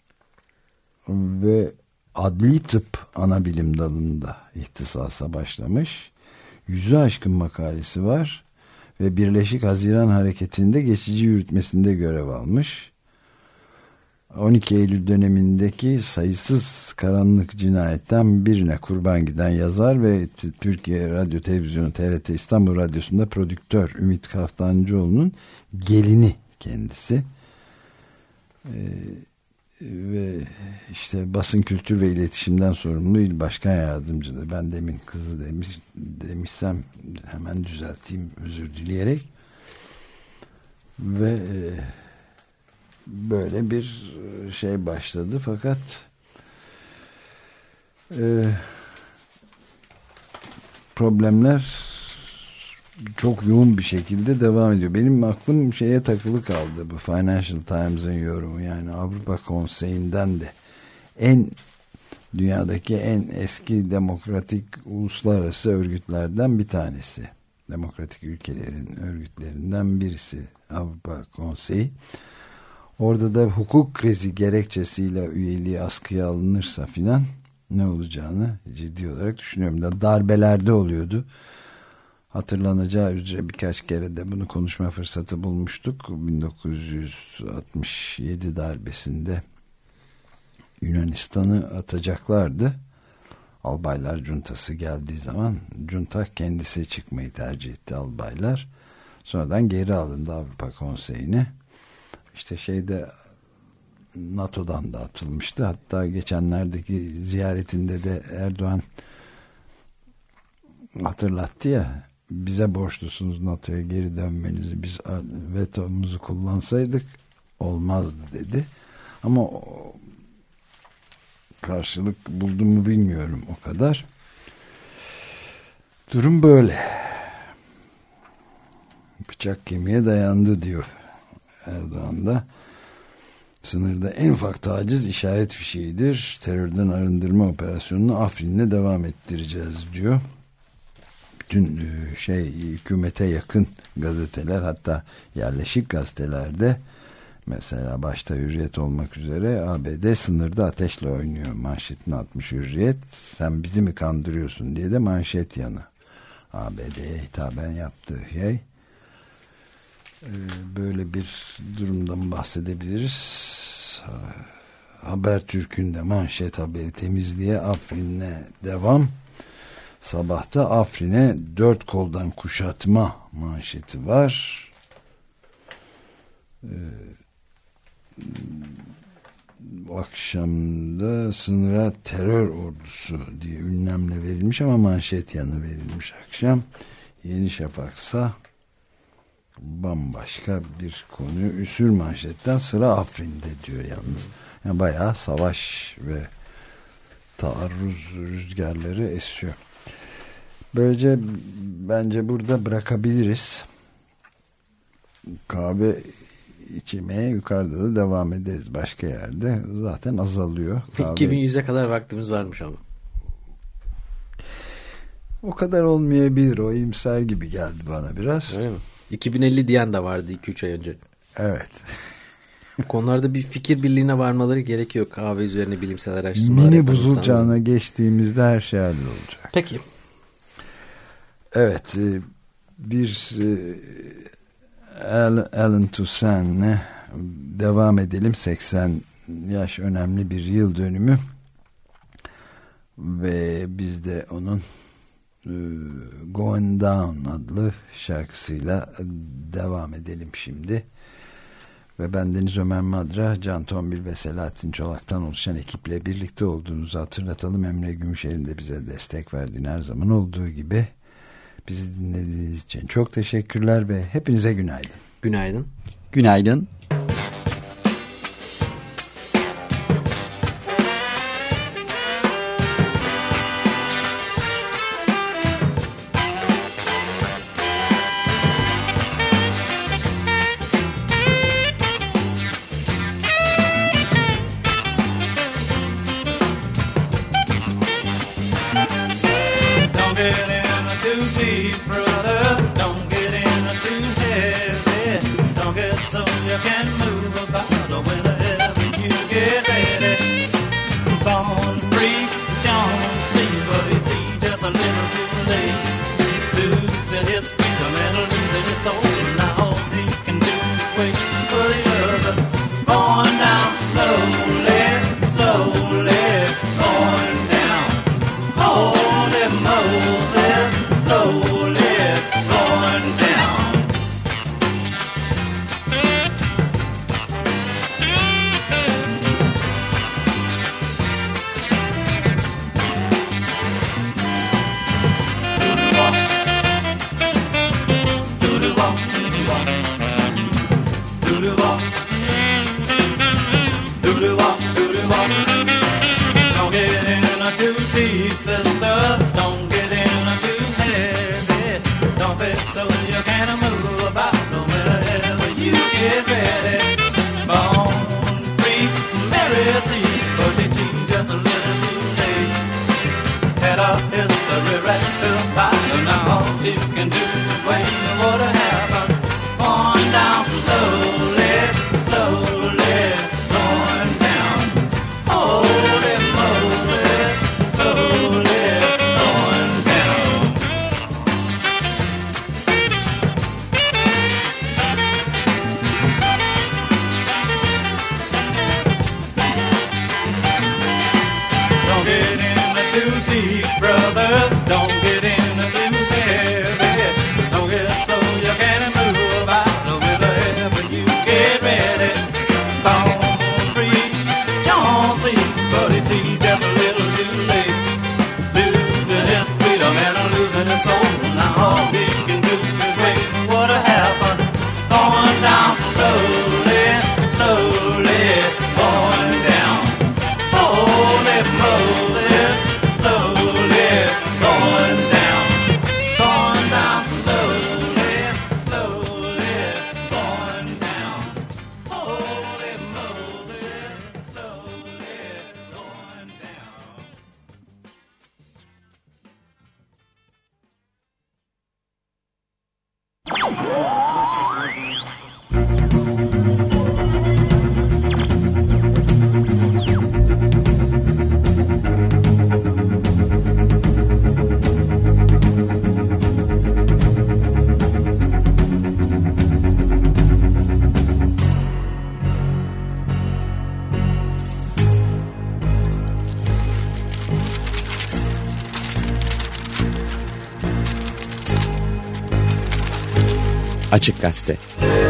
ve adli tıp ana bilim dalında ihtisasa başlamış. Yüzü aşkın makalesi var ve Birleşik Haziran Hareketi'nde geçici yürütmesinde görev almış. on iki Eylül dönemindeki sayısız karanlık cinayetten birine kurban giden yazar ve Türkiye Radyo Televizyonu T R T İstanbul Radyosu'nda prodüktör Ümit Kaftancıoğlu'nun gelini kendisi. Ee, ve işte basın kültür ve iletişimden sorumlu il başkan yardımcısı. Ben demin kızı demiş, demişsem hemen düzelteyim özür dileyerek. Ve e, böyle bir şey başladı fakat e, problemler çok yoğun bir şekilde devam ediyor. Benim aklım şeye takılı kaldı, bu Financial Times'ın yorumu, yani Avrupa Konseyi'nden de en dünyadaki en eski demokratik uluslararası örgütlerden bir tanesi. Demokratik ülkelerin örgütlerinden birisi Avrupa Konseyi. Orada da hukuk krizi gerekçesiyle üyeliği askıya alınırsa filan ne olacağını ciddi olarak düşünüyorum. Da darbelerde oluyordu. Hatırlanacağı üzere birkaç kere de bunu konuşma fırsatı bulmuştuk. bin dokuz yüz altmış yedi darbesinde Yunanistan'ı atacaklardı. Albaylar cuntası geldiği zaman junta kendisi çıkmayı tercih etti, albaylar. Sonradan geri alındı Avrupa Konseyi'ne. İşte şeyde NATO'dan da atılmıştı. Hatta geçenlerdeki ziyaretinde de Erdoğan hatırlattı ya, bize borçlusunuz NATO'ya geri dönmenizi, biz vetomuzu kullansaydık olmazdı dedi. Ama o karşılık buldu mu bilmiyorum o kadar. Durum böyle. Bıçak kemiğe dayandı diyor Erdoğan da. Sınırda en ufak taciz işaret fişeğidir. Terörden arındırma operasyonunu Afrin'le devam ettireceğiz diyor. Bütün şey hükümete yakın gazeteler, hatta yerleşik gazetelerde, mesela başta Hürriyet olmak üzere, A B D sınırda ateşle oynuyor manşetini atmış Hürriyet. Sen bizi mi kandırıyorsun diye de manşet yanı. A B D'ye hitaben yaptığı şey. Böyle bir durumdan bahsedebiliriz. Habertürk'ün de manşet haberi temizliğe Afrin'le devam. Sabahta Afrin'e dört koldan kuşatma manşeti var. Ee, akşamda sınıra terör ordusu diye ünlemle verilmiş ama manşet yanı verilmiş akşam. Yeni Şafak'sa bambaşka bir konuyu üsür manşetten sıra Afrin'de diyor yalnız. Yani bayağı savaş ve taarruz rüzgarları esiyor. Böylece bence burada bırakabiliriz. Kahve içmeye yukarıda da devam ederiz başka yerde. Zaten azalıyor. Kahve... iki bin yüze kadar vaktimiz varmış ama. O kadar olmayabilir. O iyimser gibi geldi bana biraz. Öyle mi? iki bin elli diyen de vardı iki üç ay önce. Evet. Konularda bir fikir birliğine varmaları gerekiyor. Kahve üzerine bilimsel araştırmalar. Mini buzul çağına geçtiğimizde her şey hallolacak. Peki. Evet. Bir Alan Toussaint'le devam edelim. seksen yaş önemli bir yıl dönümü ve biz de onun Going Down adlı şarkısıyla devam edelim şimdi. Ve bendeniz Ömer Madra, Can Tombil ve Selahattin Çolak'tan oluşan ekiple birlikte olduğunuzu hatırlatalım. Emre Gümüşer'in de bize destek verdiğini her zaman olduğu gibi. Bizi dinlediğiniz için çok teşekkürler ve hepinize günaydın. Günaydın. Günaydın. Açık Gazete.